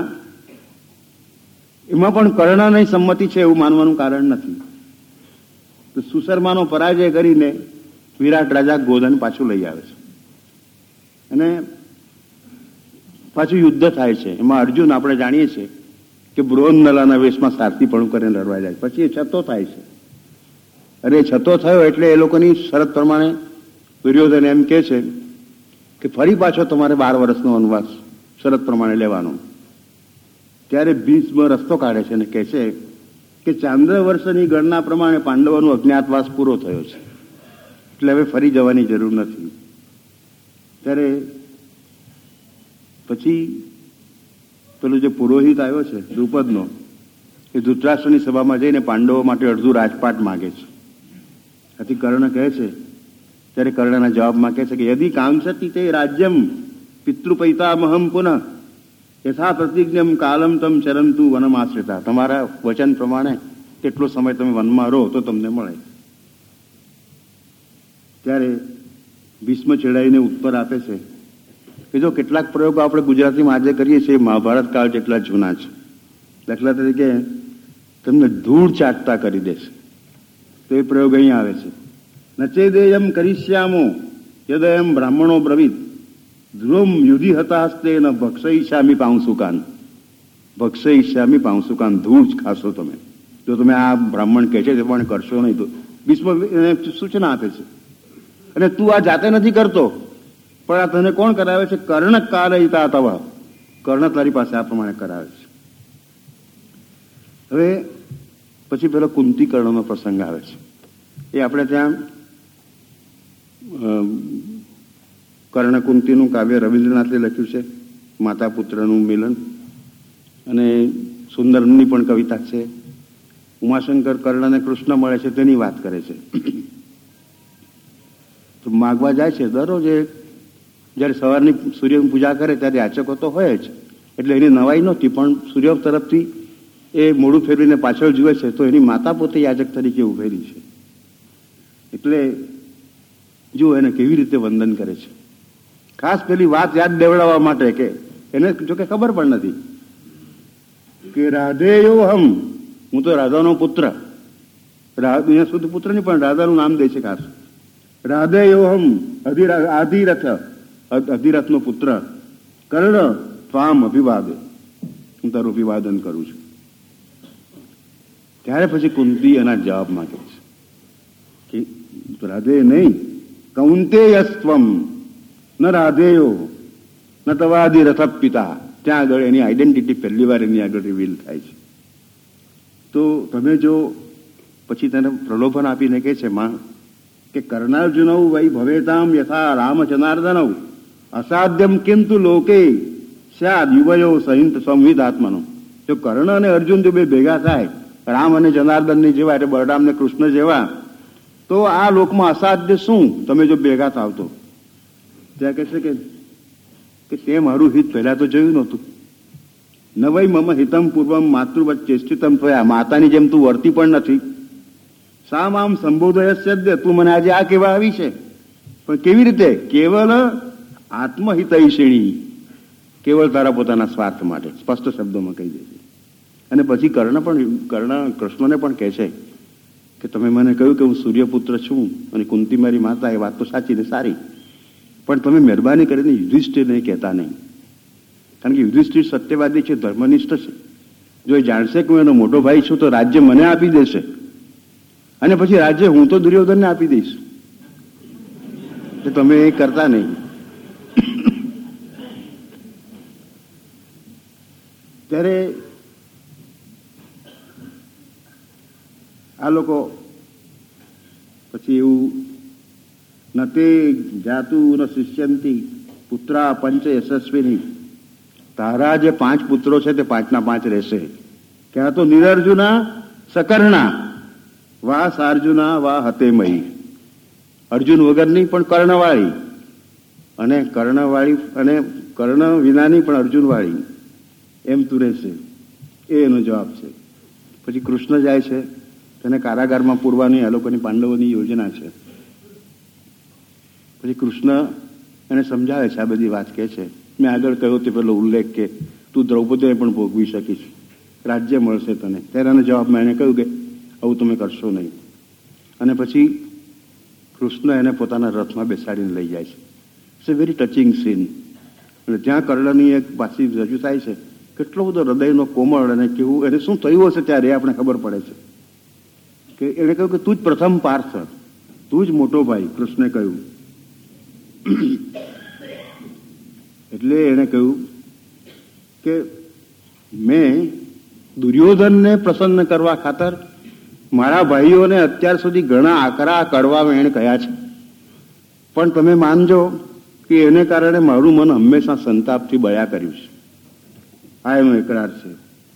એમાં પણ કર્ણની સંમતિ છે એવું માનવાનું કારણ નથી. તો સુશર્માનો પરાજય કરીને વિરાટ રાજા ગોધન પાછું લઈ આવે છે, અને પાછું યુદ્ધ થાય છે. એમાં અર્જુન આપણે જાણીએ છીએ કે બૃહન્નલાના વેશમાં સારથીપણું કરીને લડવા જાય, પછી એ છતો થાય છે. અરે છતો થયો એટલે એ લોકોની શરત પ્રમાણે દુર્યોધન એમ કહે છે કે ફરી પાછો તમારે 12 વર્ષનો વનવાસ શરત પ્રમાણે લેવાનો. ત્યારે ભીષ્મ રસ્તો કાઢે છે અને કહે છે કે ચાંદ્ર વર્ષની ગણના પ્રમાણે પાંડવોનો અજ્ઞાતવાસ પૂરો થયો છે, એટલે હવે ફરી જવાની જરૂર નથી. ત્યારે પછી પેલો જે પુરોહિત આવ્યો છે દ્રુપદનો, એ ધૃતરાષ્ટ્રની સભામાં જઈને પાંડવો માટે અડધું રાજપાટ માગે છે. આથી કર્ણ કહે છે, ત્યારે કર્ણના જવાબમાં કહે છે કે યદિ કાંક્ષતિ તે રાજ્યમ પિતૃપૈતામહમ પુનઃ યથા પ્રતિજ્ઞમ કાલમ તમ ચરંતુ વનમાશ્રિતા. તમારા વચન પ્રમાણે કેટલો સમય તમે વનમાં રહો તો તમને મળે. ત્યારે ભીષ્મ ચેડાઈને ઉત્તર આપે છે કે જો કેટલાક પ્રયોગો આપણે ગુજરાતીમાં આજે કરીએ છીએ મહાભારત કાળ જેટલા જૂના છે. દાખલા તરીકે તમને ધૂળ ચાટતા કરી દેશે, તો એ પ્રયોગ અહીં આવે છે. નચેદેયમ કરીશ્યામો યદયમ બ્રાહ્મણો બ્રવીત ધ્રુવમ યુધિ હતાસ્તે ન ભક્ષયિષ્યામિ પાંશુકાન. ભક્ષયિષ્યામિ પાંશુકાન, ધૂળ જ ખાશો તમે જો તમે આ બ્રાહ્મણ કહે છે તે પણ કરશો નહીં. તો ભીષ્મ સૂચના આપે છે, અને તું આ જાતે નથી કરતો, પણ આ તને કોણ કરાવે છે? કર્ણ કારયિતા તવ, કર્ણ તારી પાસે આ પ્રમાણે કરાવે છે. હવે પછી પેલો કુંતી કર્ણનો પ્રસંગ આવે છે. એ આપણે ત્યાં કર્ણ કુંતીનું કાવ્ય રવિન્દ્રનાથે લખ્યું છે, માતા પુત્રનું મિલન, અને સુંદરની પણ કવિતા છે. ઉમાશંકર કર્ણને કૃષ્ણ મળે છે તેની વાત કરે છે. તો માગવા જાય છે દરરોજ. જયારે સવારની સૂર્યની પૂજા કરે ત્યારે યાચકો તો હોય જ, એટલે એની નવાઈ નહોતી, પણ સૂર્ય તરફથી એ મોઢું ફેરવીને પાછળ જુએ છે તો એની માતા પોતે યાચક તરીકે ઉભેલી છે. એટલે જો એને કેવી રીતે વંદન કરે છે, ખાસ પેલી વાત યાદ દેવડાવવા માટે કે એને જોકે ખબર પણ નથી કે રાધેયો હમ, હું તો રાધાનો પુત્ર. અહીંયા સુધી પુત્ર નહીં પણ રાધાનું નામ દે છે ખાસ. રાધેયો હમ અધિરથનો પુત્ર કર્ણ ત્વામ અભિવાદે, હું તારું અભિવાદન કરું છું. ત્યારે પછી કુંતી એના જવાબ માંગે છે કે રાધે નહીં, કૌંતેયસ્ત્વમ ન રાધેયો ન તવાધિરથ પિતા. ત્યાં આગળ એની આઈડેન્ટિટી પહેલી વાર એની આગળ રિવીલ થાય છે. તો તમે જો પછી તેને પ્રલોભન આપીને કહે છે માં કે કર્ણાર્જુનૌ વૈ ભવેતામ યથા રામ જનાર્દનૌ અસાધ્યમ કિંતુ લોકે સ્યાદ યુવયો સહિત સંવિધાત્મનો. જો કર્ણ અને અર્જુન જો બે ભેગા થાય, રામ અને જનાર્દનની જેવા, એટલે બળરામ ને કૃષ્ણ જેવા, તો આ લોકમાં અસાધ્ય શું તમે જો ભેગા થાવ તો. ત્યાં કહે છે કે કે તે મારું હિત પહેલા તો જોયું નહોતું. નવઈ મમ હિતમ પૂર્વમ માતૃવત ચેષ્ટિતમ થયા, માતાની જેમ તું વર્તી પણ નથી. સા મામ સંબોધયસ્ય, તું મને આજે આ કહેવા આવી છે, પણ કેવી રીતે? કેવલ આત્મહિતૈષિણી, કેવળ તારા પોતાના સ્વાર્થ માટે, સ્પષ્ટ શબ્દોમાં કહી દે છે. અને પછી કર્ણ કૃષ્ણને પણ કહે છે કે તમે મને કહ્યું કે હું સૂર્યપુત્ર છું અને કુંતી મારી માતા, એ વાત તો સાચી ને સારી, પણ તમે મહેરબાની કરીને યુધિષ્ઠિરને કહેતા નહીં, કારણ કે યુધિષ્ઠિર સત્યવાદી છે, ધર્મનિષ્ઠ છે. જો એ જાણશે કે હું એનો મોટો ભાઈ છું તો રાજ્ય મને આપી દેશે, અને પછી રાજ્ય હું તો દુર્યોધનને આપી દઈશ. તમે એ કરતા નહીં. ત્યારે આ લોકો પછી એવું ન તે જાતુ ન શિષ્યંતી પુત્રા પંચ યશસ્વીની, તારા જે 5 પુત્રો છે તે 5ના 5 રહેશે. ક્યાં તો નિરર્જુના સકર્ણા વા સાર્જુના વા હતેમયી, અર્જુન વગરની પણ કર્ણવાળી, અને કર્ણવાળી અને કર્ણ વિનાની પણ અર્જુનવાળી, એમ તું રહેશે. એ એનો જવાબ છે. પછી કૃષ્ણ જાય છે, તેને કારાગારમાં પૂરવાની આ લોકોની પાંડવોની યોજના છે. પછી કૃષ્ણ એને સમજાવે છે, આ બધી વાત કહે છે. મેં આગળ કહ્યો તે પેલો ઉલ્લેખ કે તું દ્રૌપદીને પણ ભોગવી શકીશ, રાજ્ય મળશે તને. ત્યારે એના જવાબમાં એને કહ્યું કે આવું તમે કરશો નહીં. અને પછી કૃષ્ણ એને પોતાના રથમાં બેસાડીને લઈ જાય છે. It's a very touching scene. અને ત્યાં કર્ણની એક પાછી રજૂ થાય છે, કેટલો બધો હૃદયનો કોમળ, અને કેવું એને શું થયું હશે ત્યારે આપણે ખબર પડે છે. કે એણે કહ્યું કે તું જ પ્રથમ પાર્થ, તું જ મોટો ભાઈ, કૃષ્ણે કહ્યું. એટલે એણે કહ્યું કે મેં દુર્યોધનને પ્રસન્ન કરવા ખાતર મારા ભાઈઓને અત્યાર સુધી ઘણા આકરા કડવા વેણ કહ્યા છે, પણ તમે માનજો કે એને કારણે મારું મન હંમેશા સંતાપથી બળ્યા કર્યું છે. આ એનો એકરાર છે.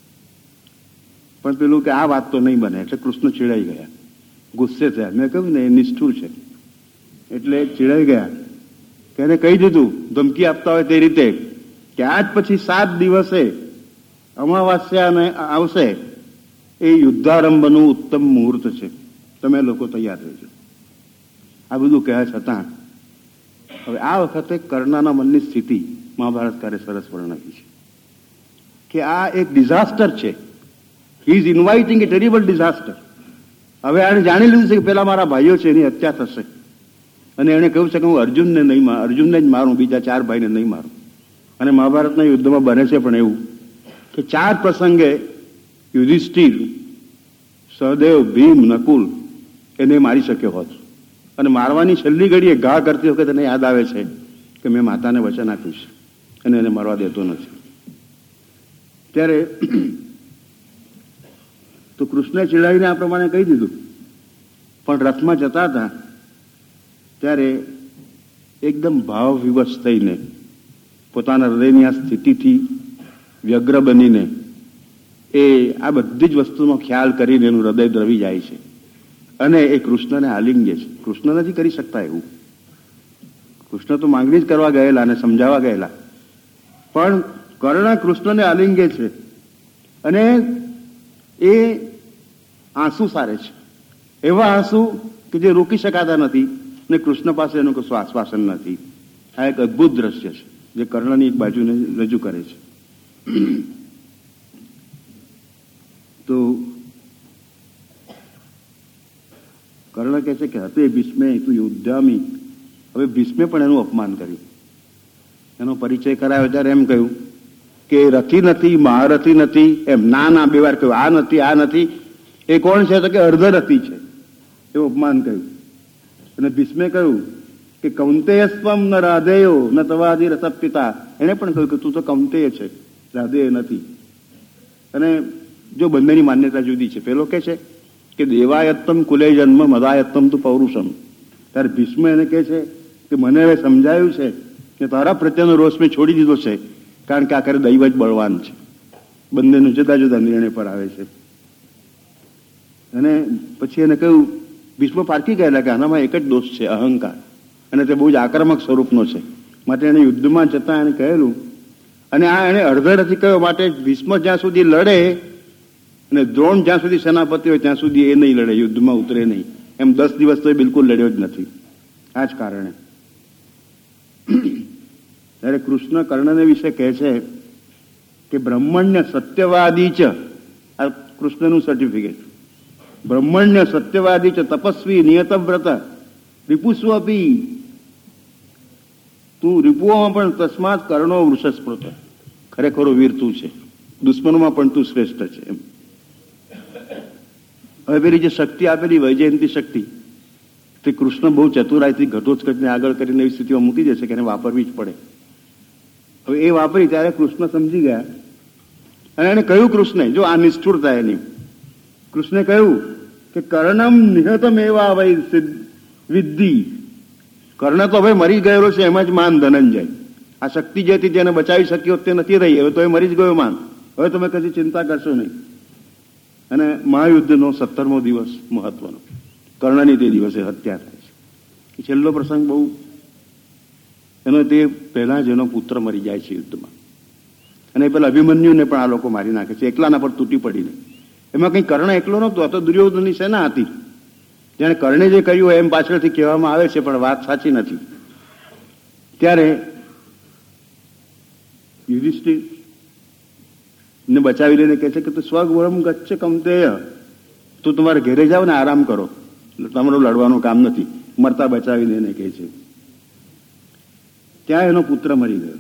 પણ પેલું કે આ વાત તો નહીં બને, એટલે કૃષ્ણ ચીડાઈ ગયા, ગુસ્સે થયા. મેં કહ્યું ને એ નિષ્ઠુર છે, એટલે ચીડાઈ ગયા. કે એને કહી દીધું ધમકી આપતા હોય તે રીતે કે આજ પછી 7 દિવસે અમાવાસ્યા આવશે, એ યુદ્ધારંભનું ઉત્તમ મુહૂર્ત છે, તમે લોકો તૈયાર રહેજો. આ બધું કહ્યા છતાં હવે આ વખતે કર્ણના મનની સ્થિતિ મહાભારતકારે સરસ વર્ણવી છે કે આ એક ડિઝાસ્ટર છે. He is inviting a terrible disaster. હવે આને જાણી લીધું છે કે પેલા મારા ભાઈઓ છે એની હત્યા થશે, અને એણે કહ્યું છે કે હું અર્જુનને જ મારું, બીજા 4 ભાઈને નહીં મારું. અને મહાભારતના યુદ્ધમાં બને છે પણ એવું કે 4 પ્રસંગે યુધિષ્ઠિર, સહદેવ, ભીમ, નકુલ એને મારી શક્યો હોત, અને મારવાની છેલ્લી ઘડીએ ઘા કરતી વખતે એને યાદ આવે છે કે મેં માતાને વચન આપ્યું છે અને એને મારવા દેતો નથી. ત્યારે તો કૃષ્ણે ચીડાવીને આ પ્રમાણે કહી દીધું. પણ રથમાં જતા હતા ત્યારે એકદમ ભાવ વિવશ થઈને, પોતાના હૃદયની આ સ્થિતિથી વ્યગ્ર બનીને, એ આ બધી જ વસ્તુનો ખ્યાલ કરીને એનું હૃદય દ્રવી જાય છે, અને એ કૃષ્ણને આલિંગે છે. કૃષ્ણ નથી કરી શકતા એવું. કૃષ્ણ તો માંગણી જ કરવા ગયેલા અને સમજાવવા ગયેલા, પણ કર્ણ કૃષ્ણને આલિંગે છે, અને એ આંસુ સારે છે, એવા આંસુ કે જે રોકી શકાતા નથી, ને કૃષ્ણ પાસે એનું કશું આશ્વાસન નથી. આ એક અદભુત દ્રશ્ય છે જે કર્ણની એક બાજુને રજૂ કરે છે. તો કર્ણ કહે છે કે હતે ભીષ્મે તું યોદ્ધામી. હવે ભીષ્મે પણ એનું અપમાન કર્યું. એનો પરિચય કરાયો ત્યારે એમ કહ્યું કે રથી નથી, મહારથી નથી, એમ ના 2 વાર કહ્યું. આ નથી, આ નથી. એ કોણ છે? તો કે અર્ધરથી છે, એવું અપમાન કહ્યું. અને ભીષ્મે કહ્યું કે કૌંતેયસ્વમ ન રાધેયો ન તવાદી રસપિતા. એને પણ કહ્યું કે તું તો કૌંતેય છે, રાધેય નથી. અને જો બંનેની માન્યતા જુદી છે. પેલો કે છે કે દેવાયત્તમ કુલે જન્મ મદાયત્તમ તું પૌરુષમ. ત્યારે ભીષ્મ એને કહે છે કે મને હવે સમજાયું છે કે તારા પ્રત્યેનો રોષ મેં છોડી દીધો છે, કારણ કે આખરે દૈવ જ બળવાન છે. બંનેનું જુદા જુદા નિર્ણય પર આવે છે. અને પછી એને કહ્યું, ભીષ્મ પારખી ગયેલા કે આનામાં એક જ દોષ છે, અહંકાર, અને તે બહુ જ આક્રમક સ્વરૂપનો છે. માટે એને યુદ્ધમાં જતા એને કહેલું. અને આ એને અડધડથી કહ્યો માટે ભીષ્મ જ્યાં સુધી લડે અને દ્રોણ જ્યાં સુધી સેનાપતિ હોય ત્યાં સુધી એ નહીં લડે, યુદ્ધમાં ઉતરે નહીં. એમ 10 દિવસ તો એ બિલકુલ લડ્યો જ નથી. આ જ કારણે ત્યારે કૃષ્ણ કર્ણને વિશે કહે છે કે બ્રહ્મણ્ય સત્યવાદી છે. આ કૃષ્ણનું સર્ટિફિકેટ. બ્રહ્મણ્ય સત્યવાદી છે, તપસ્વી નિયતવ્રત, રિપુસ્વપી. તું રિપુઓમાં પણ તસ્માત કર્ણો વૃષસ્પૃત. ખરેખરો વીર તું છે, દુશ્મનોમાં પણ તું શ્રેષ્ઠ છે. એમ હવે પેલી જે શક્તિ આપેલી વૈજયંતી શક્તિ, તે કૃષ્ણ બહુ ચતુરાઈથી ઘટોત્કચને આગળ કરીને એવી સ્થિતિમાં મૂકી દેશે કે એને વાપરવી જ પડે. હવે એ વાપરી ત્યારે કૃષ્ણ સમજી ગયા અને એને કહ્યું, કૃષ્ણે જો આ નિષ્ઠુરતા એની, કૃષ્ણે કહ્યું કે કર્ણમ નિહતમ એવા વૈ વિદ્ધિ. કર્ણ તો હવે મરી ગયેલો છે, એમાં જ માન ધનંજય. આ શક્તિ જે હતી જેને બચાવી શક્યો તે નથી રહી, હવે તો એ મરી જ ગયો માન. હવે તમે કદી ચિંતા કરશો નહીં. અને મહાયુદ્ધનો 17મો દિવસ મહત્વનો, કર્ણની તે દિવસે હત્યા થાય છે. એ છેલ્લો પ્રસંગ બહુ એનો, તે પહેલા જ એનો પુત્ર મરી જાય છે યુદ્ધમાં. અને પેલા અભિમન્યુને પણ આ લોકો મારી નાખે છે, એકલાના પર તૂટી પડીને. એમાં કંઈ કર્ણ એકલો નહોતો, આ તો દુર્યોધનની સેના હતી. જાણે કર્ણે જે કર્યું એમ પાછળથી કહેવામાં આવે છે, પણ વાત સાચી નથી. ત્યારે યુધિષ્ઠિર ને બચાવી લઈને કહે છે કે તું સ્વગૃહમ ગચ્છ કૌંતેય, તું તમારે ઘેરે જાઓ ને આરામ કરો, તમારું લડવાનું કામ નથી. મરતા બચાવીને એને કહે છે. ત્યાં એનો પુત્ર મરી ગયો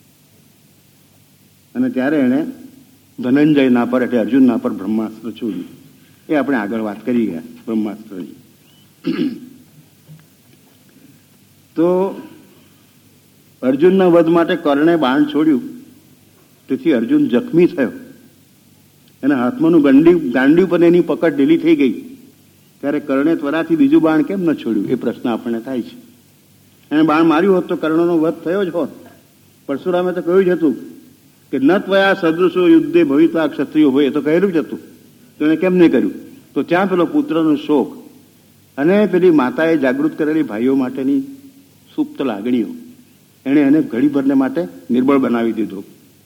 અને ત્યારે એણે ધનંજયના પર એટલે અર્જુનના પર બ્રહ્માસ્ત્ર છોડ્યું. એ આપણે આગળ વાત કરી ગયા બ્રહ્માસ્ત્રની. તો અર્જુનના વધ માટે કર્ણે બાણ છોડ્યું, તેથી અર્જુન જખમી થયો. એના હાથમાંનું ગાંડિયું પર એની પકડ ઢીલી થઈ ગઈ. ત્યારે કર્ણે ત્વરાથી બીજું બાણ કેમ ન છોડ્યું, એ પ્રશ્ન આપણને થાય છે. એને બાણ માર્યું હોત તો કર્ણનો વધ થયો જ હોત. પરશુરામે તો કહ્યું જ હતું કે ન ત્વયા સદૃશો યુદ્ધે ભવિતા ક્ષત્રિયો હોય, એ તો કહેલું જ હતું. તો એને કેમ નહીં કર્યું? તો ત્યાં પેલો પુત્રનો શોક અને પેલી માતાએ જાગૃત કરેલી ભાઈઓ માટેની સુપ્ત લાગણીઓ એને ઘડીભરને માટે નિર્બળ બનાવી દીધો.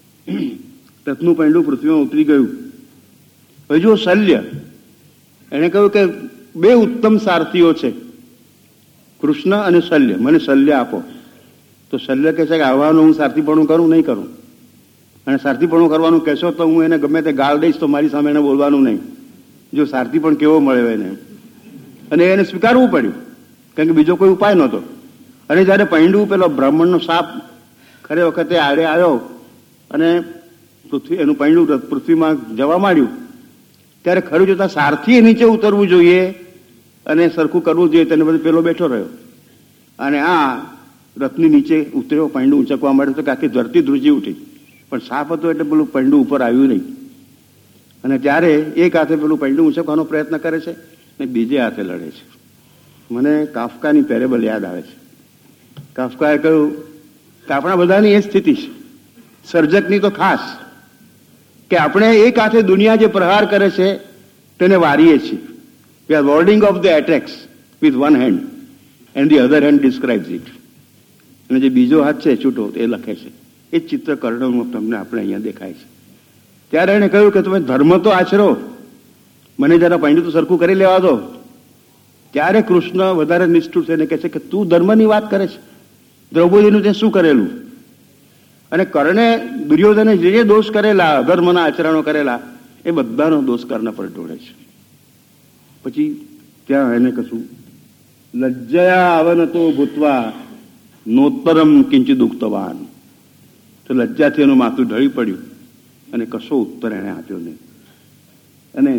રથનું પૈંડું પૃથ્વીમાં ઉતરી ગયું. હવે જો શલ્ય, એને કહ્યું કે 2 ઉત્તમ સારથીઓ છે, કૃષ્ણ અને શલ્ય, મને શલ્ય આપો. તો શલ્ય કહે છે કે આવવાનું હું સારથીપણું કરું નહીં કરું, અને સારથીપણું કરવાનું કહેશો તો હું એને ગમે તે ગાળ દઈશ, તો મારી સામે એને બોલવાનું નહીં. જો સારથી પણ કેવો મળે એને, અને એને સ્વીકારવું પડ્યું, કારણ કે બીજો કોઈ ઉપાય નહોતો. અને જ્યારે પૈંડું પેલો બ્રાહ્મણનો સાપ ખરે વખતે આડે આવ્યો અને એનું પૈંડું પૃથ્વીમાં જવા માંડ્યું, ત્યારે ખરું જોતા સારથીએ નીચે ઉતરવું જોઈએ અને સરખું કરવું જોઈએ, તેને બધું પેલો બેઠો રહ્યો. અને આ રથની નીચે ઉતર્યો, પૈંડું ઊંચકવા માંડ્યું તો આખી ધરતી ધ્રુજી ઉઠી. પણ સાપ હતો એટલે પેલું પૈંડું ઉપર આવ્યું નહીં. અને ત્યારે એક હાથે પેલું પૈંડું ઊંચકવાનો પ્રયત્ન કરે છે ને બીજે હાથે લડે છે. મને કાફકાની પેરેબલ યાદ આવે છે. કાફકાએ કહ્યું કે આપણા બધાની એ સ્થિતિ છે, સર્જકની તો ખાસ, કે આપણે એક હાથે દુનિયા જે પ્રહાર કરે છે તેને વારીએ છીએ. We are warding off the attacks with one hand and the other hand describes it. અને જે બીજો હાથ છે છૂટો એ લખે છે. એ જ ચિત્ર કર્ણનું તમને આપણે અહીંયા દેખાય છે. ત્યારે એને કહ્યું કે તમે ધર્મ તો આચરો, મને જરા પૈંડું તો સરખું કરી લેવા દો. ત્યારે કૃષ્ણ વધારે નિષ્ઠુર થઈને કહે છે કે તું ધર્મની વાત કરે છે, દ્રૌપદીનું તે શું કરેલું? અને કર્ણે દુર્યોધને જે દોષ કરેલા, અધર્મના આચરણો કરેલા, એ બધાનો દોષ કર્ણ પર ઢોળે છે. પછી ત્યાં એને કશું લજ્જયા અવનતો ભૂતવા નોત્તરમ કિંચિદ ઉક્તવાન. તો લજ્જાથી એનું માથું ઢળી પડ્યું અને કશો ઉત્તર એને આપ્યો નહીં. અને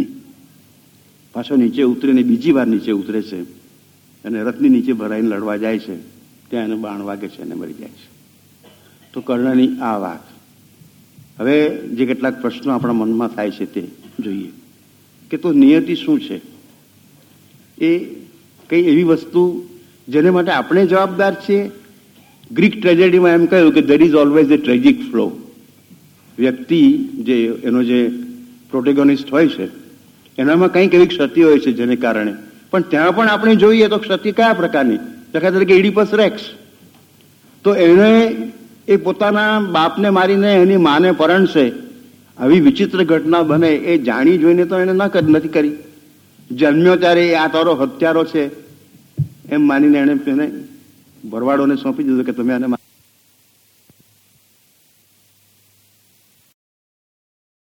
પાછો નીચે ઉતરીને બીજી વાર નીચે ઉતરે છે અને રથની નીચે ભરાઈને લડવા જાય છે. ત્યાં એને બાણ વાગે છે અને મરી જાય છે. તો કર્ણની આ વાત. હવે જે કેટલાક પ્રશ્નો આપણા મનમાં થાય છે તે જોઈએ કે તો નિયતિ શું છે? એ કઈ એવી વસ્તુ જેને માટે આપણે જવાબદાર છીએ? ગ્રીક ટ્રેજેડીમાં એમ કહ્યું કે there is always a tragic flow. વ્યક્તિ જે એનો જે પ્રોટેગોનિસ્ટ હોય છે એનામાં કંઈક એવી ક્ષતિ હોય છે જેને કારણે, પણ ત્યાં પણ આપણે જોઈએ તો ક્ષતિ કયા પ્રકારની? દાખલા તરીકે ઇડિપસ રેક્સ, તો એને એ પોતાના બાપને મારીને એની માને પરણશે, આવી વિચિત્ર ઘટના બને એ જાણી જોઈને તો એને નથી કરી. જન્મ્યો ત્યારે આ તારો હત્યારો છે એમ માનીને એને ભરવાડોને સોંપી દીધું કે તમે આને